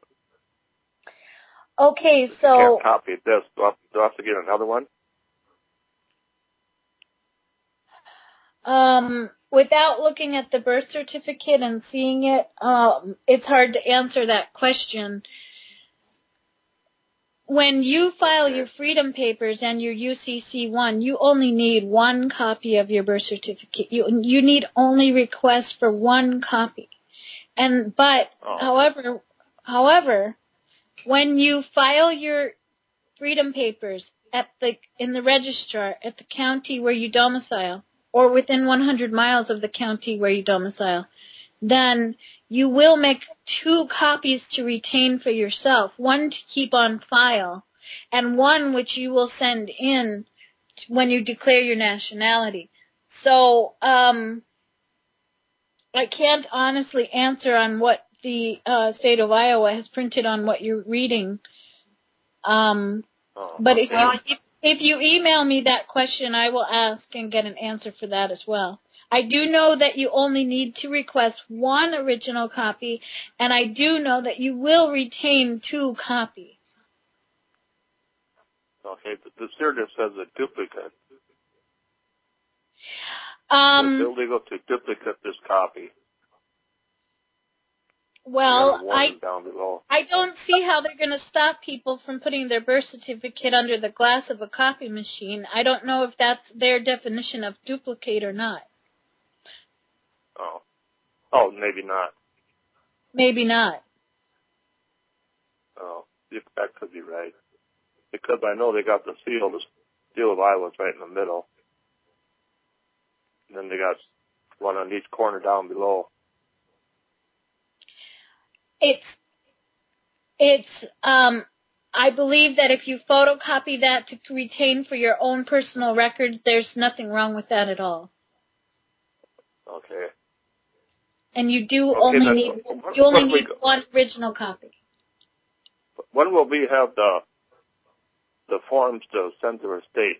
Okay, You so can't copy this. Do I, have, do I have to get another one? um, without looking at the birth certificate and seeing it, um, it's hard to answer that question. When you file your Freedom Papers and your U C C one, you only need one copy of your birth certificate. You you need only request for one copy. And but Oh. however, however, when you file your Freedom Papers at the in the registrar at the county where you domicile, or within one hundred miles of the county where you domicile, then you will make two copies to retain for yourself, one to keep on file, and one which you will send in when you declare your nationality. So um, I can't honestly answer on what the uh, state of Iowa has printed on what you're reading. Um, Oh, but if Well, you, if you email me that question, I will ask and get an answer for that as well. I do know that you only need to request one original copy, and I do know that you will retain two copies. okay. But this here just says a duplicate. Um, It's illegal to duplicate this copy. well, And a I warning down below. I don't see how they're going to stop people from putting their birth certificate under the glass of a copy machine. I don't know if that's their definition of duplicate or not. Oh. Oh, maybe not. Maybe not. Oh, that could be right. Because I know they got the seal, the seal of Iowa's right in the middle. And then they got one on each corner down below. It's, it's, um, I believe that if you photocopy that to retain for your own personal records, there's nothing wrong with that at all. Okay. And you do Okay, only then, need, what- you only what we need go- one original copy. When will we have the the forms to send to our state?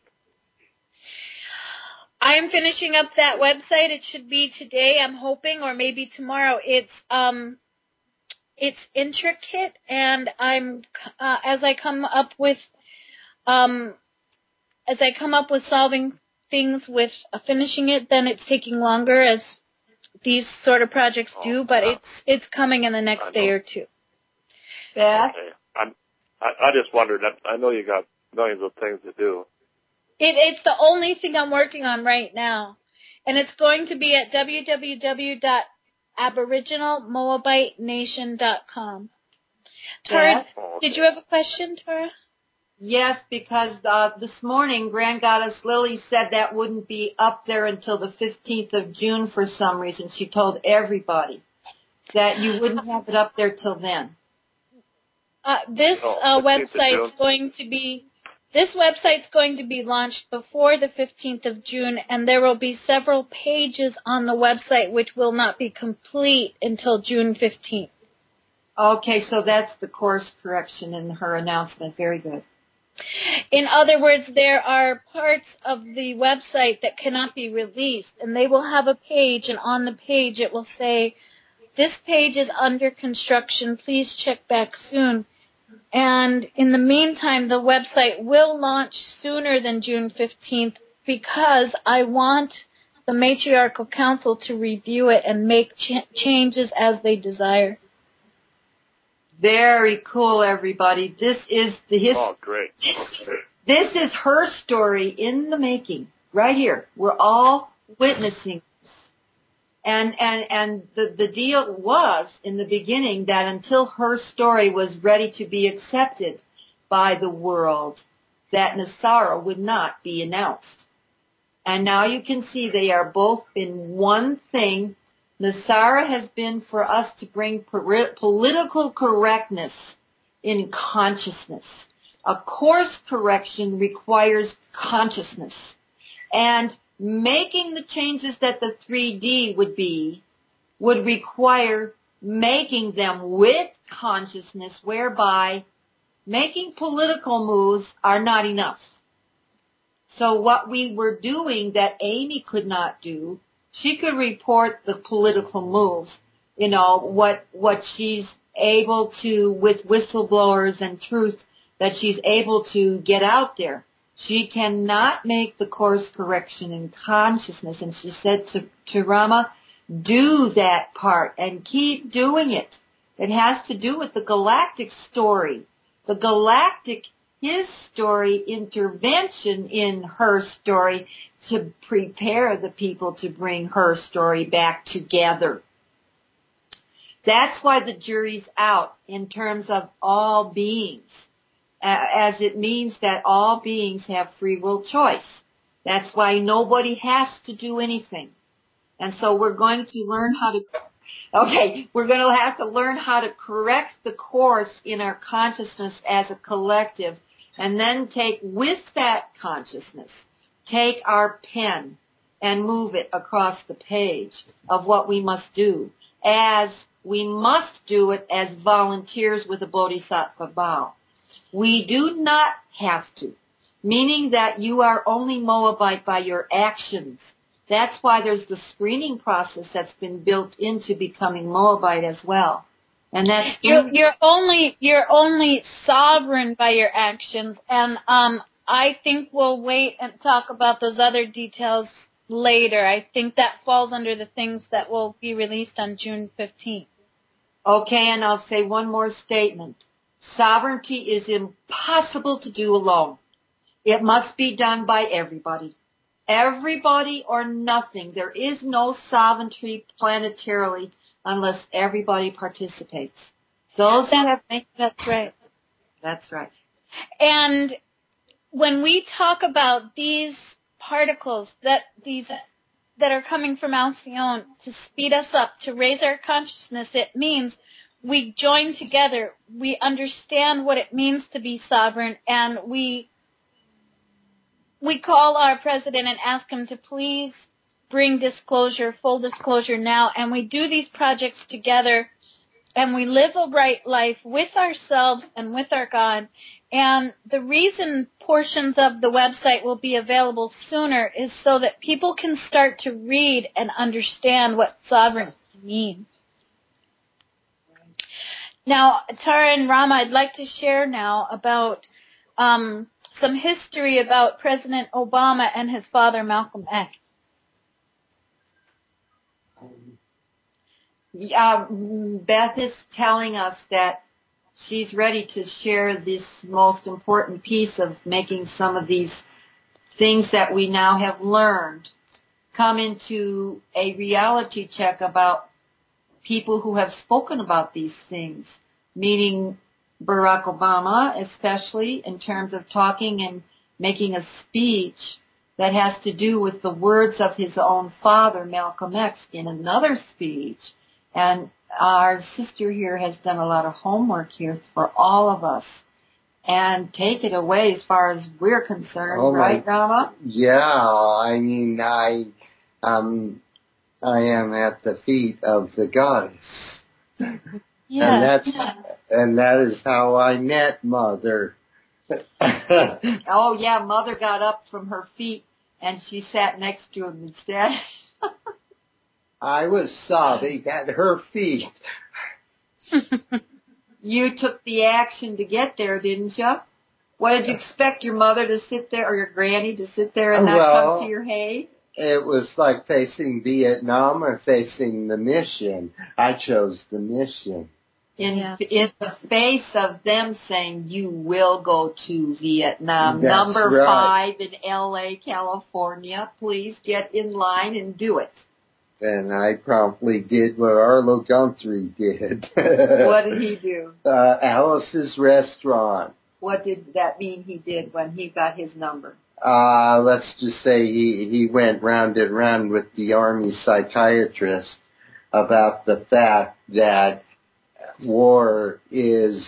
I am finishing up that website. It should be today, I'm hoping, or maybe tomorrow. It's, um, it's intricate, and I'm, uh, as I come up with, um, as I come up with solving things with uh, finishing it, then it's taking longer, as these sort of projects do, but it's it's coming in the next day or two. Beth? Okay. I'm, I, I just wondered, I, I know you got millions of things to do. It, it's the only thing I'm working on right now. And it's going to be at w w w dot aboriginal moabite nation dot com. Tara, Beth? did you have a question, Tara? Yes, because uh, this morning Grand Goddess Lily said that wouldn't be up there until the fifteenth of June for some reason. She told everybody that you wouldn't have it up there till then. Uh, this Oh, uh, fifteenth of website's June. going to be this website's going to be launched before the fifteenth of June, and there will be several pages on the website which will not be complete until June fifteenth. Okay, so that's the course correction in her announcement. Very good. In other words, there are parts of the website that cannot be released, and they will have a page, and on the page it will say, this page is under construction, please check back soon. And in the meantime, the website will launch sooner than June fifteenth because I want the Matriarchal Council to review it and make ch- changes as they desire. Very cool, everybody. This is the his. Oh, great. This is her story in the making, right here. We're all witnessing. And and and the the deal was in the beginning that until her story was ready to be accepted by the world, that NESARA would not be announced. And now you can see they are both in one thing. NESARA has been for us to bring political correctness in consciousness. A course correction requires consciousness. And making the changes that the three D would be would require making them with consciousness, whereby making political moves are not enough. So what we were doing that Amy could not do, she could report the political moves, you know, what what she's able to, with whistleblowers and truth, that she's able to get out there. She cannot make the course correction in consciousness. And she said to, to Rama, do that part and keep doing it. It has to do with the galactic story. The galactic, his story, intervention in her story to prepare the people to bring her story back together. That's why the jury's out in terms of all beings, as it means that all beings have free will choice. That's why nobody has to do anything. And so we're going to learn how to, okay, we're going to have to learn how to correct the course in our consciousness as a collective, and then take with that consciousness, take our pen and move it across the page of what we must do as we must do it as volunteers with a Bodhisattva vow. We do not have to, meaning that you are only Moabite by your actions. That's why there's the screening process that's been built into becoming Moabite as well. And that's you're, you're only you're only sovereign by your actions, and um, I think we'll wait and talk about those other details later. I think that falls under the things that will be released on June fifteenth. Okay, and I'll say one more statement. Sovereignty is impossible to do alone. It must be done by everybody. Everybody or nothing. There is no sovereignty planetarily unless everybody participates. Those who have made that's right. That's right. And when we talk about these particles that these that are coming from Alcyone to speed us up, to raise our consciousness, it means we join together. We understand what it means to be sovereign, and we we call our president and ask him to please bring disclosure, full disclosure now, and we do these projects together, and we live a right life with ourselves and with our God. And the reason portions of the website will be available sooner is so that people can start to read and understand what sovereignty means. Now, Tara and Rama, I'd like to share now about um, some history about President Obama and his father, Malcolm X. Uh, Beth is telling us that she's ready to share this most important piece of making some of these things that we now have learned come into a reality check about people who have spoken about these things, meaning Barack Obama, especially in terms of talking and making a speech that has to do with the words of his own father, Malcolm X, in another speech. And our sister here has done a lot of homework here for all of us. And take it away as far as we're concerned, oh right, my, Rama? Yeah, I mean, I, um, I am at the feet of the goddess. Yeah, and that's, yeah. and that is how I met Mother. Oh yeah, Mother got up from her feet and she sat next to him instead. I was sobbing at her feet. You took the action to get there, didn't you? What did you expect, your mother to sit there or your granny to sit there and not well, come to your aid? It was like facing Vietnam or facing the mission. I chose the mission. In, yeah. in the face of them saying, you will go to Vietnam. That's Number right. five in L A, California. Please get in line and do it. And I promptly did what Arlo Guthrie did. What did he do? Uh, Alice's Restaurant. What did that mean he did when he got his number? Uh, let's just say he, he went round and round with the Army psychiatrist about the fact that war is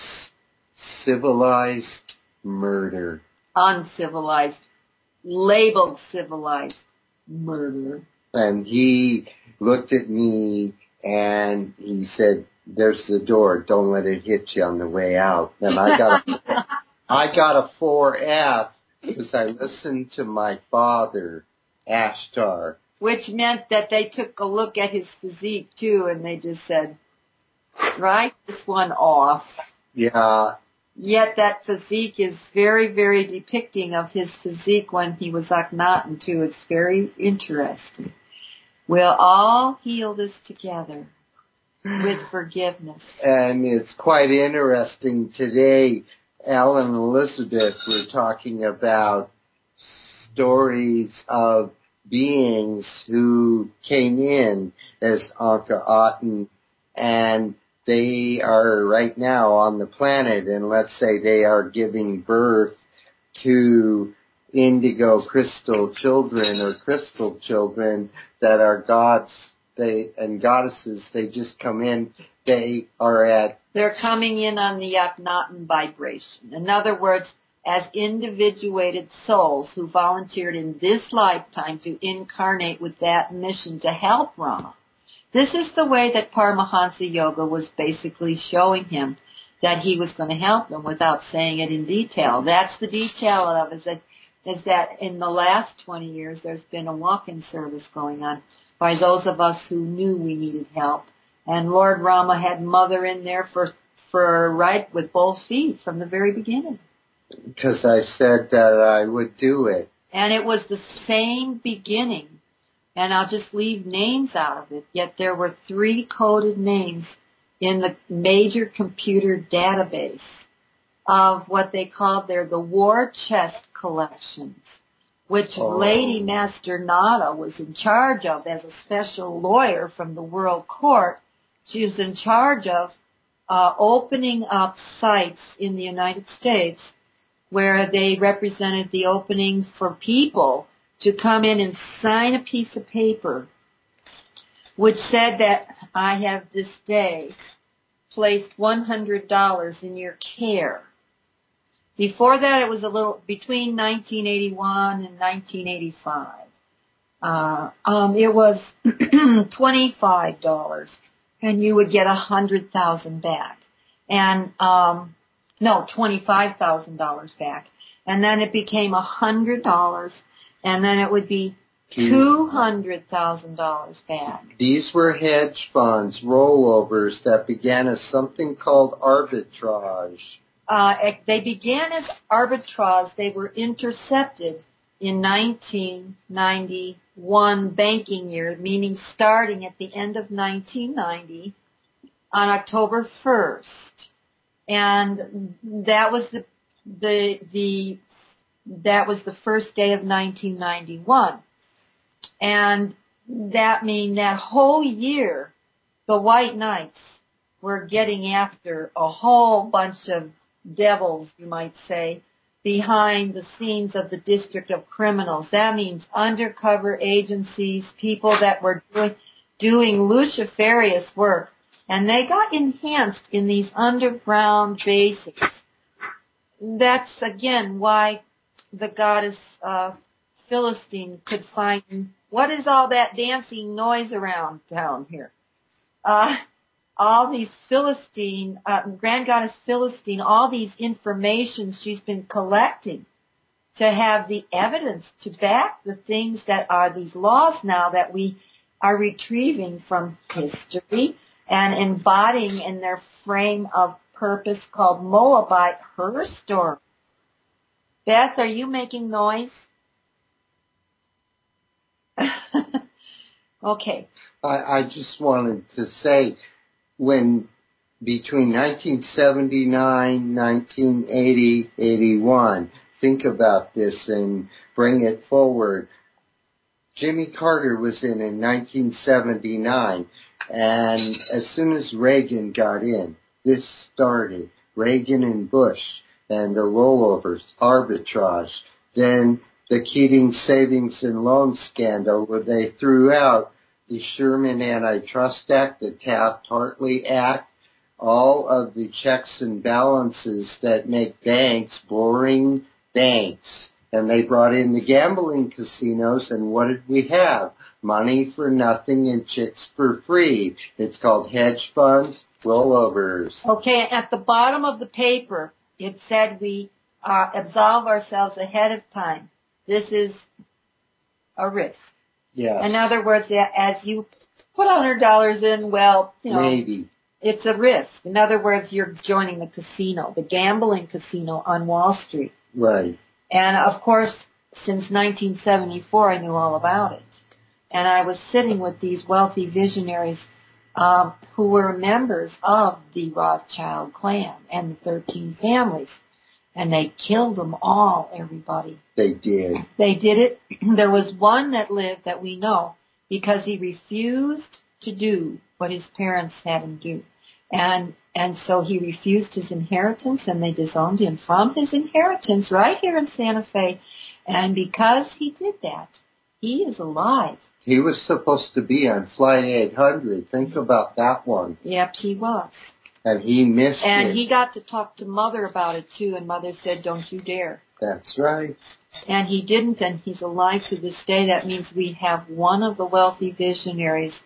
civilized murder. Uncivilized, labeled civilized murder. And he looked at me and he said, there's the door, don't let it hit you on the way out. And I got a, I got a four F because I listened to my father, Ashtar. Which meant that they took a look at his physique too and they just said, write this one off. Yeah. Yet that physique is very, very depicting of his physique when he was Akhenaten too. It's very interesting. We'll all heal this together with forgiveness. And it's quite interesting. Today, Alan and Elizabeth were talking about stories of beings who came in as Akhenaten, and they are right now on the planet, and let's say they are giving birth to indigo crystal children or crystal children that are gods they and goddesses. They just come in. They are at... They're coming in on the Akhenaten vibration. In other words, as individuated souls who volunteered in this lifetime to incarnate with that mission to help Rama. This is the way that Paramahansa Yoga was basically showing him that he was going to help him without saying it in detail. That's the detail of it, is that, is that in the last twenty years there's been a walk-in service going on by those of us who knew we needed help. And Lord Rama had Mother in there for, for right with both feet from the very beginning. Because I said that I would do it. And it was the same beginning. And I'll just leave names out of it. Yet there were three coded names in the major computer database of what they called there the war chest collections, which oh. Lady Master Nada was in charge of as a special lawyer from the World Court. She was in charge of uh, opening up sites in the United States where they represented the openings for people to come in and sign a piece of paper which said that I have this day placed one hundred dollars in your care. Before that, it was a little, between nineteen eighty-one and nineteen eighty-five. Uh, um, it was twenty-five dollars, and you would get one hundred thousand dollars back. And, um, no, twenty-five thousand dollars back. And then it became one hundred dollars, and then it would be two hundred thousand dollars back. These were hedge funds, rollovers that began as something called arbitrage. Uh, they began as arbitrage. They were intercepted in nineteen ninety-one banking year, meaning starting at the end of nineteen ninety on October first. And that was the, the, the, that was the first day of nineteen ninety-one. And that means that whole year, the White Knights were getting after a whole bunch of devils, you might say, behind the scenes of the District of Criminals. That means undercover agencies, people that were doing, doing luciferious work. And they got enhanced in these underground bases. That's, again, why the goddess uh, Philistine could find, what is all that dancing noise around down here? Uh, all these Philistine, uh, Grand Goddess Philistine, all these information she's been collecting to have the evidence to back the things that are these laws now that we are retrieving from history and embodying in their frame of purpose called Moabite, her story. Beth, are you making noise? Okay. I, I just wanted to say, when between nineteen seventy-nine, nineteen eighty, eighty-one, think about this and bring it forward. Jimmy Carter was in in nineteen seventy-nine, and as soon as Reagan got in, this started. Reagan and Bush and the rollovers, arbitrage, then the Keating Savings and Loan scandal where they threw out the Sherman Antitrust Act, the Taft-Hartley Act, all of the checks and balances that make banks boring banks. And they brought in the gambling casinos, and what did we have? Money for nothing and chicks for free. It's called hedge funds, rollovers. Okay, at the bottom of the paper, it said we uh, absolve ourselves ahead of time. This is a risk. Yes. In other words, as you put one hundred dollars in, well, you know, maybe it's a risk. In other words, you're joining the casino, the gambling casino on Wall Street. Right. And, of course, since nineteen seventy-four, I knew all about it. And I was sitting with these wealthy visionaries um, who were members of the Rothschild clan and the thirteen families. And they killed them all, everybody. They did. They did it. There was one that lived that we know because he refused to do what his parents had him do. And and so he refused his inheritance, and they disowned him from his inheritance right here in Santa Fe. And because he did that, he is alive. He was supposed to be on Flight eight hundred. Think about that one. Yep, he was. And he missed and it. And he got to talk to Mother about it, too, and Mother said, don't you dare. That's right. And he didn't, and he's alive to this day. That means we have one of the wealthy visionaries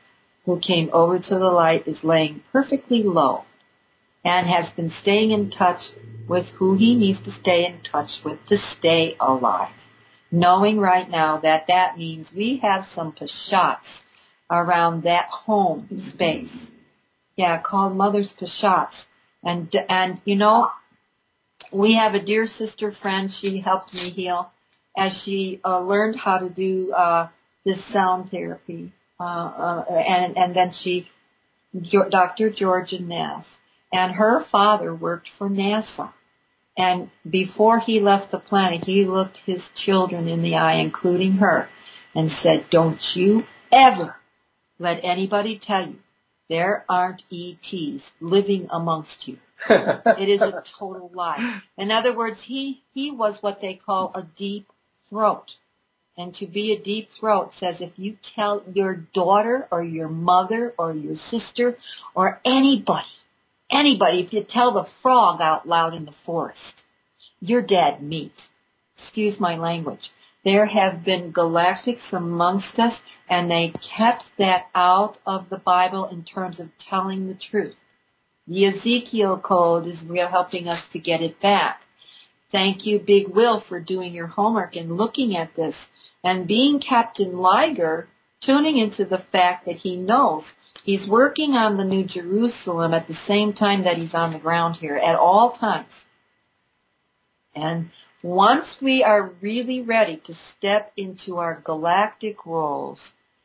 who came over to the light, is laying perfectly low and has been staying in touch with who he needs to stay in touch with to stay alive. Knowing right now that that means we have some Pashats around that home space. Yeah, called Mother's Pashats. And, and, you know, we have a dear sister friend. She helped me heal as she uh, learned how to do uh, this sound therapy. Uh, uh, and, and then she, Doctor Georgia Nass. And her father worked for NASA. And before he left the planet, he looked his children in the eye, including her, and said, don't you ever let anybody tell you there aren't E Ts living amongst you. It is a total lie. In other words, he, he was what they call a deep throat. And to be a deep throat says if you tell your daughter or your mother or your sister or anybody, anybody, if you tell the frog out loud in the forest, you're dead meat. Excuse my language. There have been galactics amongst us, and they kept that out of the Bible in terms of telling the truth. The Ezekiel Code is real helping us to get it back. Thank you, Big Will, for doing your homework and looking at this. And being Captain Liger, tuning into the fact that he knows he's working on the New Jerusalem at the same time that he's on the ground here at all times. And once we are really ready to step into our galactic roles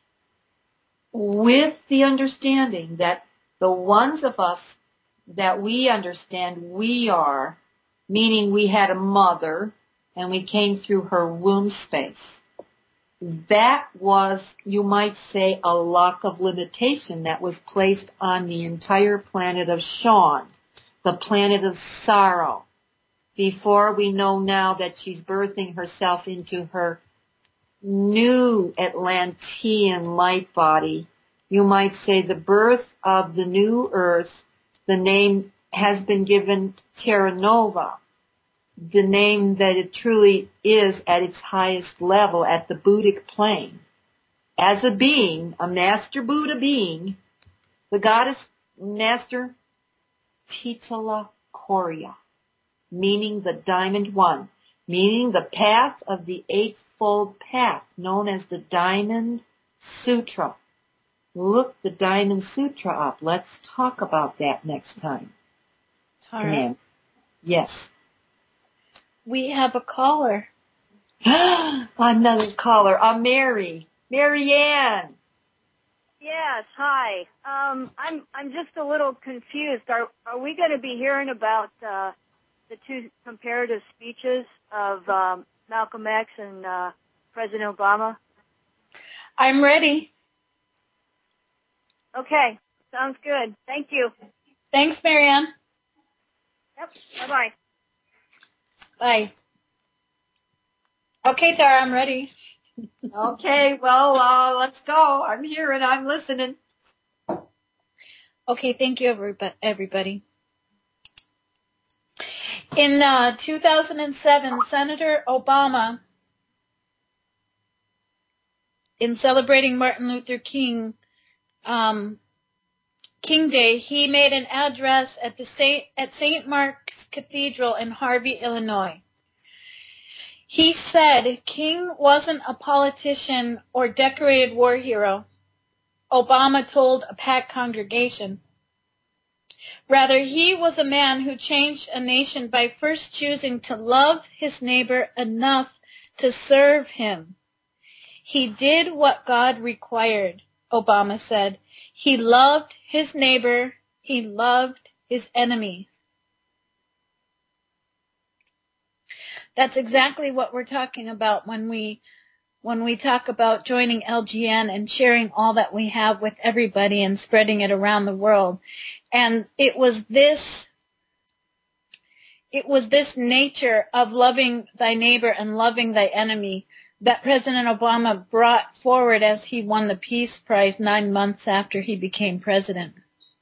with the understanding that the ones of us that we understand we are, meaning we had a mother and we came through her womb space, that was, you might say, a lock of limitation that was placed on the entire planet of Sean, the planet of sorrow, before we know now that she's birthing herself into her new Atlantean light body. You might say the birth of the new earth, the name has been given Terra Nova, the name that it truly is at its highest level, at the Buddhic plane. As a being, a master Buddha being, the goddess master Titala Korea, meaning the diamond one, meaning the path of the eightfold path, known as the Diamond Sutra. Look the Diamond Sutra up. Let's talk about that next time. Tara? Yes. We have a caller. Another caller. A Mary. Mary Ann. Yes, hi. Um, I'm I'm just a little confused. Are are we going to be hearing about uh, the two comparative speeches of um, Malcolm X and uh, President Obama? I'm ready. Okay, sounds good. Thank you. Thanks, Marianne. Yep. Bye bye. Bye. Okay, Tara, I'm ready. Okay, well, uh, let's go. I'm here and I'm listening. Okay, thank you, everybody. In uh, two thousand seven, Senator Obama, in celebrating Martin Luther King um, King Day, he made an address at the Saint at Saint Mark's Cathedral in Harvey, Illinois. He said King wasn't a politician or decorated war hero, Obama told a packed congregation. Rather, he was a man who changed a nation by first choosing to love his neighbor enough to serve him. He did what God required, Obama said. He loved his neighbor. He loved his enemies. That's exactly what we're talking about when we when we talk about joining L G N and sharing all that we have with everybody and spreading it around the world. And it was this it was this nature of loving thy neighbor and loving thy enemy that President Obama brought forward as he won the Peace Prize nine months after he became president.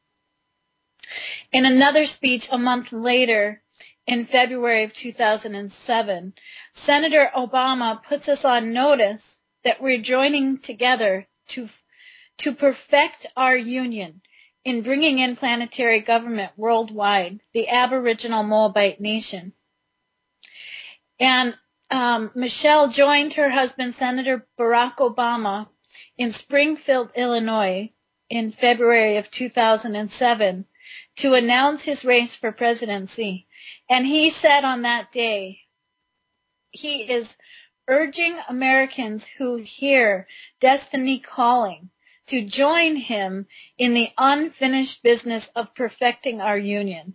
In another speech a month later, in February of two thousand seven, Senator Obama puts us on notice that we're joining together to to perfect our union in bringing in planetary government worldwide, the Aboriginal Moabite Nation. And um, Michelle joined her husband, Senator Barack Obama, in Springfield, Illinois, in February of two thousand seven, to announce his race for presidency. And he said on that day, he is urging Americans who hear Destiny calling to join him in the unfinished business of perfecting our union.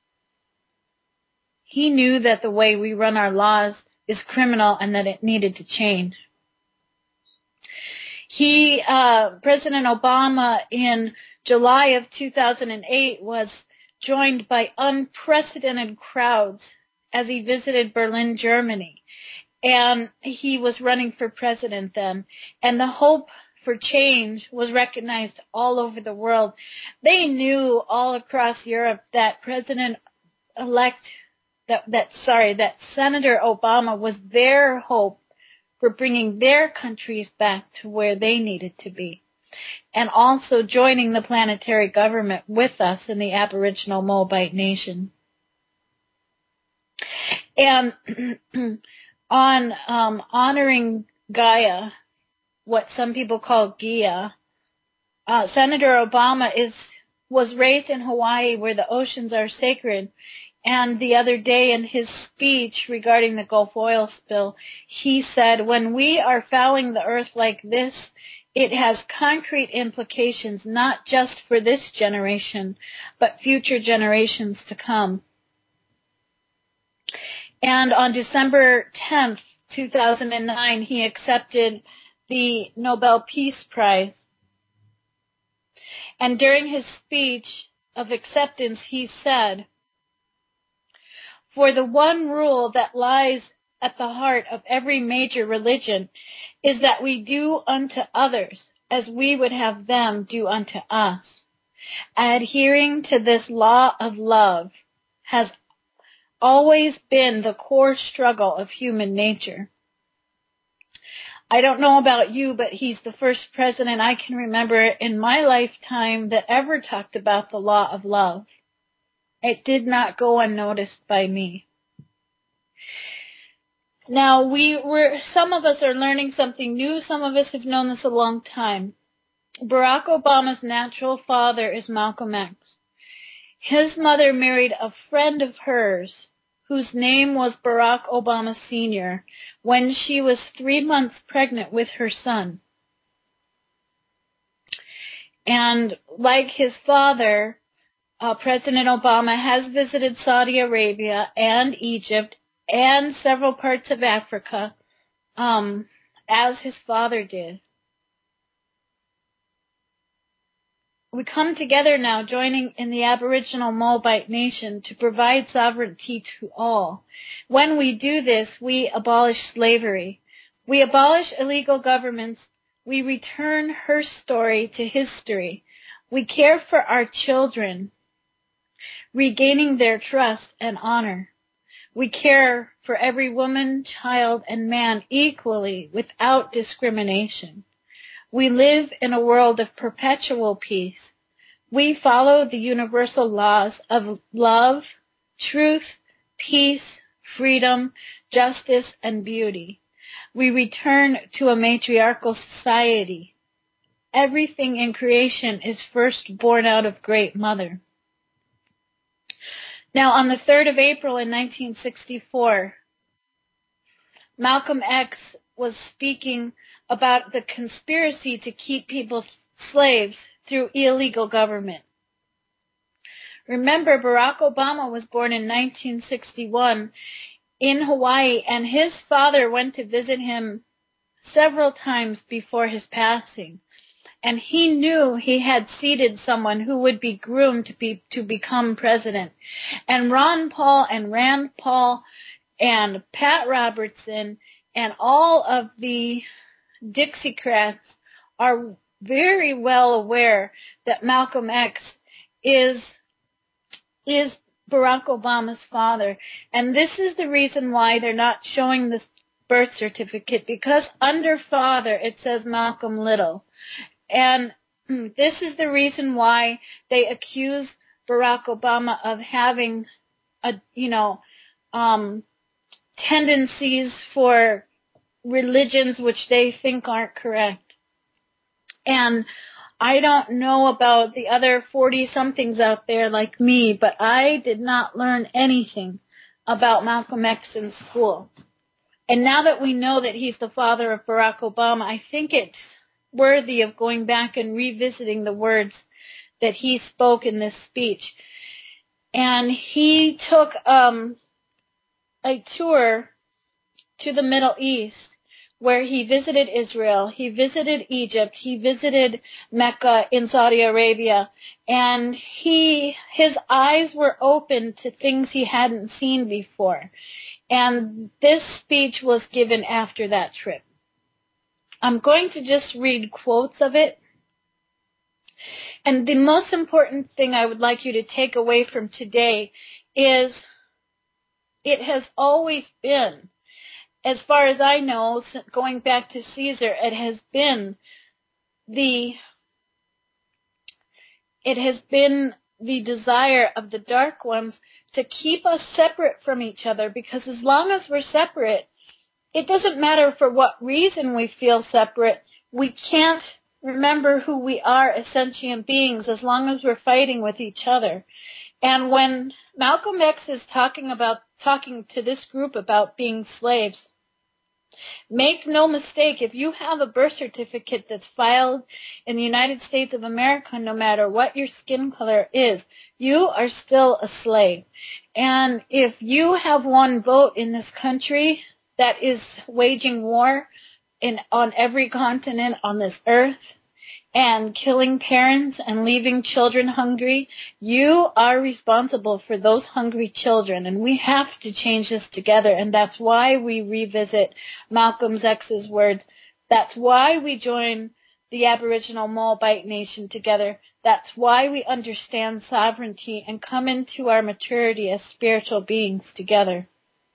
He knew that the way we run our laws is criminal and that it needed to change. He, uh, President Obama, in July of two thousand eight, was joined by unprecedented crowds as he visited Berlin, Germany. And he was running for president then. And the hope for change was recognized all over the world. They knew all across Europe that President-elect, that, that, sorry, that Senator Obama was their hope for bringing their countries back to where they needed to be. And also joining the planetary government with us in the Aboriginal Moabite Nation. And on um, honoring Gaia, what some people call Gia, uh, Senator Obama is was raised in Hawaii where the oceans are sacred. And the other day in his speech regarding the Gulf oil spill, he said, when we are fouling the earth like this, it has concrete implications not just for this generation, but future generations to come. And on December tenth, two thousand nine, he accepted the Nobel Peace Prize. And during his speech of acceptance, he said, "For the one rule that lies at the heart of every major religion is that we do unto others as we would have them do unto us. Adhering to this law of love has always been the core struggle of human nature." I don't know about you, but he's the first president I can remember in my lifetime that ever talked about the law of love. It did not go unnoticed by me. Now, we were, some of us are learning something new. Some of us have known this a long time. Barack Obama's natural father is Malcolm X. His mother married a friend of hers whose name was Barack Obama Senior when she was three months pregnant with her son. And like his father, uh, President Obama has visited Saudi Arabia and Egypt and several parts of Africa, um, as his father did. We come together now, joining in the Aboriginal Moabite Nation to provide sovereignty to all. When we do this, we abolish slavery. We abolish illegal governments. We return her story to history. We care for our children, regaining their trust and honor. We care for every woman, child, and man equally without discrimination. We live in a world of perpetual peace. We follow the universal laws of love, truth, peace, freedom, justice, and beauty. We return to a matriarchal society. Everything in creation is first born out of Great Mother. Now, on the third of April in nineteen sixty-four, Malcolm X was speaking about the conspiracy to keep people slaves through illegal government. Remember, Barack Obama was born in nineteen sixty-one in Hawaii, and his father went to visit him several times before his passing. And he knew he had seated someone who would be groomed to be to become president. And Ron Paul and Rand Paul and Pat Robertson and all of the Dixiecrats are very well aware that Malcolm X is is Barack Obama's father. And this is the reason why they're not showing this birth certificate, because under father it says Malcolm Little. And This is the reason why they accuse Barack Obama of having, a, you know, um, tendencies for religions which they think aren't correct. And I don't know about the other forty-somethings out there like me, but I did not learn anything about Malcolm X in school. And now that we know that he's the father of Barack Obama, I think it's worthy of going back and revisiting the words that he spoke in this speech. And he took um, a tour to the Middle East where he visited Israel, he visited Egypt, he visited Mecca in Saudi Arabia, and he his eyes were open to things he hadn't seen before. And this speech was given after that trip. I'm going to just read quotes of it. And the most important thing I would like you to take away from today is it has always been, as far as I know, going back to Caesar, it has been the it has been the desire of the dark ones to keep us separate from each other, because as long as we're separate, it doesn't matter for what reason we feel separate. We can't remember who we are as sentient beings as long as we're fighting with each other. And when Malcolm X is talking about talking to this group about being slaves, make no mistake, if you have a birth certificate that's filed in the United States of America, no matter what your skin color is, you are still a slave. And if you have one vote in this country that is waging war in on every continent on this earth and killing parents and leaving children hungry, you are responsible for those hungry children. And we have to change this together. And that's why we revisit Malcolm X's words. That's why we join the Aboriginal Mulbite Nation together. That's why we understand sovereignty and come into our maturity as spiritual beings together.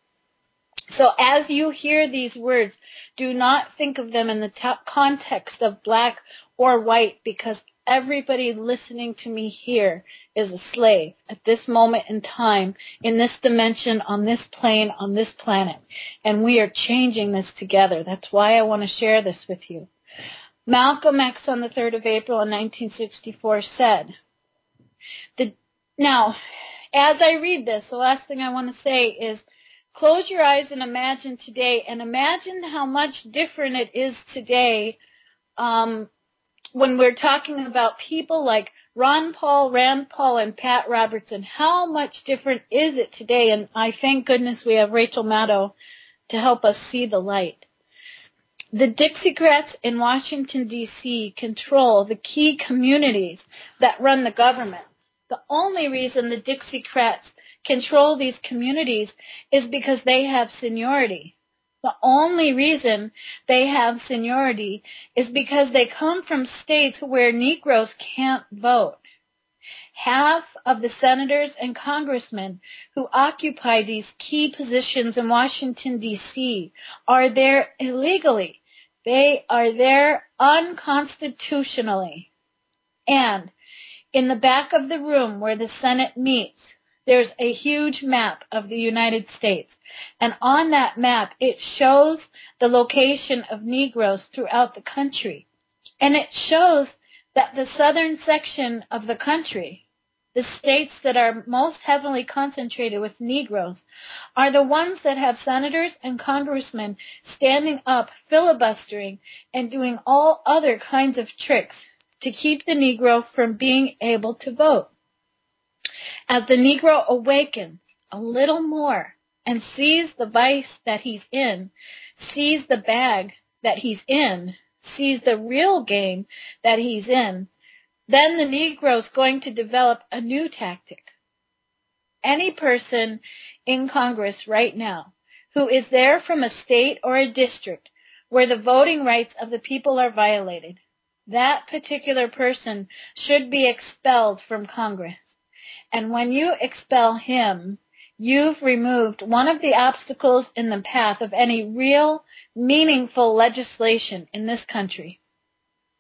So as you hear these words, do not think of them in the t- context of black or white, because everybody listening to me here is a slave at this moment in time, in this dimension, on this plane, on this planet. And we are changing this together. That's why I want to share this with you. Malcolm X on the third of April in nineteen sixty-four said, the, now, as I read this, the last thing I want to say is, close your eyes and imagine today, and imagine how much different it is today um, when we're talking about people like Ron Paul, Rand Paul, and Pat Robertson. How much different is it today? And I thank goodness we have Rachel Maddow to help us see the light. The Dixiecrats in Washington, D C control the key communities that run the government. The only reason the Dixiecrats control these communities is because they have seniority. The only reason they have seniority is because they come from states where Negroes can't vote. Half of the senators and congressmen who occupy these key positions in Washington, D C are there illegally. They are there unconstitutionally. And in the back of the room where the Senate meets, there's a huge map of the United States. And on that map, it shows the location of Negroes throughout the country. And it shows that the southern section of the country, the states that are most heavily concentrated with Negroes, are the ones that have senators and congressmen standing up, filibustering, and doing all other kinds of tricks to keep the Negro from being able to vote. As the Negro awakens a little more and sees the vice that he's in, sees the bag that he's in, sees the real game that he's in, then the Negro's going to develop a new tactic. Any person in Congress right now who is there from a state or a district where the voting rights of the people are violated, that particular person should be expelled from Congress. And when you expel him, you've removed one of the obstacles in the path of any real, meaningful legislation in this country.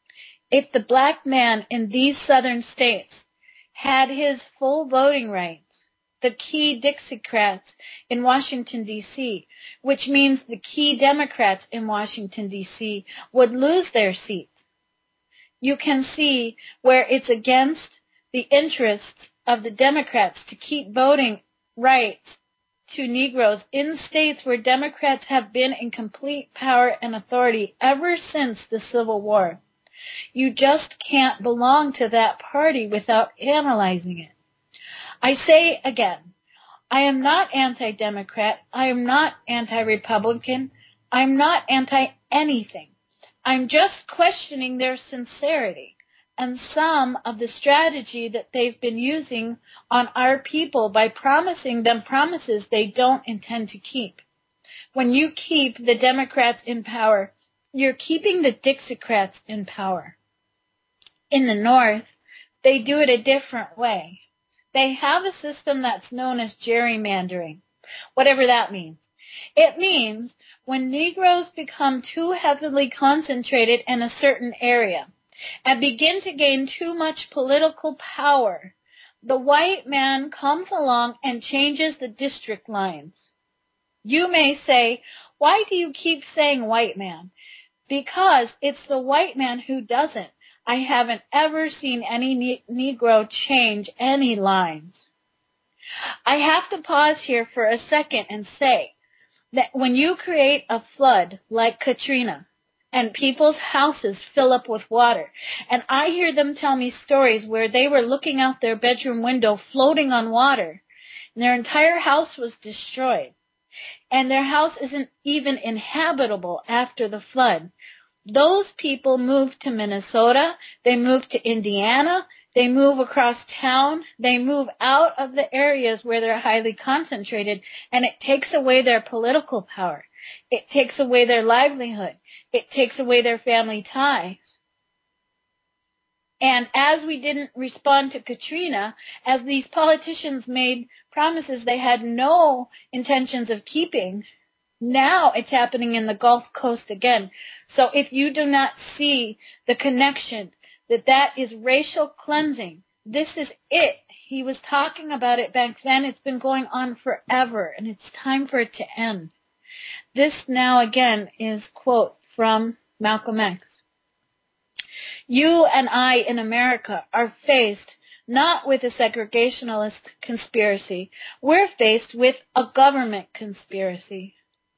if the black man in these southern states had his full voting rights, the key Dixiecrats in Washington, D C, which means the key Democrats in Washington, D C, would lose their seats. You can see where it's against the interests of the Democrats to keep voting rights to Negroes in states where Democrats have been in complete power and authority ever since the Civil War. You just can't belong to that party without analyzing it. I say again, I am not anti-Democrat. I am not anti-Republican. I'm not anti-anything. I'm just questioning their sincerity and some of the strategy that they've been using on our people by promising them promises they don't intend to keep. When you keep the Democrats in power, you're keeping the Dixiecrats in power. In the North, they do it a different way. They have a system that's known as gerrymandering, whatever that means. It means when Negroes become too heavily concentrated in a certain area and begin to gain too much political power, the white man comes along and changes the district lines. You may say, why do you keep saying white man? Because it's the white man who doesn't. I haven't ever seen any ne- Negro change any lines. I have to pause here for a second and say that when you create a flood like Katrina and people's houses fill up with water, and I hear them tell me stories where they were looking out their bedroom window floating on water, and their entire house was destroyed, and their house isn't even inhabitable after the flood. Those people move to Minnesota, they move to Indiana, they move across town, they move out of the areas where they're highly concentrated, and it takes away their political power. It takes away their livelihood. It takes away their family ties. And as we didn't respond to Katrina, as these politicians made promises they had no intentions of keeping, now it's happening in the Gulf Coast again. So if you do not see the connection, that that is racial cleansing, this is it. He was talking about it back then. It's been going on forever, and it's time for it to end. This now again is quote from Malcolm X. You and I in America are faced not with a segregationalist conspiracy. We're faced with a government conspiracy.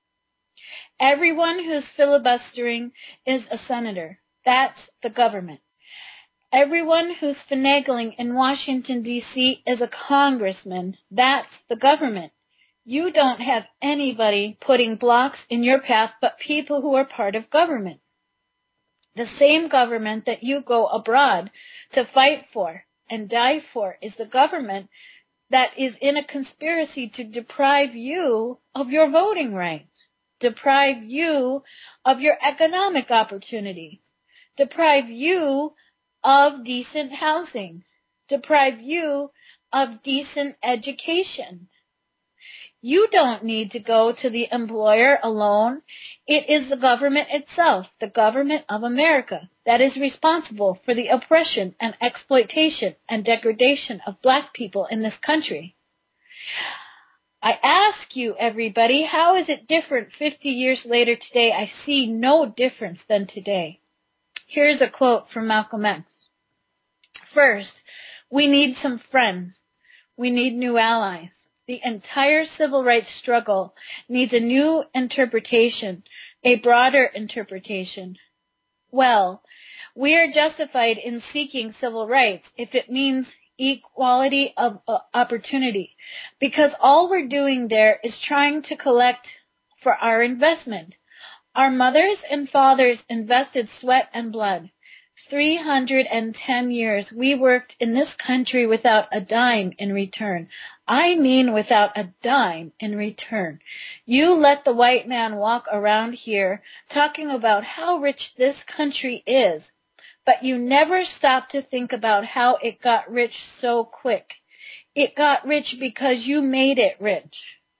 Everyone who's filibustering is a senator. That's the government. Everyone who's finagling in Washington, D C is a congressman. That's the government. You don't have anybody putting blocks in your path but people who are part of government. The same government that you go abroad to fight for and die for is the government that is in a conspiracy to deprive you of your voting rights, deprive you of your economic opportunities, deprive you of decent housing, deprive you of decent education. You don't need to go to the employer alone. It is the government itself, the government of America, that is responsible for the oppression and exploitation and degradation of black people in this country. I ask you, everybody, how is it different fifty years later today? I see no difference than today. Here's a quote from Malcolm X. First, we need some friends. We need new allies. The entire civil rights struggle needs a new interpretation, a broader interpretation. Well, we are justified in seeking civil rights if it means equality of uh, opportunity, because all we're doing there is trying to collect for our investment. Our mothers and fathers invested sweat and blood. three hundred ten years we worked in this country without a dime in return. I mean without a dime in return. You let the white man walk around here talking about how rich this country is, but you never stop to think about how it got rich so quick. It got rich because you made it rich.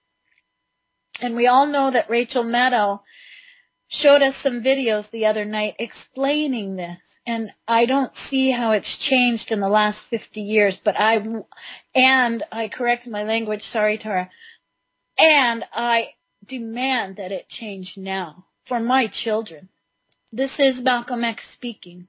And we all know that Rachel Maddow showed us some videos the other night explaining this. and I don't see how it's changed in the last fifty years, but I, and I correct my language, sorry, Tara, and I demand that it change now for my children. This is Malcolm X speaking.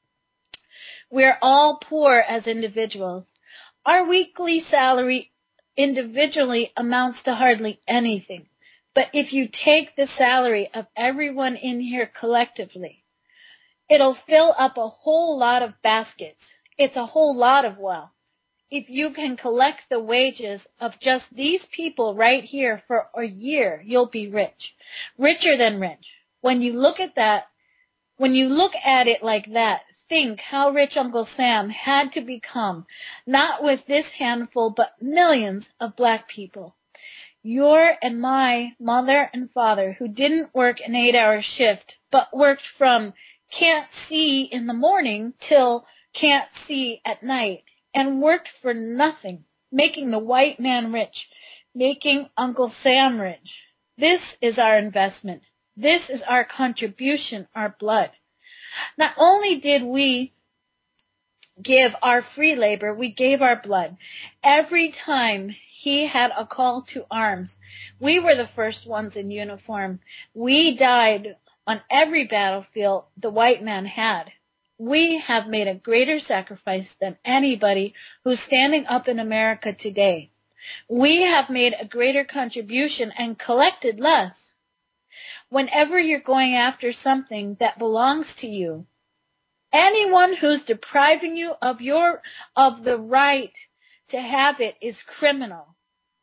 We're all poor as individuals. Our weekly salary individually amounts to hardly anything. But if you take the salary of everyone in here collectively, it'll fill up a whole lot of baskets. It's a whole lot of wealth. If you can collect the wages of just these people right here for a year, you'll be rich. Richer than rich. When you look at that, when you look at it like that, think how rich Uncle Sam had to become, not with this handful, but millions of black people. Your and my mother and father, who didn't work an eight-hour shift, but worked from can't see in the morning till can't see at night, and worked for nothing, making the white man rich, making Uncle Sam rich. This is our investment. This is our contribution, our blood. Not only did we give our free labor, we gave our blood. Every time he had a call to arms, we were the first ones in uniform. We died on every battlefield the white man had. We have made a greater sacrifice than anybody who's standing up in America today. We have made a greater contribution and collected less. Whenever you're going after something that belongs to you, anyone who's depriving you of your of the right to have it is criminal.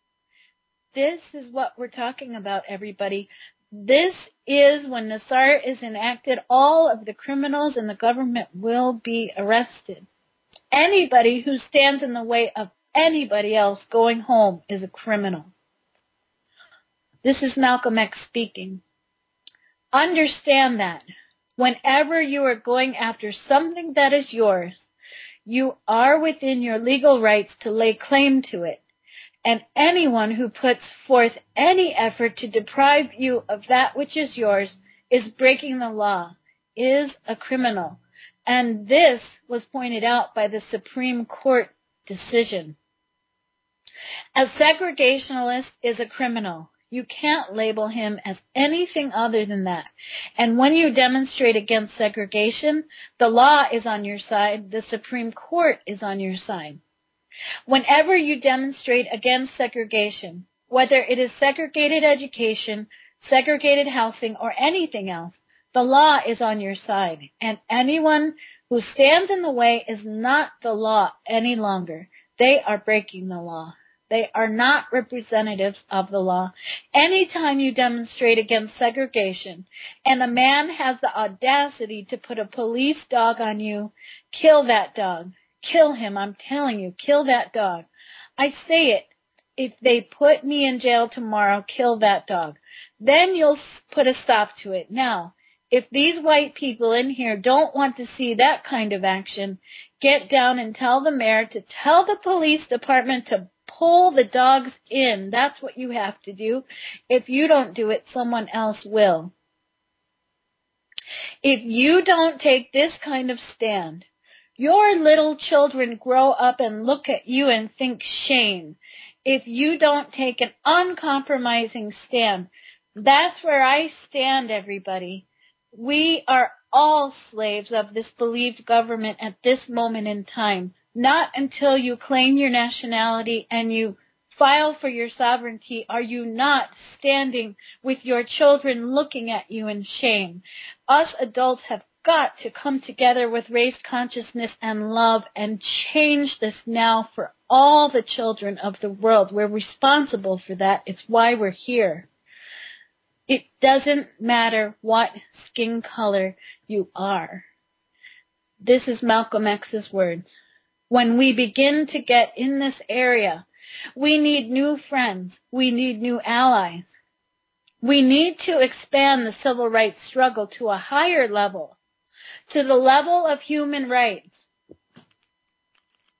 This is what we're talking about, everybody. This is when Nassar is enacted, all of the criminals in the government will be arrested. Anybody who stands in the way of anybody else going home is a criminal. This is Malcolm X speaking. Understand that whenever you are going after something that is yours, you are within your legal rights to lay claim to it. And anyone who puts forth any effort to deprive you of that which is yours is breaking the law, is a criminal. And this was pointed out by the Supreme Court decision. A segregationalist is a criminal. You can't label him as anything other than that. And when you demonstrate against segregation, the law is on your side, the Supreme Court is on your side. Whenever you demonstrate against segregation, whether it is segregated education, segregated housing, or anything else, the law is on your side. And anyone who stands in the way is not the law any longer. They are breaking the law. They are not representatives of the law. Anytime you demonstrate against segregation and a man has the audacity to put a police dog on you, kill that dog. Kill him, I'm telling you, kill that dog. I say it. If they put me in jail tomorrow, kill that dog. Then you'll put a stop to it. Now, if these white people in here don't want to see that kind of action, get down and tell the mayor to tell the police department to pull the dogs in. That's what you have to do. If you don't do it, someone else will. If you don't take this kind of stand, your little children grow up and look at you and think shame. If you don't take an uncompromising stand, that's where I stand, everybody. We are all slaves of this believed government at this moment in time. Not until you claim your nationality and you file for your sovereignty are you not standing with your children looking at you in shame. Us adults have got to come together with race consciousness and love and change this now for all the children of the world. We're responsible for that. It's why we're here. It doesn't matter what skin color you are. This is Malcolm X's words. When we begin to get in this area, we need new friends. We need new allies. We need to expand the civil rights struggle to a higher level, to the level of human rights.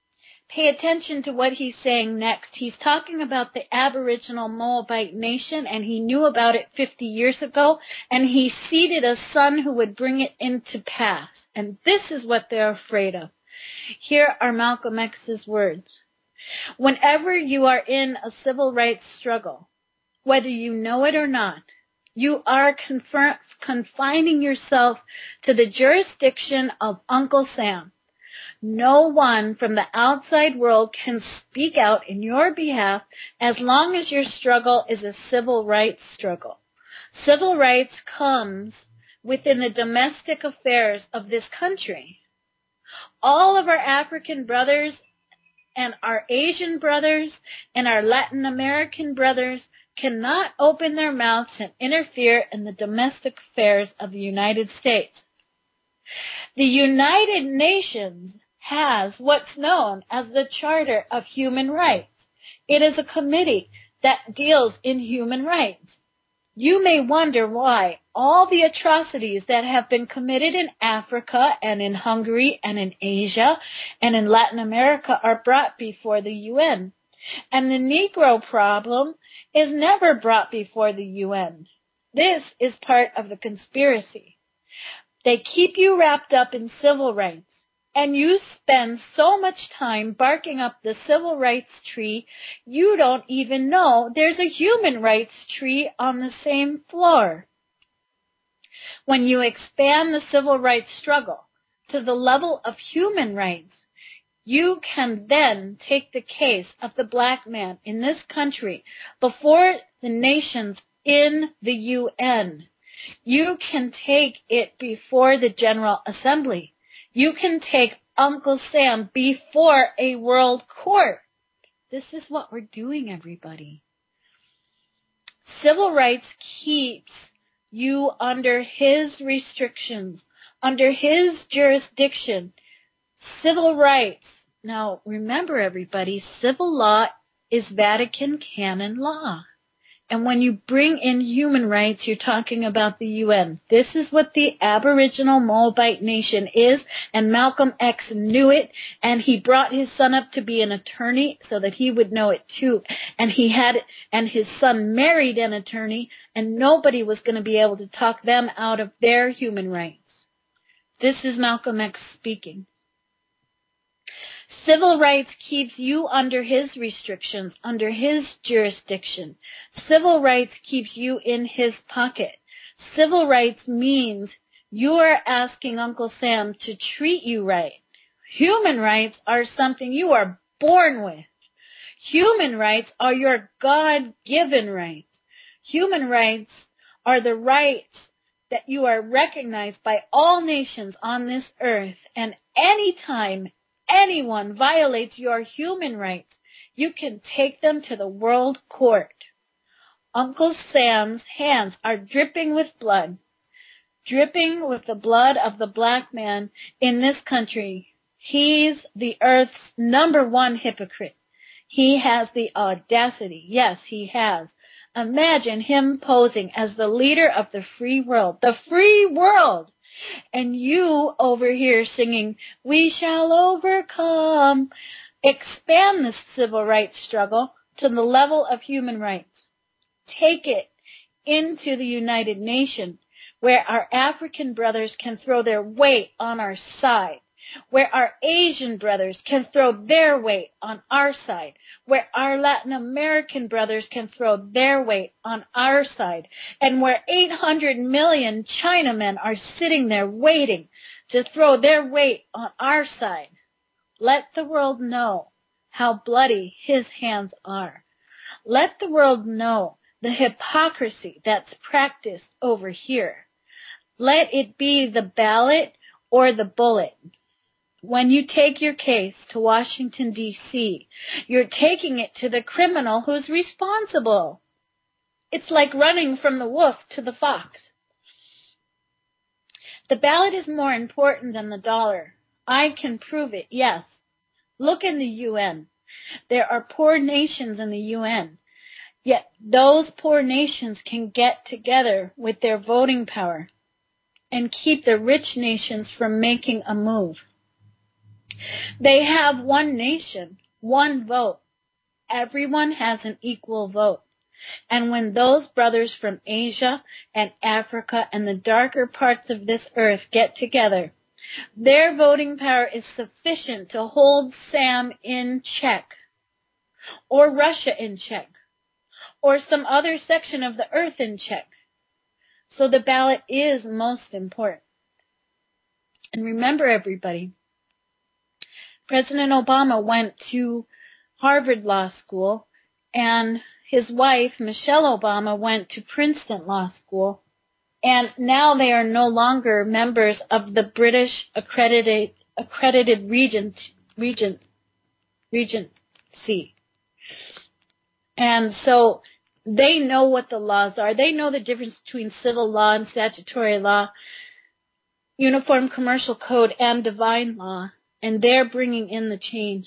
Pay attention to what he's saying next. He's talking about the Aboriginal Moabite nation, and he knew about it fifty years ago, and he seeded a son who would bring it into pass. And this is what they're afraid of. Here are Malcolm X's words. Whenever you are in a civil rights struggle, whether you know it or not, you are confer- confining yourself to the jurisdiction of Uncle Sam. No one from the outside world can speak out in your behalf as long as your struggle is a civil rights struggle. Civil rights comes within the domestic affairs of this country. All of our African brothers and our Asian brothers and our Latin American brothers cannot open their mouths and interfere in the domestic affairs of the United States. The United Nations has what's known as the Charter of Human Rights. It is a committee that deals in human rights. You may wonder why all the atrocities that have been committed in Africa and in Hungary and in Asia and in Latin America are brought before the U N. And the Negro problem is never brought before the U N. This is part of the conspiracy. They keep you wrapped up in civil rights, and you spend so much time barking up the civil rights tree, you don't even know there's a human rights tree on the same floor. When you expand the civil rights struggle to the level of human rights, you can then take the case of the black man in this country before the nations in the U N. You can take it before the General Assembly. You can take Uncle Sam before a world court. This is what we're doing, everybody. Civil rights keeps you under his restrictions, under his jurisdiction. Civil rights. Now, remember, everybody, civil law is Vatican canon law. And when you bring in human rights, you're talking about the U N. This is what the Aboriginal Moabite Nation is, and Malcolm X knew it, and he brought his son up to be an attorney so that he would know it too. And he had, and his son married an attorney, and nobody was going to be able to talk them out of their human rights. This is Malcolm X speaking. Civil rights keeps you under his restrictions, under his jurisdiction. Civil rights keeps you in his pocket. Civil rights means you are asking Uncle Sam to treat you right. Human rights are something you are born with. Human rights are your God-given rights. Human rights are the rights that you are recognized by all nations on this earth, and any time anyone violates your human rights, you can take them to the world court. Uncle Sam's hands are dripping with blood, dripping with the blood of the black man in this country. He's the earth's number one hypocrite. He has the audacity. Yes, he has. Imagine him posing as the leader of the free world. The free world! And you over here singing, "We shall overcome." Expand the civil rights struggle to the level of human rights. Take it into the United Nations, where our African brothers can throw their weight on our side, where our Asian brothers can throw their weight on our side, where our Latin American brothers can throw their weight on our side, and where eight hundred million Chinamen are sitting there waiting to throw their weight on our side. Let the world know how bloody his hands are. Let the world know the hypocrisy that's practiced over here. Let it be the ballot or the bullet. When you take your case to Washington, D C, you're taking it to the criminal who's responsible. It's like running from the wolf to the fox. The ballot is more important than the dollar. I can prove it, yes. Look in the U N. There are poor nations in the U N. Yet those poor nations can get together with their voting power and keep the rich nations from making a move. They have one nation, one vote. Everyone has an equal vote. And when those brothers from Asia and Africa and the darker parts of this earth get together, their voting power is sufficient to hold Sam in check, or Russia in check, or some other section of the earth in check. So the ballot is most important. And remember, everybody, President Obama went to Harvard Law School, and his wife, Michelle Obama, went to Princeton Law School, and now they are no longer members of the British accredited accredited regent regent regency. And so they know what the laws are. They know the difference between civil law and statutory law, Uniform Commercial Code, and divine law, and they're bringing in the change.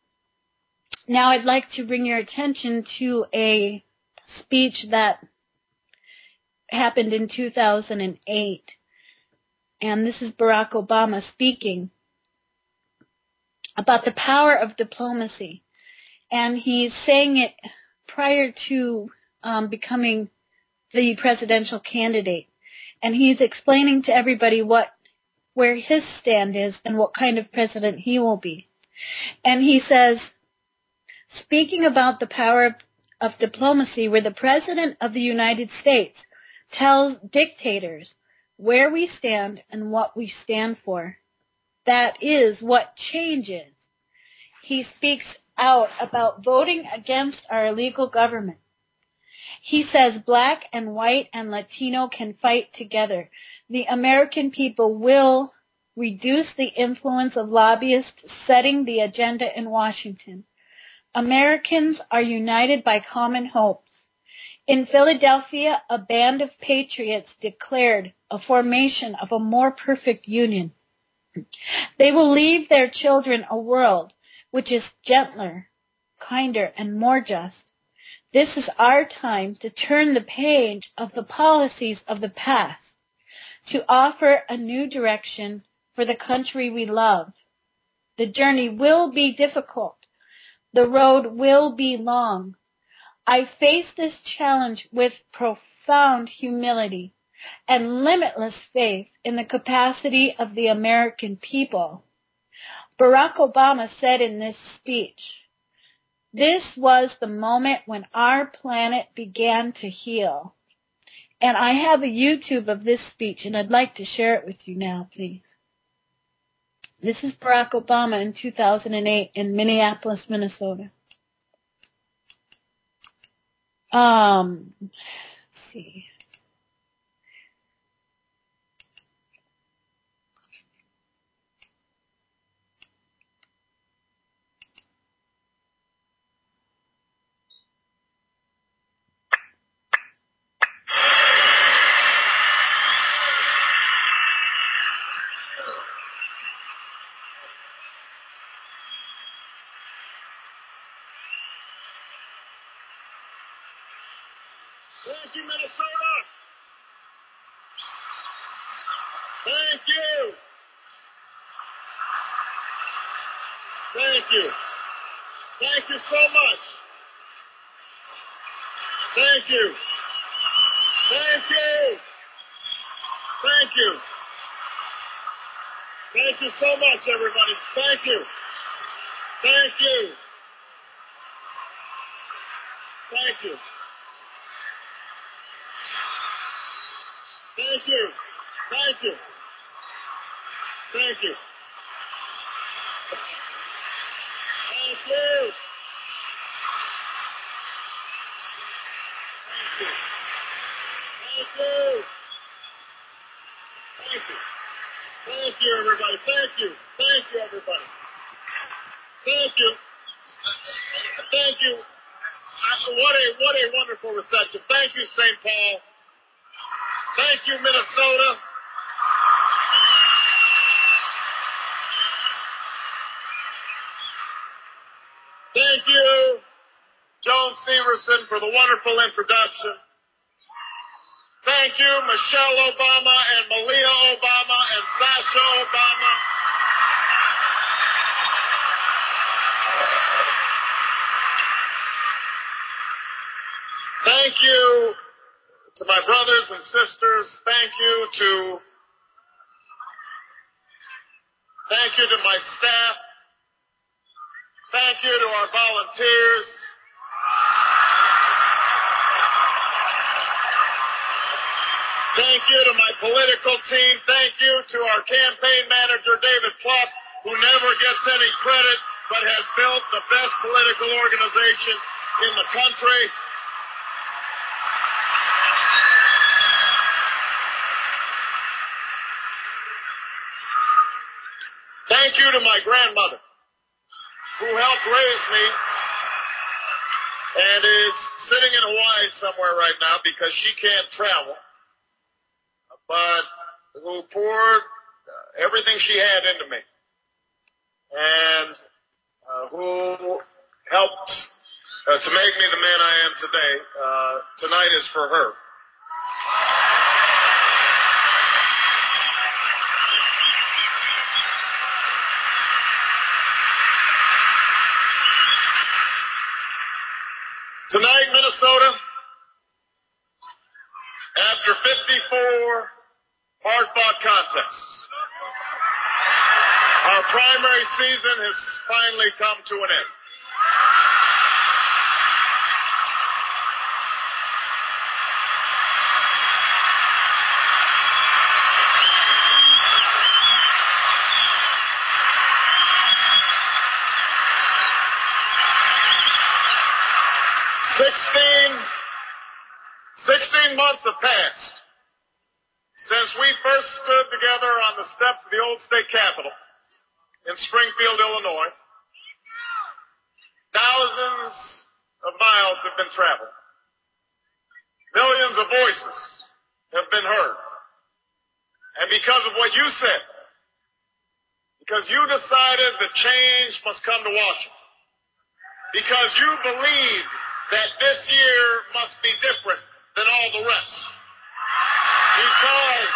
Now I'd like to bring your attention to a speech that happened in two thousand eight, and this is Barack Obama speaking about the power of diplomacy, and he's saying it prior to um, becoming the presidential candidate, and he's explaining to everybody what where his stand is and what kind of president he will be. And he says, speaking about the power of, of diplomacy, where the President of the United States tells dictators where we stand and what we stand for. That is what changes. He speaks out about voting against our illegal government. He says black and white and Latino can fight together. The American people will reduce the influence of lobbyists setting the agenda in Washington. Americans are united by common hopes. In Philadelphia, a band of patriots declared a formation of a more perfect union. They will leave their children a world which is gentler, kinder, and more just. This is our time to turn the page of the policies of the past, to offer a new direction for the country we love. The journey will be difficult. The road will be long. I face this challenge with profound humility and limitless faith in the capacity of the American people. Barack Obama said in this speech, this was the moment when our planet began to heal. And I have a YouTube of this speech, and I'd like to share it with you now, please. This is Barack Obama in two thousand eight in Minneapolis, Minnesota. Um, let's see. Thank you, Minnesota. Thank you. Thank you. Thank you so much. Thank you. Thank you. Thank you. Thank you so much, everybody. Thank you. Thank you. Thank you. Thank you. Thank you. Thank you. Thank you. Thank you. Thank you. Thank you. Thank you, everybody. Thank you. Thank you, everybody. Thank you. Thank you. What a what a wonderful reception. Thank you, Saint Paul. Thank you, Minnesota. Thank you, Joan Severson, for the wonderful introduction. Thank you, Michelle Obama and Malia Obama and Sasha Obama. thank you to my brothers and sisters. Thank you to thank you to my staff. Thank you to our volunteers. Thank you to my political team. Thank you to our campaign manager, David Plouffe, who never gets any credit but has built the best political organization in the country. Thank you to my grandmother, who helped raise me and is sitting in Hawaii somewhere right now because she can't travel, but who poured uh, everything she had into me, and uh, who helped uh, to make me the man I am today. Uh, tonight is for her. Tonight, Minnesota, after fifty-four hard-fought contests, our primary season has finally come to an end. Sixteen, sixteen months have passed since we first stood together on the steps of the old state capitol in Springfield, Illinois. Thousands of miles have been traveled. Millions of voices have been heard. And because of what you said, because you decided that change must come to Washington, because you believed that this year must be different than all the rest. Because,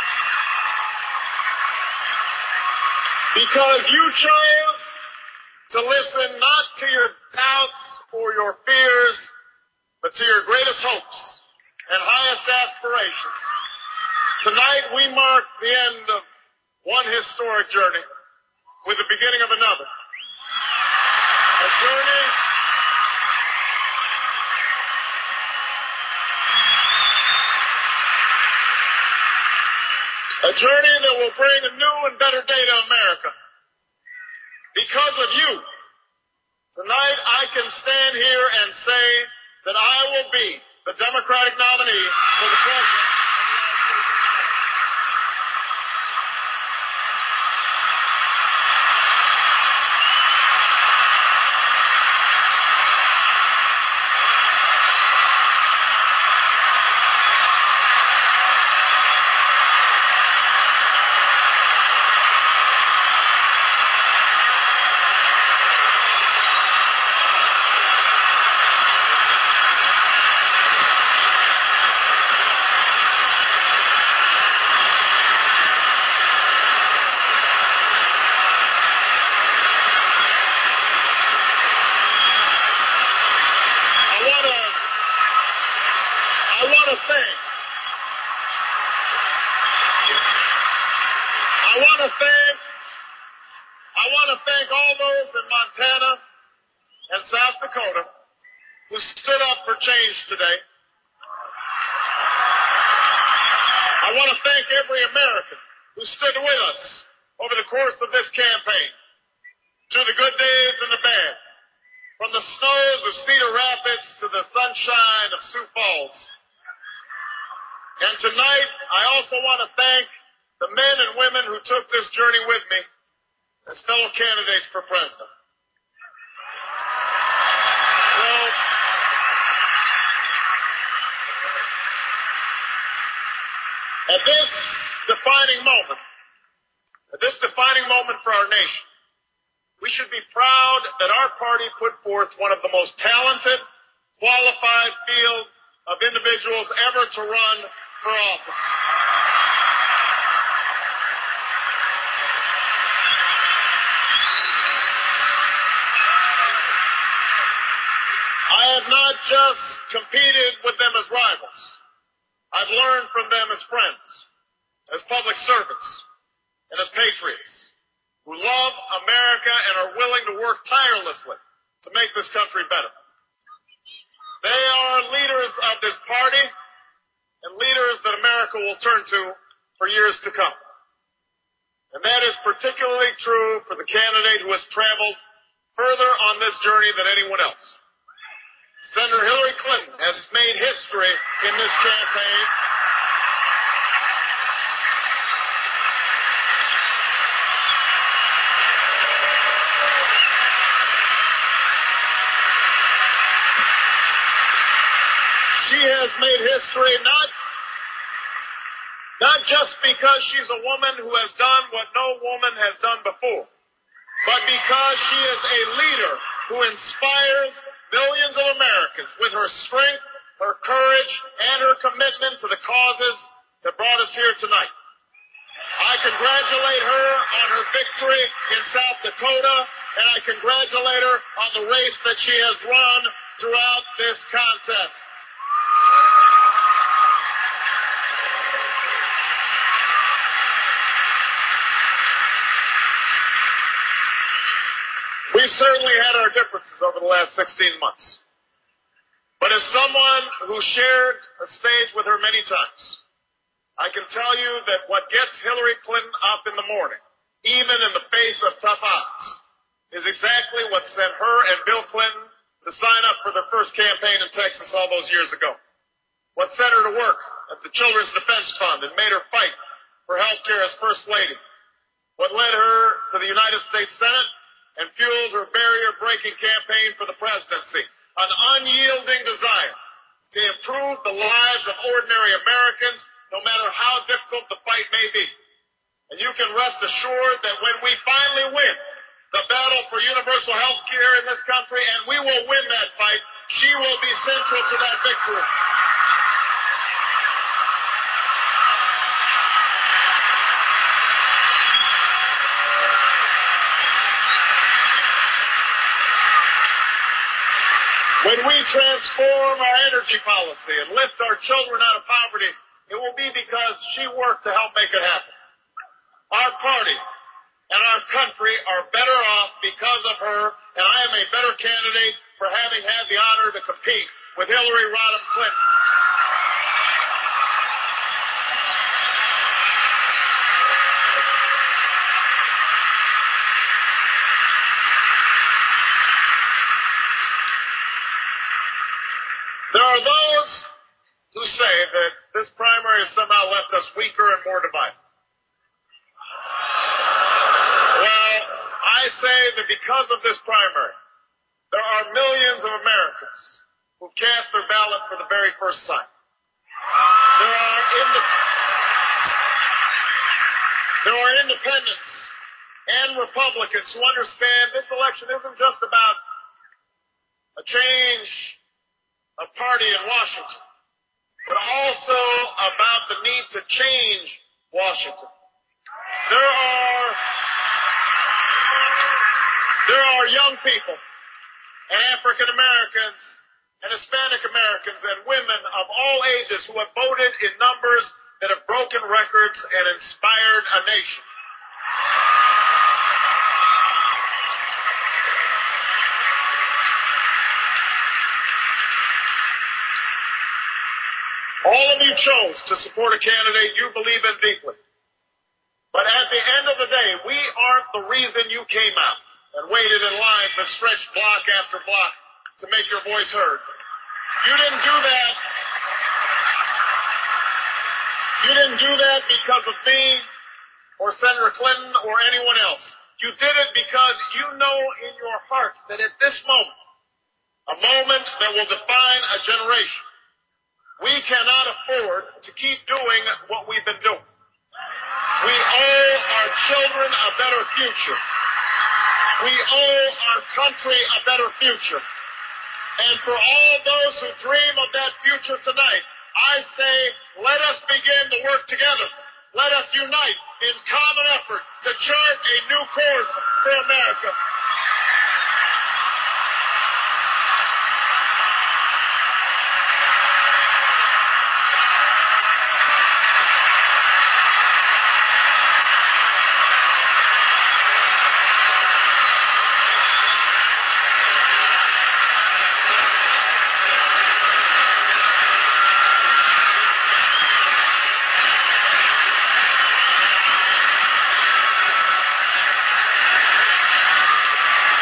because you chose to listen not to your doubts or your fears, but to your greatest hopes and highest aspirations. Tonight we mark the end of one historic journey with the beginning of another. A journey A journey that will bring a new and better day to America. Because of you, tonight I can stand here and say that I will be the Democratic nominee for the president. Who stood up for change today. I want to thank every American who stood with us over the course of this campaign, through the good days and the bad, from the snows of Cedar Rapids to the sunshine of Sioux Falls. And tonight, I also want to thank the men and women who took this journey with me as fellow candidates for president. Well, At this defining moment, at this defining moment for our nation, we should be proud that our party put forth one of the most talented, qualified field of individuals ever to run for office. I have not just competed with them as rivals. I've learned from them as friends, as public servants, and as patriots who love America and are willing to work tirelessly to make this country better. They are leaders of this party and leaders that America will turn to for years to come. And that is particularly true for the candidate who has traveled further on this journey than anyone else. Senator Hillary Clinton has made history in this campaign. She has made history not Not just because she's a woman who has done what no woman has done before, but because she is a leader who inspires millions of Americans with her strength, her courage, and her commitment to the causes that brought us here tonight. I congratulate her on her victory in South Dakota, and I congratulate her on the race that she has run throughout this contest. We certainly had our differences over the last sixteen months. But as someone who shared a stage with her many times, I can tell you that what gets Hillary Clinton up in the morning, even in the face of tough odds, is exactly what sent her and Bill Clinton to sign up for their first campaign in Texas all those years ago. What sent her to work at the Children's Defense Fund and made her fight for health care as First Lady. What led her to the United States Senate and fueled her barrier-breaking campaign for the presidency. An unyielding desire to improve the lives of ordinary Americans, no matter how difficult the fight may be. And you can rest assured that when we finally win the battle for universal health care in this country, and we will win that fight, she will be central to that victory. When we transform our energy policy and lift our children out of poverty, it will be because she worked to help make it happen. Our party and our country are better off because of her, and I am a better candidate for having had the honor to compete with Hillary Rodham Clinton. There are those who say that this primary has somehow left us weaker and more divided. Well, I say that because of this primary, there are millions of Americans who cast their ballot for the very first time. There are, inde- there are independents and Republicans who understand this election isn't just about a change of party in Washington, but also about the need to change Washington. There are there are young people and African Americans and Hispanic Americans and women of all ages who have voted in numbers that have broken records and inspired a nation. All of you chose to support a candidate you believe in deeply. But at the end of the day, we aren't the reason you came out and waited in lines that stretched block after block to make your voice heard. You didn't do that. You didn't do that because of me or Senator Clinton or anyone else. You did it because you know in your heart that at this moment, a moment that will define a generation, we cannot afford to keep doing what we've been doing. We owe our children a better future. We owe our country a better future. And for all those who dream of that future tonight, I say, let us begin the work together. Let us unite in common effort to chart a new course for America.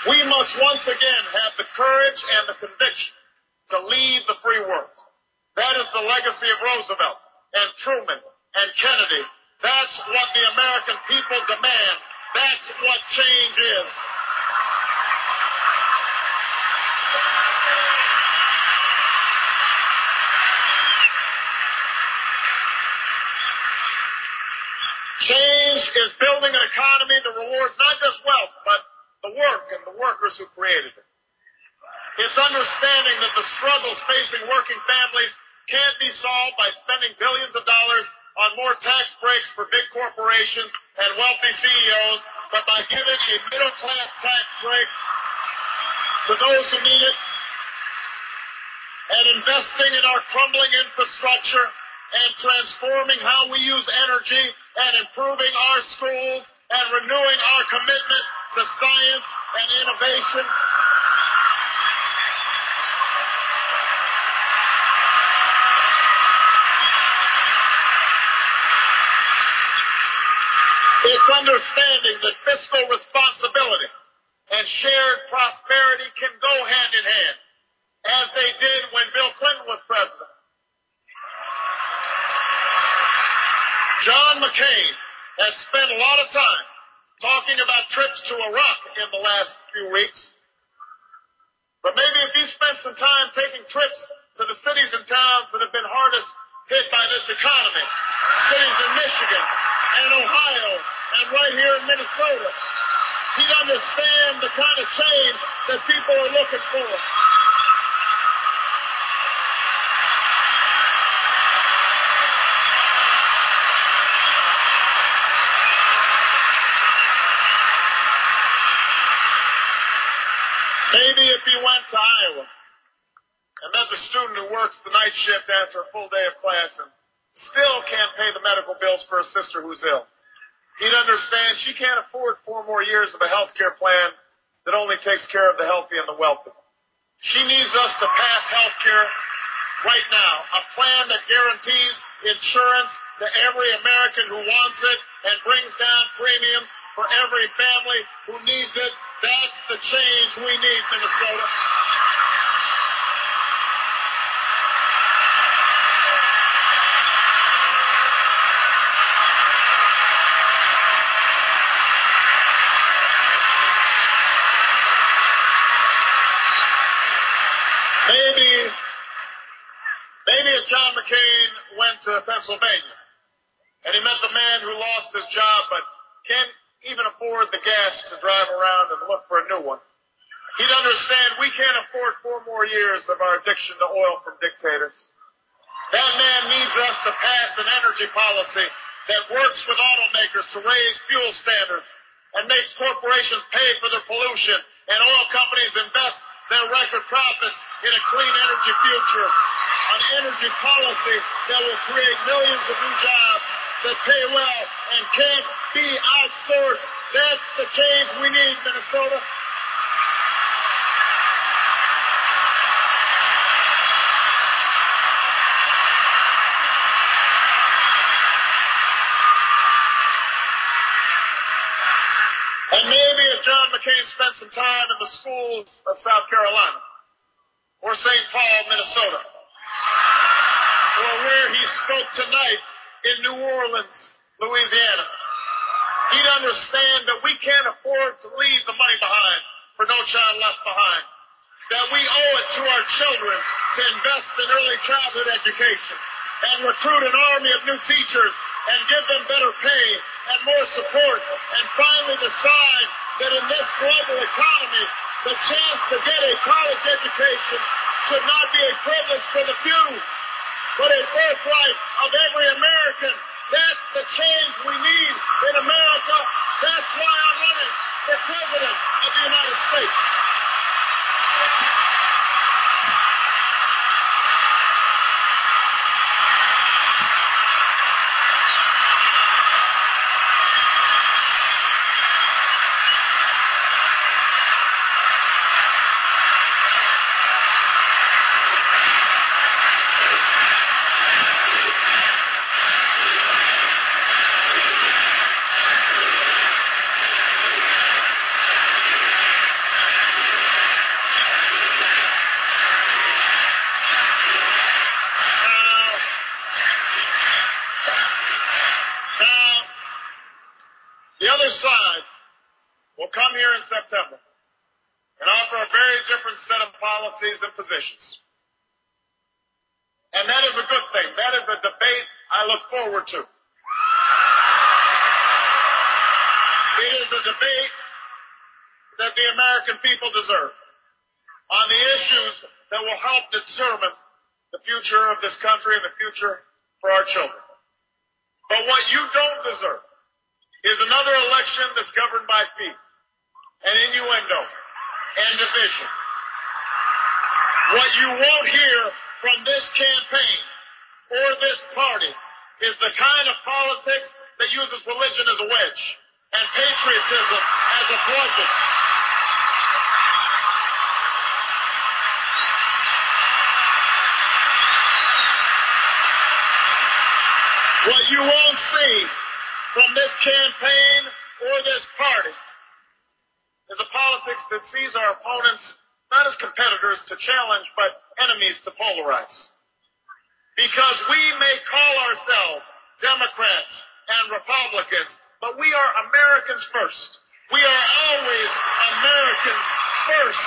We must once again have the courage and the conviction to lead the free world. That is the legacy of Roosevelt and Truman and Kennedy. That's what the American people demand. That's what change is. Change is building an economy that rewards not just wealth, but the work and the workers who created it. It's understanding that the struggles facing working families can't be solved by spending billions of dollars on more tax breaks for big corporations and wealthy C E Os, but by giving a middle-class tax break to those who need it and investing in our crumbling infrastructure and transforming how we use energy and improving our schools and renewing our commitment to science and innovation. It's understanding that fiscal responsibility and shared prosperity can go hand in hand, as they did when Bill Clinton was president. John McCain has spent a lot of time talking about trips to Iraq in the last few weeks. But maybe if he spent some time taking trips to the cities and towns that have been hardest hit by this economy, cities in Michigan and Ohio and right here in Minnesota, he'd understand the kind of change that people are looking for. Maybe if he went to Iowa and met the student who works the night shift after a full day of class and still can't pay the medical bills for a sister who's ill, he'd understand she can't afford four more years of a health care plan that only takes care of the healthy and the wealthy. She needs us to pass health care right now, a plan that guarantees insurance to every American who wants it and brings down premiums for every family who needs it. That's the change we need, Minnesota. Maybe, maybe if John McCain went to Pennsylvania and he met the man who lost his job but can't even afford the gas to drive around and look for a new one, he'd understand we can't afford four more years of our addiction to oil from dictators. That man needs us to pass an energy policy that works with automakers to raise fuel standards and makes corporations pay for their pollution and oil companies invest their record profits in a clean energy future, an energy policy that will create millions of new jobs that pay well and can't be outsourced. That's the change we need, Minnesota. And maybe if John McCain spent some time in the schools of South Carolina or Saint Paul, Minnesota, or where he spoke tonight in New Orleans, Louisiana, he'd understand that we can't afford to leave the money behind for No Child Left Behind, that we owe it to our children to invest in early childhood education and recruit an army of new teachers and give them better pay and more support, and finally decide that in this global economy, the chance to get a college education should not be a privilege for the few, but a birthright of every American. That's the change we need in America. That's why I'm running for President of the United States. in September and offer a very different set of policies and positions. And that is a good thing. That is a debate I look forward to. It is a debate that the American people deserve on the issues that will help determine the future of this country and the future for our children. But what you don't deserve is another election that's governed by fear and innuendo and division. What you won't hear from this campaign or this party is the kind of politics that uses religion as a wedge and patriotism as a bludgeon. What you won't see from this campaign or this party is a politics that sees our opponents not as competitors to challenge, but enemies to polarize. Because we may call ourselves Democrats and Republicans, but we are Americans first. We are always Americans first.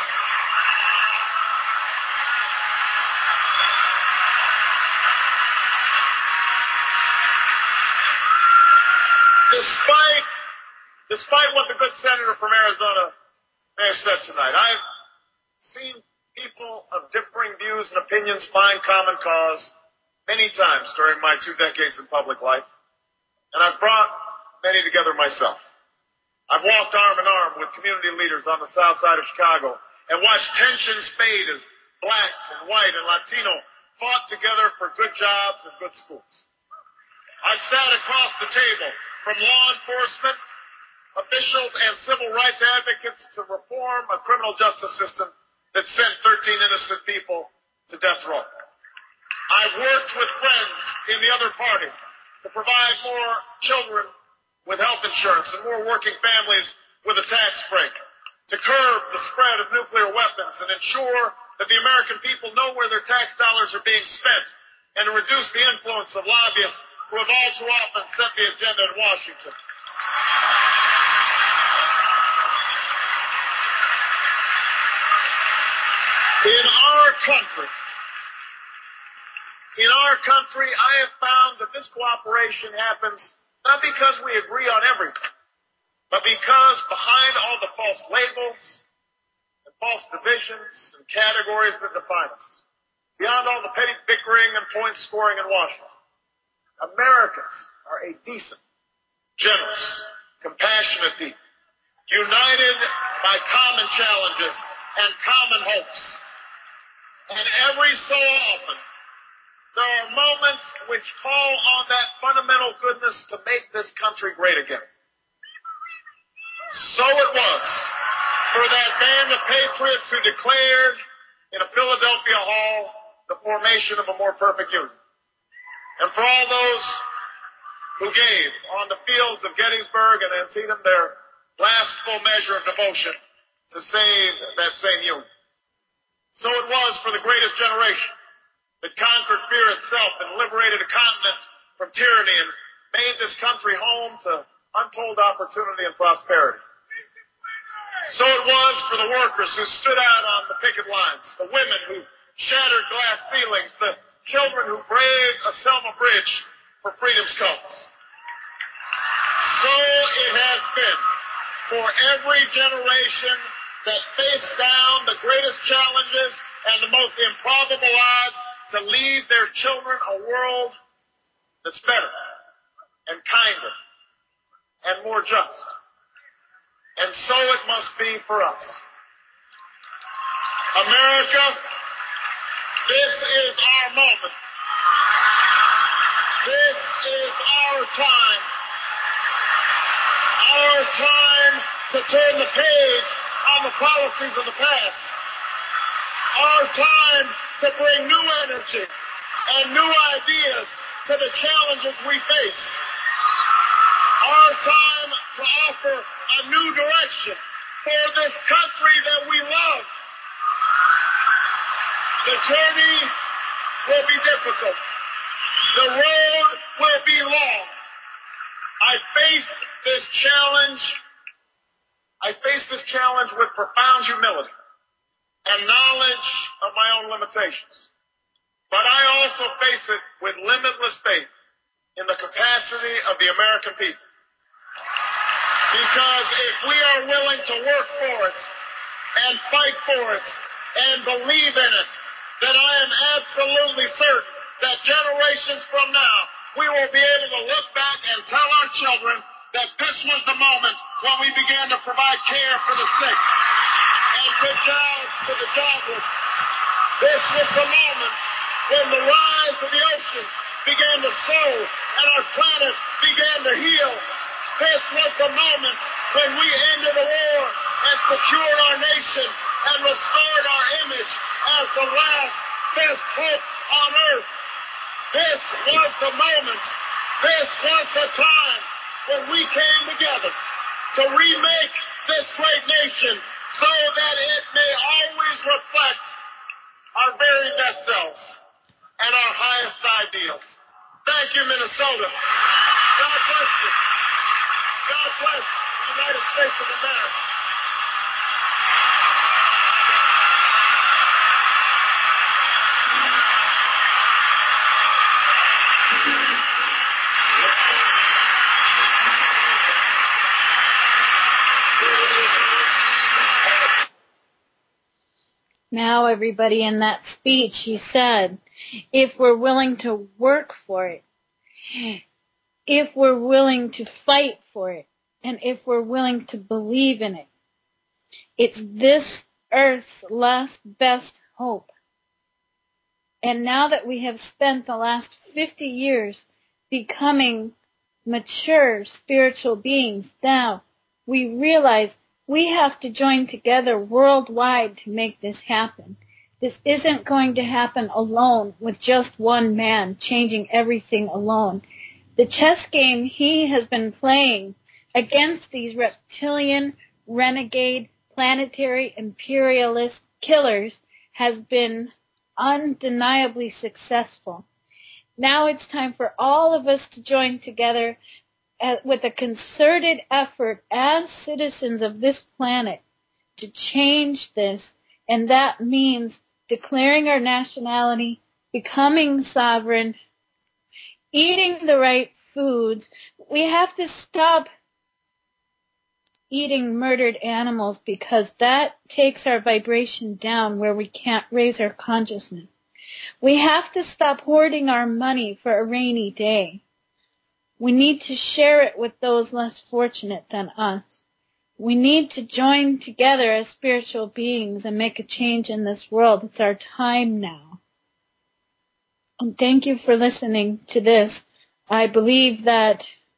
Despite, despite what the good senator from Arizona may have said tonight, I've seen people of differing views and opinions find common cause many times during my two decades in public life, and I've brought many together myself. I've walked arm in arm with community leaders on the south side of Chicago and watched tensions fade as black and white and Latino fought together for good jobs and good schools. I've sat across the table from law enforcement officials and civil rights advocates to reform a criminal justice system that sent thirteen innocent people to death row. I've worked with friends in the other party to provide more children with health insurance and more working families with a tax break, to curb the spread of nuclear weapons and ensure that the American people know where their tax dollars are being spent, and to reduce the influence of lobbyists who have all too often set the agenda in Washington. In our country, in our country, I have found that this cooperation happens not because we agree on everything, but because behind all the false labels and false divisions and categories that define us, beyond all the petty bickering and point scoring in Washington, Americans are a decent, generous, compassionate people, united by common challenges and common hopes. And every so often, there are moments which call on that fundamental goodness to make this country great again. So it was for that band of patriots who declared in a Philadelphia hall the formation of a more perfect union. And for all those who gave on the fields of Gettysburg and Antietam their last full measure of devotion to save that same union. So it was for the greatest generation that conquered fear itself and liberated a continent from tyranny and made this country home to untold opportunity and prosperity. So it was for the workers who stood out on the picket lines, the women who shattered glass ceilings, the children who braved a Selma Bridge for freedom's cause. So it has been for every generation that faced down the greatest challenges and the most improbable odds to leave their children a world that's better and kinder and more just. And so it must be for us. America, this is our moment. This is our time. Our time to turn the page on the policies of the past. Our time to bring new energy and new ideas to the challenges we face. Our time to offer a new direction for this country that we love. The journey will be difficult. The road will be long. I face this challenge. I face this challenge with profound humility and knowledge of my own limitations. But I also face it with limitless faith in the capacity of the American people. Because if we are willing to work for it and fight for it and believe in it, then I am absolutely certain that generations from now, we will be able to look back and tell our children that this was the moment when we began to provide care for the sick and good jobs for the jobless. This was the moment when the rise of the oceans began to sow and our planet began to heal. This was the moment when we ended the war and secured our nation and restored our image as the last best hope on earth. This was the moment. This was the time when we came together to remake this great nation so that it may always reflect our very best selves and our highest ideals. Thank you, Minnesota. God bless you. God bless the United States of America. Now, everybody, in that speech, he said, if we're willing to work for it, if we're willing to fight for it, and if we're willing to believe in it, it's this earth's last best hope. And now that we have spent the last fifty years becoming mature spiritual beings, now we realize we have to join together worldwide to make this happen. This isn't going to happen alone with just one man changing everything alone. The chess game he has been playing against these reptilian, renegade, planetary, imperialist killers has been undeniably successful. Now it's time for all of us to join together with a concerted effort as citizens of this planet to change this, and that means declaring our nationality, becoming sovereign, eating the right foods. We have to stop eating murdered animals because that takes our vibration down where we can't raise our consciousness. We have to stop hoarding our money for a rainy day. We need to share it with those less fortunate than us. We need to join together as spiritual beings and make a change in this world. It's our time now. And thank you for listening to this. I believe that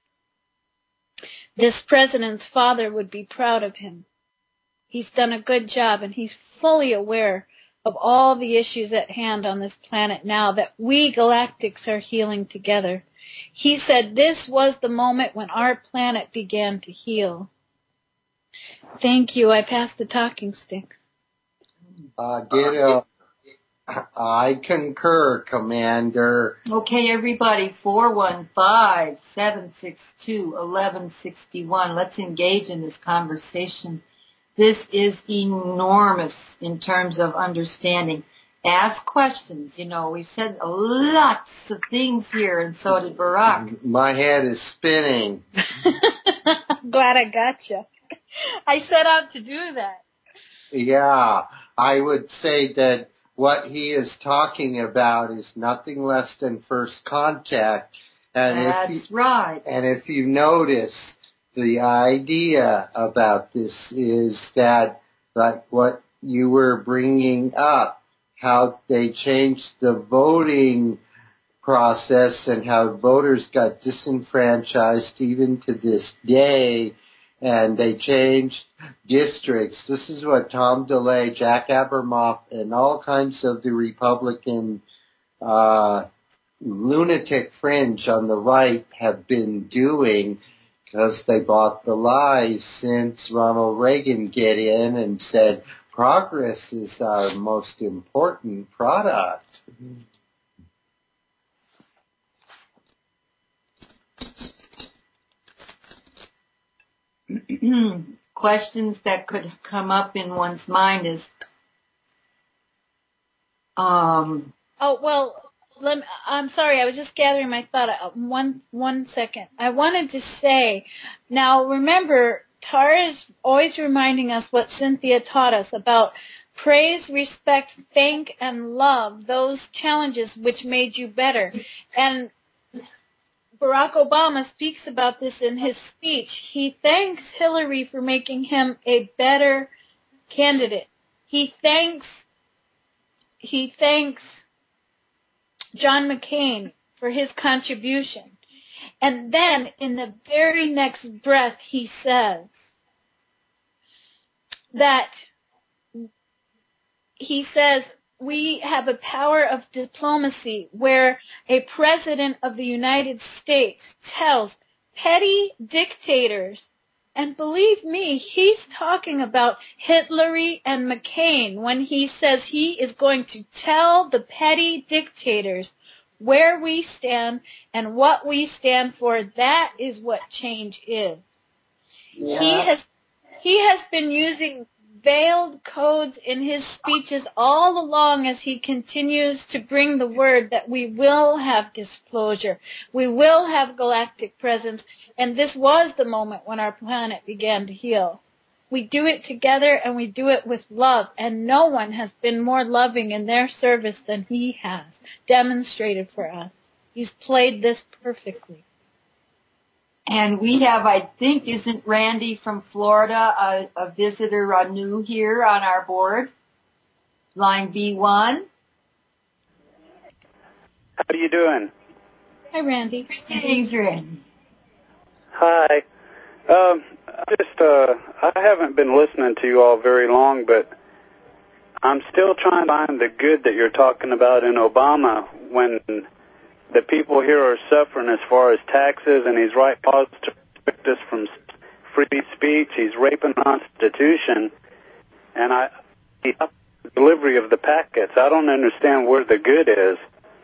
this president's father would be proud of him. He's done a good job, and he's fully aware of all the issues at hand on this planet now that we galactics are healing together. He said this was the moment when our planet began to heal. Thank you. I pass the talking stick. Uh, ditto. I concur, Commander. Okay, everybody, four one five, seven six two, one one six one. Let's engage in this conversation. This is enormous in terms of understanding. Ask questions. You know, we said lots of things here, and so did Barack. My head is spinning. Glad I got you. I set out to do that. Yeah, I would say that what he is talking about is nothing less than first contact. And That's if you, right. And if you notice, the idea about this is that, like what you were bringing up, how they changed the voting process and how voters got disenfranchised even to this day, and they changed districts. This is what Tom DeLay, Jack Abramoff, and all kinds of the Republican uh, lunatic fringe on the right have been doing, because they bought the lies since Ronald Reagan get in and said, progress is our most important product. questions that could come up in one's mind is, um, oh, well, let me, I'm sorry, I was just gathering my thought. Uh, One, one second. I wanted to say, now remember, Tara's always reminding us what Cynthia taught us about praise, respect, thank, and love those challenges which made you better. And Barack Obama speaks about this in his speech. He thanks Hillary for making him a better candidate. He thanks he thanks John McCain for his contribution. And then in the very next breath he says that he says we have a power of diplomacy where a president of the United States tells petty dictators, and believe me, he's talking about Hillary and McCain when he says he is going to tell the petty dictators where we stand and what we stand for. That is what change is. Yeah. He has he has been using veiled codes in his speeches all along as he continues to bring the word that we will have disclosure, we will have galactic presence, and this was the moment when our planet began to heal. We do it together and we do it with love, and no one has been more loving in their service than he has demonstrated for us. He's played this perfectly. And we have, I think, isn't Randy from Florida a, a visitor uh, new here on our board? Line B one. How are you doing? Hi, Randy. Thanks, Randy. Hi. Um, just, uh, I haven't been listening to you all very long, but I'm still trying to find the good that you're talking about in Obama when the people here are suffering as far as taxes, and he's writing laws to restrict us from free speech. He's raping the Constitution, and I, the delivery of the packets. I don't understand where the good is.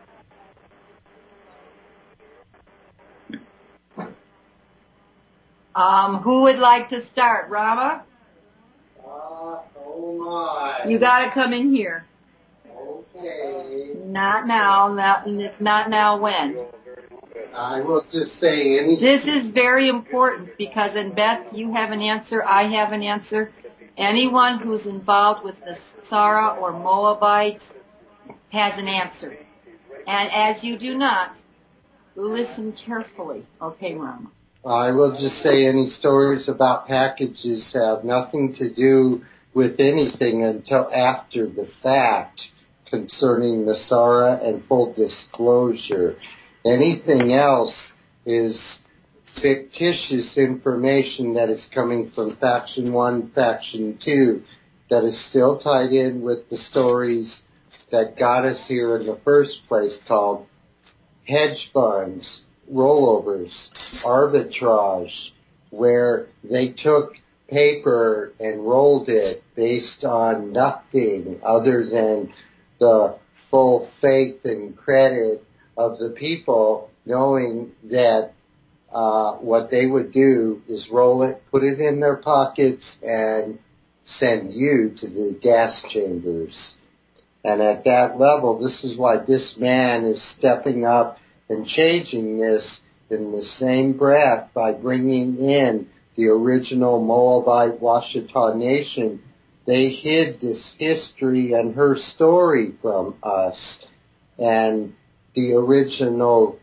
Um, who would like to start? Rama? Uh, oh my. You got to come in here. Okay. Not now. Not, not now when? I will just say anything. This is very important because, and Beth, you have an answer. I have an answer. Anyone who's involved with the Sarah or Moabite has an answer. And as you do not, listen carefully. Okay, Rama. I will just say any stories about packages have nothing to do with anything until after the fact concerning Nasara and full disclosure. Anything else is fictitious information that is coming from Faction one, Faction two, that is still tied in with the stories that got us here in the first place, called hedge funds, rollovers, arbitrage, where they took paper and rolled it based on nothing other than the full faith and credit of the people, knowing that uh, what they would do is roll it, put it in their pockets, and send you to the gas chambers. And at that level, this is why this man is stepping up and changing this in the same breath by bringing in the original Moabite Washita Nation. They hid this history and her story from us. And the original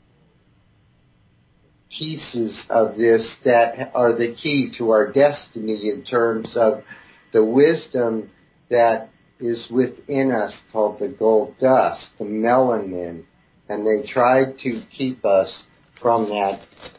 pieces of this that are the key to our destiny in terms of the wisdom that is within us, called the gold dust, the melanin. And they tried to keep us from that.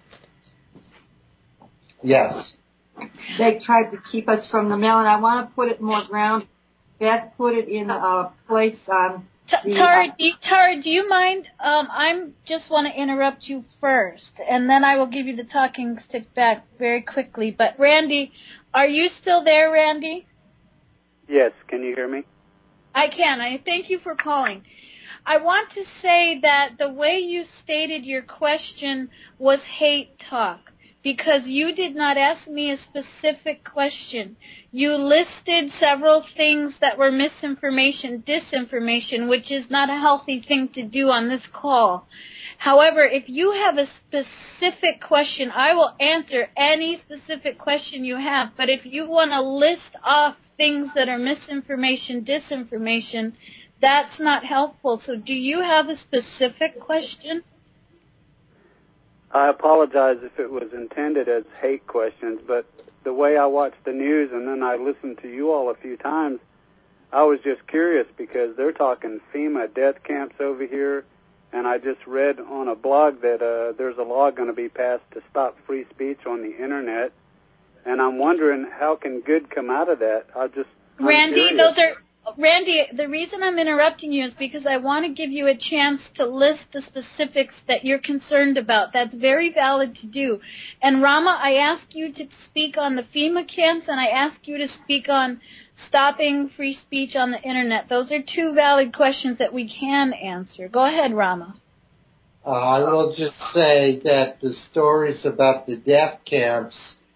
Yes. They tried to keep us from the melanin. I want to put it more ground. Beth put it in a place on the... Tara, do, Tara, do you mind? Um, I just want to interrupt you first, and then I will give you the talking stick back very quickly. But Randy, are you still there, Randy? Yes. Can you hear me? I can. I thank you for calling. I want to say that the way you stated your question was hate talk. because you did not ask me a specific question. You listed several things that were misinformation, disinformation, which is not a healthy thing to do on this call. However, if you have a specific question, I will answer any specific question you have. But if you want to list off things that are misinformation, disinformation, that's not helpful. So do you have a specific question? I apologize if it was intended as hate questions, but the way I watched the news and then I listened to you all a few times, I was just curious because they're talking FEMA death camps over here, and I just read on a blog that uh, there's a law going to be passed to stop free speech on the Internet, and I'm wondering how can good come out of that? I just I'm Randy, curious. those are Randy, the reason I'm interrupting you is because I want to give you a chance to list the specifics that you're concerned about. That's very valid to do. And Rama, I ask you to speak on the FEMA camps, and I ask you to speak on stopping free speech on the Internet. Those are two valid questions that we can answer. Go ahead, Rama. Uh, I will just say that the stories about the death camps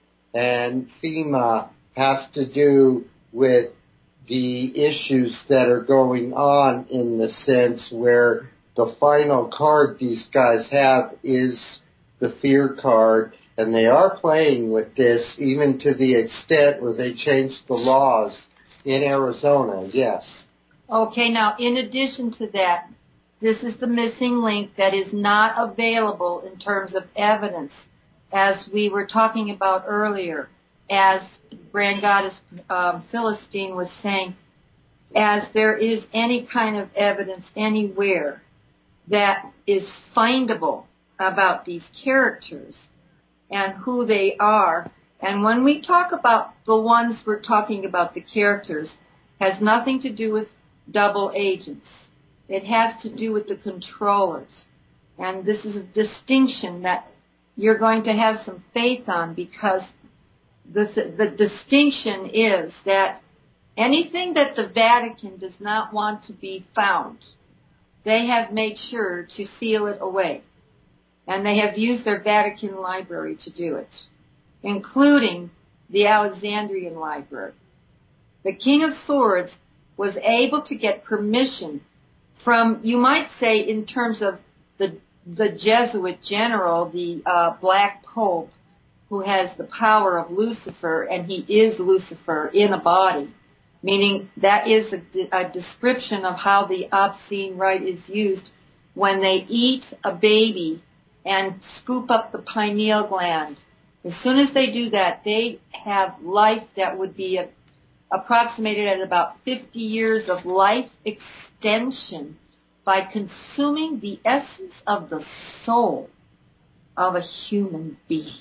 and FEMA has to do with the issues that are going on in the sense where the final card these guys have is the fear card, and they are playing with this even to the extent where they changed the laws in Arizona, yes. Okay, now in addition to that, this is the missing link that is not available in terms of evidence, as we were talking about earlier. As Grand Goddess um, Philistine was saying, as there is any kind of evidence anywhere that is findable about these characters and who they are. And when we talk about the ones we're talking about, the characters, has nothing to do with double agents. It has to do with the controllers. And this is a distinction that you're going to have some faith on, because The, the distinction is that anything that the Vatican does not want to be found, they have made sure to seal it away. And they have used their Vatican library to do it, including the Alexandrian library. The King of Swords was able to get permission from, you might say in terms of the, the Jesuit general, the uh, Black Pope, who has the power of Lucifer, and he is Lucifer in a body, meaning that is a, a description of how the obscene rite is used when they eat a baby and scoop up the pineal gland. As soon as they do that, they have life that would be a, approximated at about fifty years of life extension by consuming the essence of the soul of a human being.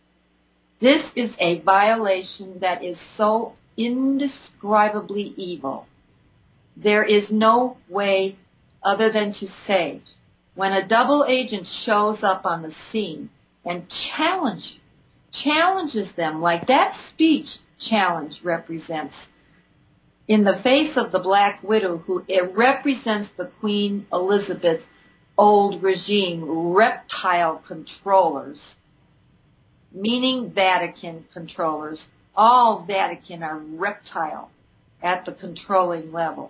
This is a violation that is so indescribably evil. There is no way other than to say, when a double agent shows up on the scene and challenge, challenges them like that speech challenge represents, in the face of the Black Widow, who it represents the Queen Elizabeth's old regime, reptile controllers, meaning Vatican controllers. All Vatican are reptile at the controlling level.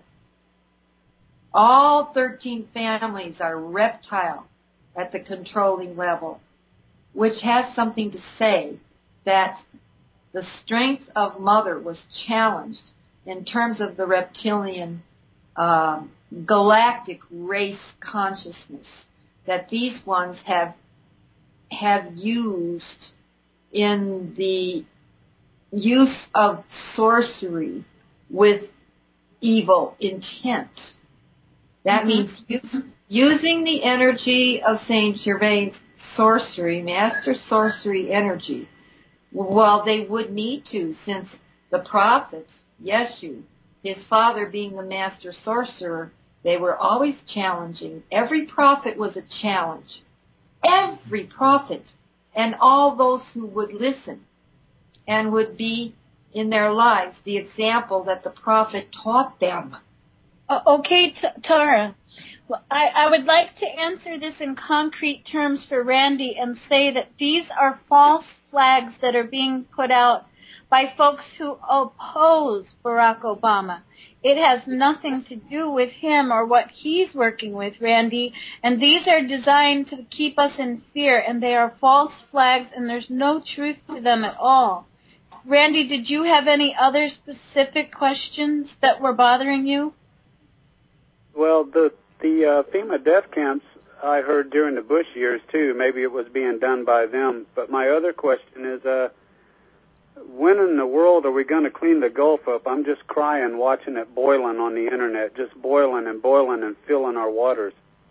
All thirteen families are reptile at the controlling level, which has something to say that the strength of Mother was challenged in terms of the reptilian um, galactic race consciousness that these ones have have used in the use of sorcery with evil intent. That mm-hmm. means use, using the energy of Saint Germain's sorcery, master sorcery energy. Well, they would need to, since the prophets, Yeshu, his father being the master sorcerer, they were always challenging. Every prophet was a challenge. Every prophet. And all those who would listen and would be in their lives the example that the prophet taught them. Uh, okay, T- Tara. Well, I, I would like to answer this in concrete terms for Randy and say that these are false flags that are being put out by folks who oppose Barack Obama. It has nothing to do with him or what he's working with, Randy, and these are designed to keep us in fear, and they are false flags, and there's no truth to them at all. Randy, did you have any other specific questions that were bothering you? Well, the the uh, FEMA death camps I heard during the Bush years, too. Maybe it was being done by them. But my other question is, uh, when in the world are we going to clean the Gulf up? I'm just crying watching it boiling on the Internet, just boiling and boiling and filling our waters.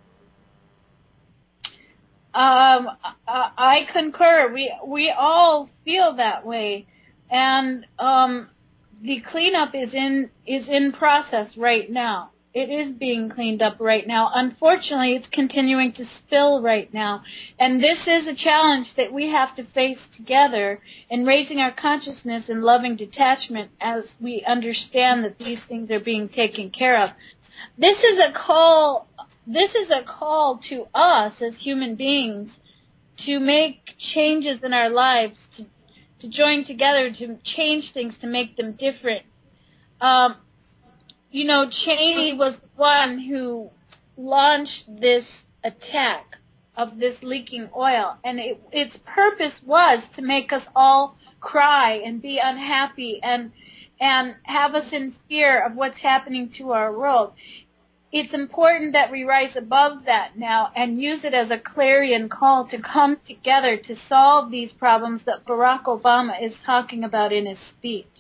Um, I concur. We we all feel that way, and um, the cleanup is in is in process right now. It is being cleaned up right now. Unfortunately, it's continuing to spill right now. And this is a challenge that we have to face together in raising our consciousness and loving detachment as we understand that these things are being taken care of. This is a call, this is a call to us as human beings to make changes in our lives, to, to join together, to change things, to make them different. Um, You know, Cheney was one who launched this attack of this leaking oil, and it, its purpose was to make us all cry and be unhappy and and have us in fear of what's happening to our world. It's important that we rise above that now and use it as a clarion call to come together to solve these problems that Barack Obama is talking about in his speech.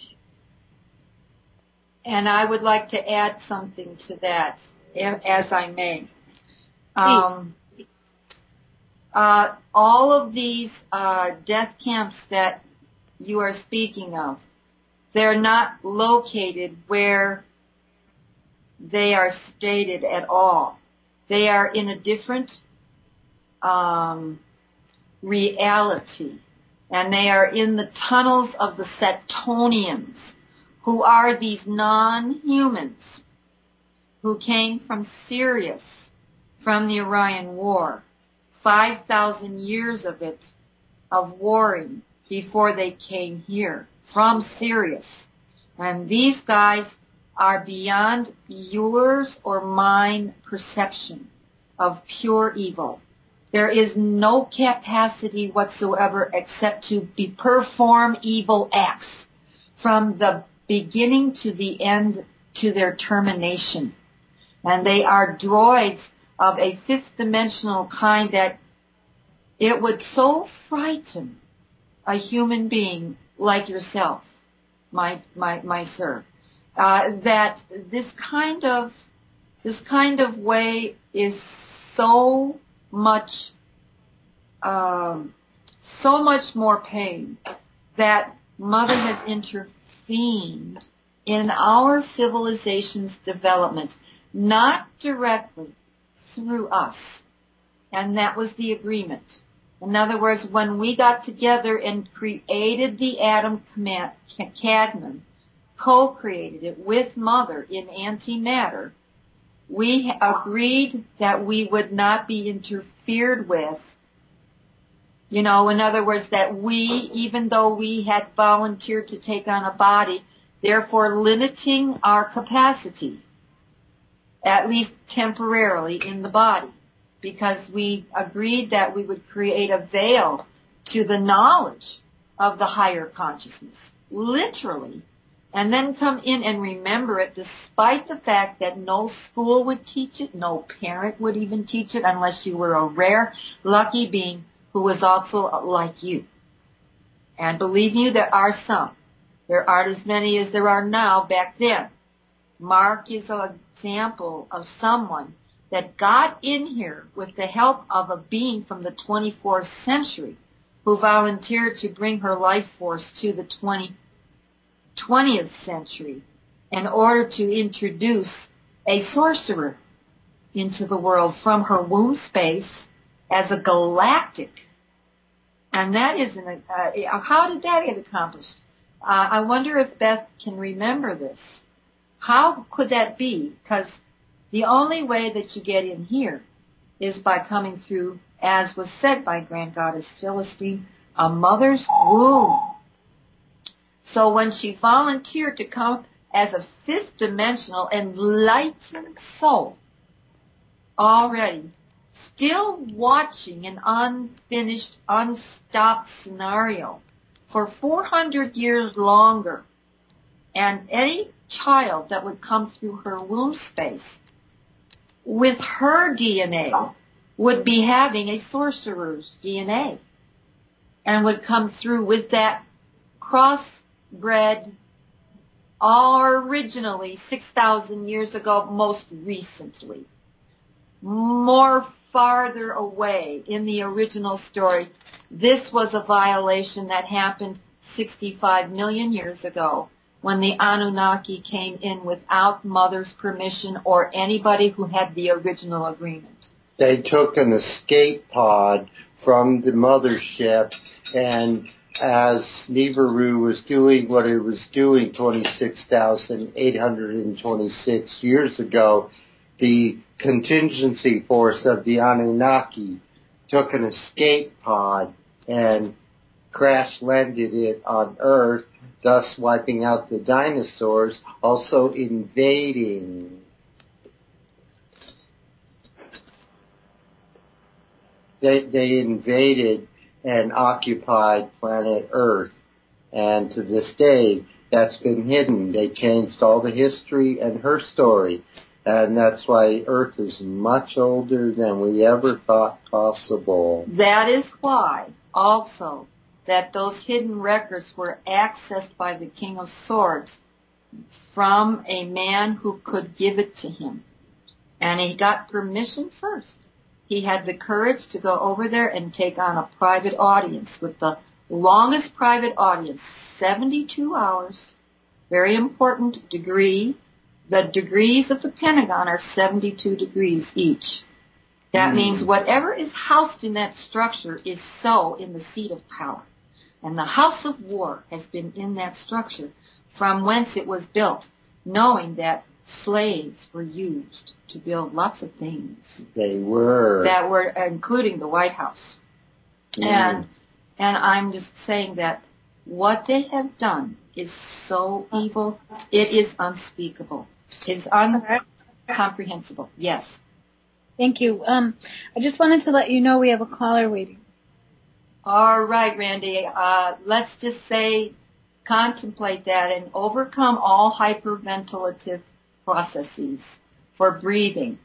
And I would like to add something to that, as I may. Um, uh, all of these uh, death camps that you are speaking of, they're not located where they are stated at all. They are in a different um, reality, and they are in the tunnels of the Setonians, who are these non-humans who came from Sirius, from the Orion War, five thousand years of it, of warring before they came here, from Sirius. And these guys are beyond yours or mine perception of pure evil. There is no capacity whatsoever except to be perform evil acts from the beginning to the end, to their termination. And they are droids of a fifth dimensional kind that it would so frighten a human being like yourself, my my my sir, uh, that this kind of this kind of way is so much um, so much more pain that Mother has interfered in our civilization's development, not directly through us. And that was the agreement. In other words, when we got together and created the atom cadmium, co-created it with Mother in antimatter, we agreed that we would not be interfered with. You know, in other words, that we, even though we had volunteered to take on a body, therefore limiting our capacity, at least temporarily, in the body, because we agreed that we would create a veil to the knowledge of the higher consciousness, literally, and then come in and remember it, despite the fact that no school would teach it, no parent would even teach it, unless you were a rare, lucky being who was also like you. And believe me, there are some. There aren't as many as there are now back then. Mark is an example of someone that got in here with the help of a being from the twenty-fourth century who volunteered to bring her life force to the twentieth century in order to introduce a sorcerer into the world from her womb space as a galactic. And that isn't a, uh, how did that get accomplished? Uh, I wonder if Beth can remember this. How could that be? Because the only way that you get in here is by coming through, as was said by Grand Goddess Philistine, a mother's womb. So when she volunteered to come as a fifth dimensional enlightened soul, already still watching an unfinished, unstopped scenario for four hundred years longer, and any child that would come through her womb space with her D N A would be having a sorcerer's D N A and would come through with that crossbred originally six thousand years ago, most recently. More farther away in the original story, this was a violation that happened sixty-five million years ago when the Anunnaki came in without Mother's permission or anybody who had the original agreement. They took an escape pod from the mothership, and as Nibiru was doing what it was doing twenty-six thousand eight hundred twenty-six years ago, the contingency force of the Anunnaki took an escape pod and crash-landed it on Earth, thus wiping out the dinosaurs, also invading. They, they invaded and occupied planet Earth. And to this day, that's been hidden. They changed all the history and her story. And that's why Earth is much older than we ever thought possible. That is why, also, that those hidden records were accessed by the King of Swords from a man who could give it to him. And he got permission first. He had the courage to go over there and take on a private audience with the longest private audience, seventy-two hours, very important degree. The degrees of the Pentagon are seventy-two degrees each. That mm. means whatever is housed in that structure is so in the seat of power. And the house of war has been in that structure from whence it was built, knowing that slaves were used to build lots of things. They were. That were, including the White House. Mm. And and I'm just saying that what they have done is so evil, it is unspeakable. It's incomprehensible. Yes. Thank you. Um, I just wanted to let you know we have a caller waiting. All right, Randy. Uh, let's just say, contemplate that and overcome all hyperventilative processes for breathing.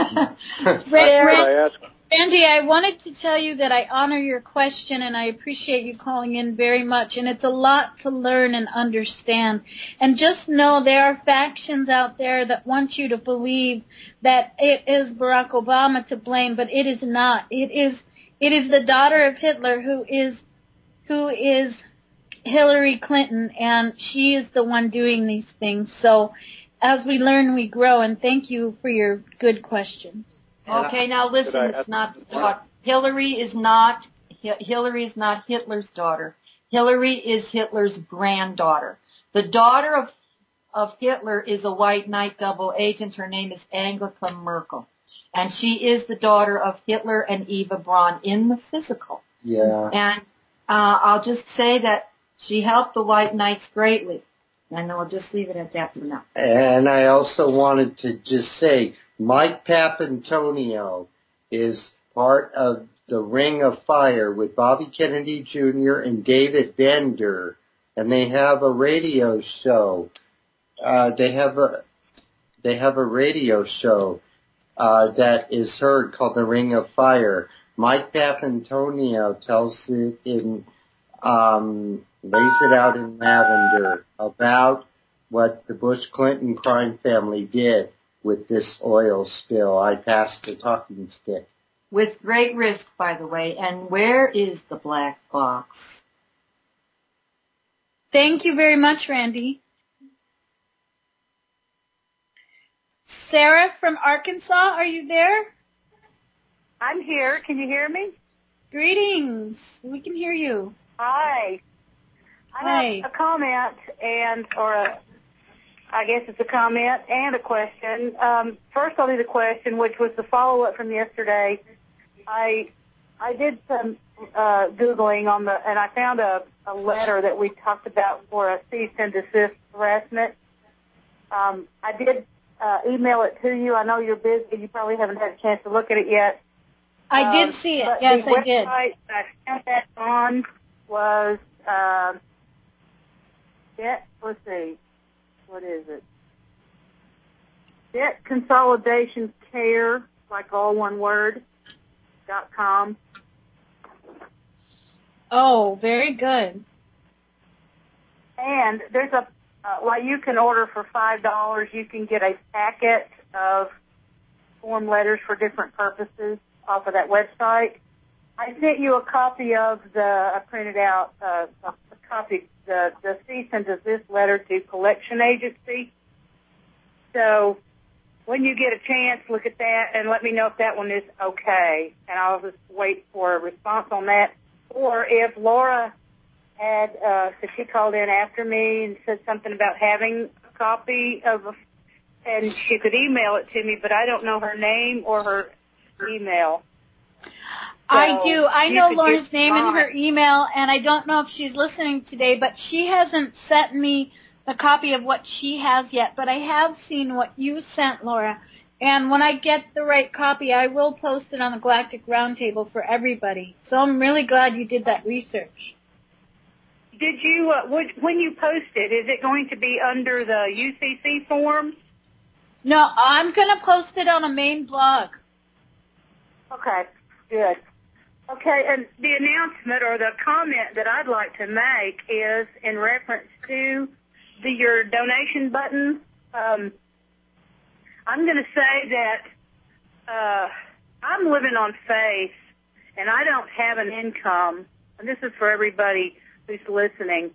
Randy, Randy, I wanted to tell you that I honor your question and I appreciate you calling in very much. And it's a lot to learn and understand. And just know there are factions out there that want you to believe that it is Barack Obama to blame, but it is not. It is it is the daughter of Hitler who is who is Hillary Clinton, and she is the one doing these things. So as we learn, we grow. And thank you for your good questions. Okay, now listen, it's not the daughter. Hillary is not, Hillary is not Hitler's daughter. Hillary is Hitler's granddaughter. The daughter of, of Hitler is a white knight double agent. Her name is Angela Merkel. And she is the daughter of Hitler and Eva Braun in the physical. Yeah. And uh, I'll just say that she helped the white knights greatly. And I'll just leave it at that for now. And I also wanted to just say, Mike Papantonio is part of the Ring of Fire with Bobby Kennedy Junior and David Bender, and they have a radio show. Uh, they have a they have a radio show uh, that is heard called the Ring of Fire. Mike Papantonio tells it in um, lays it out in Lavender about what the Bush Clinton crime family did with this oil spill. I passed the talking stick. With great risk, by the way. And where is the black box? Thank you very much, Randy. Sarah from Arkansas, are you there? I'm here. Can you hear me? Greetings. We can hear you. Hi. I Hi. have a comment and, or a, I guess it's a comment and a question. Um, first, I'll do the question, which was the follow-up from yesterday. I I did some uh, Googling on the, and I found a, a letter that we talked about for a cease and desist harassment. Um, I did uh, email it to you. I know you're busy. You probably haven't had a chance to look at it yet. I um, did see it. But Yes, the I did. website I found that on was, uh, debt, let's see, what is it? Debt Consolidation Care, like all one word, dot com. Oh, very good. And there's a, uh, like you can order for five dollars, you can get a packet of form letters for different purposes off of that website. I sent you a copy of the, I printed out uh, a copy, the, the cease and desist letter to collection agency. So when you get a chance, look at that and let me know if that one is okay. And I'll just wait for a response on that. Or if Laura had, uh, so she called in after me and said something about having a copy of, a, and she could email it to me, but I don't know her name or her email. So I do. I you know could Lauren's get name and mine. her email, and I don't know if she's listening today, but she hasn't sent me a copy of what she has yet, but I have seen what you sent, Laura. And when I get the right copy, I will post it on the Galactic Roundtable for everybody. So I'm really glad you did that research. Did you, uh, would, when you post it, is it going to be under the U C C forms? No, I'm going to post it on a main blog. Okay, good. Okay, and the announcement or the comment that I'd like to make is in reference to the your donation button. Um, I'm going to say that uh, I'm living on faith, and I don't have an income. And this is for everybody who's listening.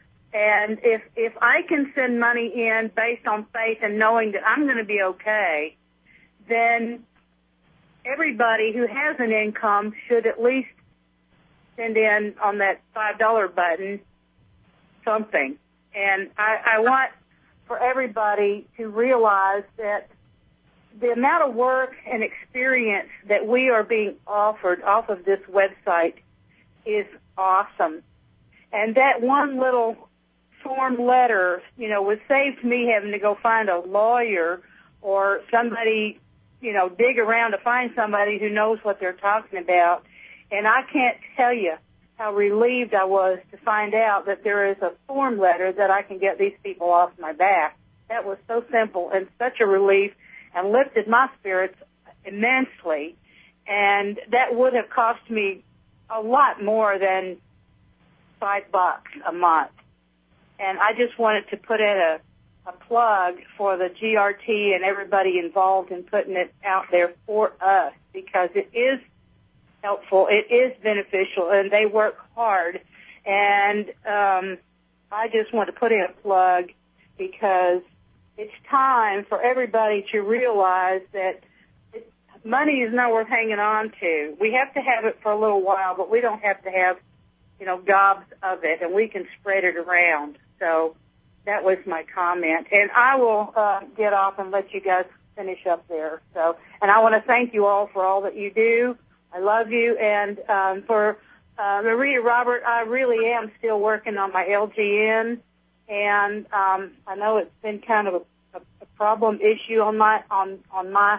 And if if I can send money in based on faith and knowing that I'm going to be okay, then everybody who has an income should at least send in on that five dollar button something. And I, I want for everybody to realize that the amount of work and experience that we are being offered off of this website is awesome. And that one little form letter, you know, was saved me having to go find a lawyer or somebody, you know, dig around to find somebody who knows what they're talking about. And I can't tell you how relieved I was to find out that there is a form letter that I can get these people off my back. That was so simple and such a relief and lifted my spirits immensely. And that would have cost me a lot more than five bucks a month. And I just wanted to put in a, a plug for the G R T and everybody involved in putting it out there for us, because it is helpful, it is beneficial, and they work hard. And um, I just want to put in a plug because it's time for everybody to realize that it, money is not worth hanging on to. We have to have it for a little while, but we don't have to have, you know, gobs of it, and we can spread it around. So that was my comment. And I will uh, get off and let you guys finish up there. So, and I want to thank you all for all that you do. I love you. And um, for uh, Maria Robert, I really am still working on my L G N. And um, I know it's been kind of a, a, a problem issue on my on, on my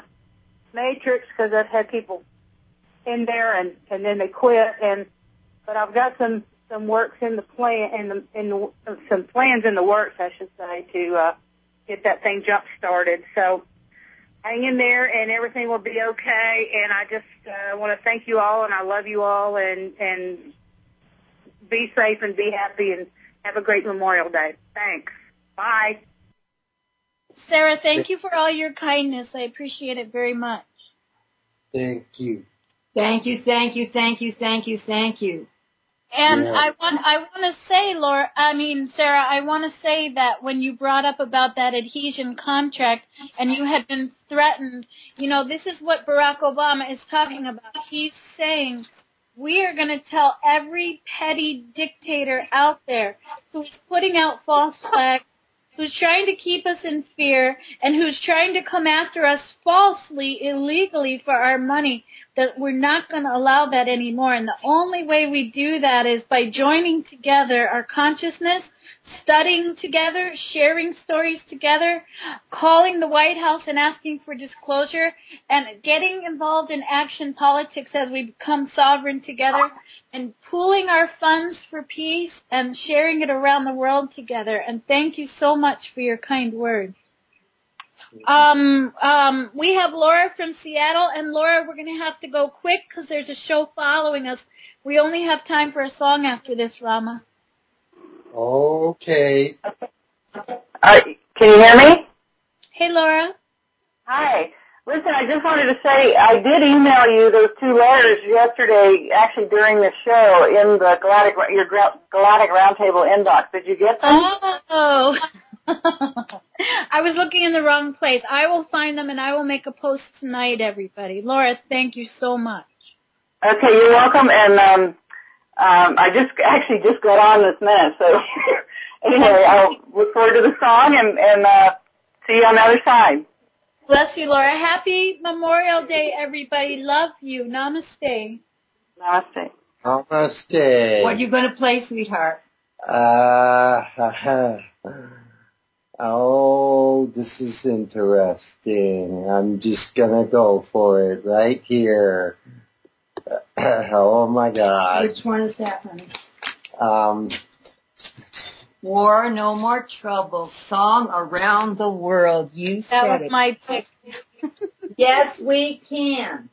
matrix because I've had people in there and, and then they quit. And but I've got some, some works in the plan in the in the, some plans in the works, I should say, to uh, get that thing jump started. So hang in there, and everything will be okay. And I just uh, want to thank you all, and I love you all, and and be safe and be happy, and have a great Memorial Day. Thanks. Bye. Sarah, thank you for all your kindness. I appreciate it very much. Thank you. Thank you, thank you, thank you, thank you, thank you. And Yeah. I want I want to say, Laura, I mean, Sarah, I want to say that when you brought up about that adhesion contract and you had been threatened, you know, this is what Barack Obama is talking about. He's saying we are going to tell every petty dictator out there who is putting out false flags, who's trying to keep us in fear, and who's trying to come after us falsely, illegally for our money, that we're not going to allow that anymore. And the only way we do that is by joining together our consciousness, studying together, sharing stories together, calling the White House and asking for disclosure, and getting involved in action politics as we become sovereign together, and pooling our funds for peace and sharing it around the world together. And thank you so much for your kind words. Um, um, we have Laura from Seattle, and Laura, we're going to have to go quick because there's a show following us. We only have time for a song after this, Rama. Okay. Uh, can you hear me? Hey, Laura. Hi. Listen, I just wanted to say I did email you those two letters yesterday, actually during the show, in the Galactic, your Galactic Roundtable inbox. Did you get them? Oh. I was looking in the wrong place. I will find them, and I will make a post tonight, everybody. Laura, thank you so much. Okay, you're welcome, and um, um, I just actually just got on this minute, so anyway, I'll look forward to the song, and, and uh, see you on the other side. Bless you, Laura. Happy Memorial Day, everybody. Love you. Namaste. Namaste. Namaste. What are you going to play, sweetheart? Uh, oh, this is interesting. I'm just going to go for it right here. Oh, my God. Which one is that, honey? Um... War, No More Trouble, song around the world. You said that was it. my pick. Yes, we can.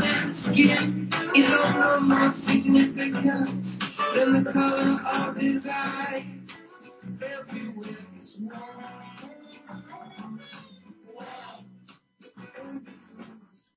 Then the color of his eyes.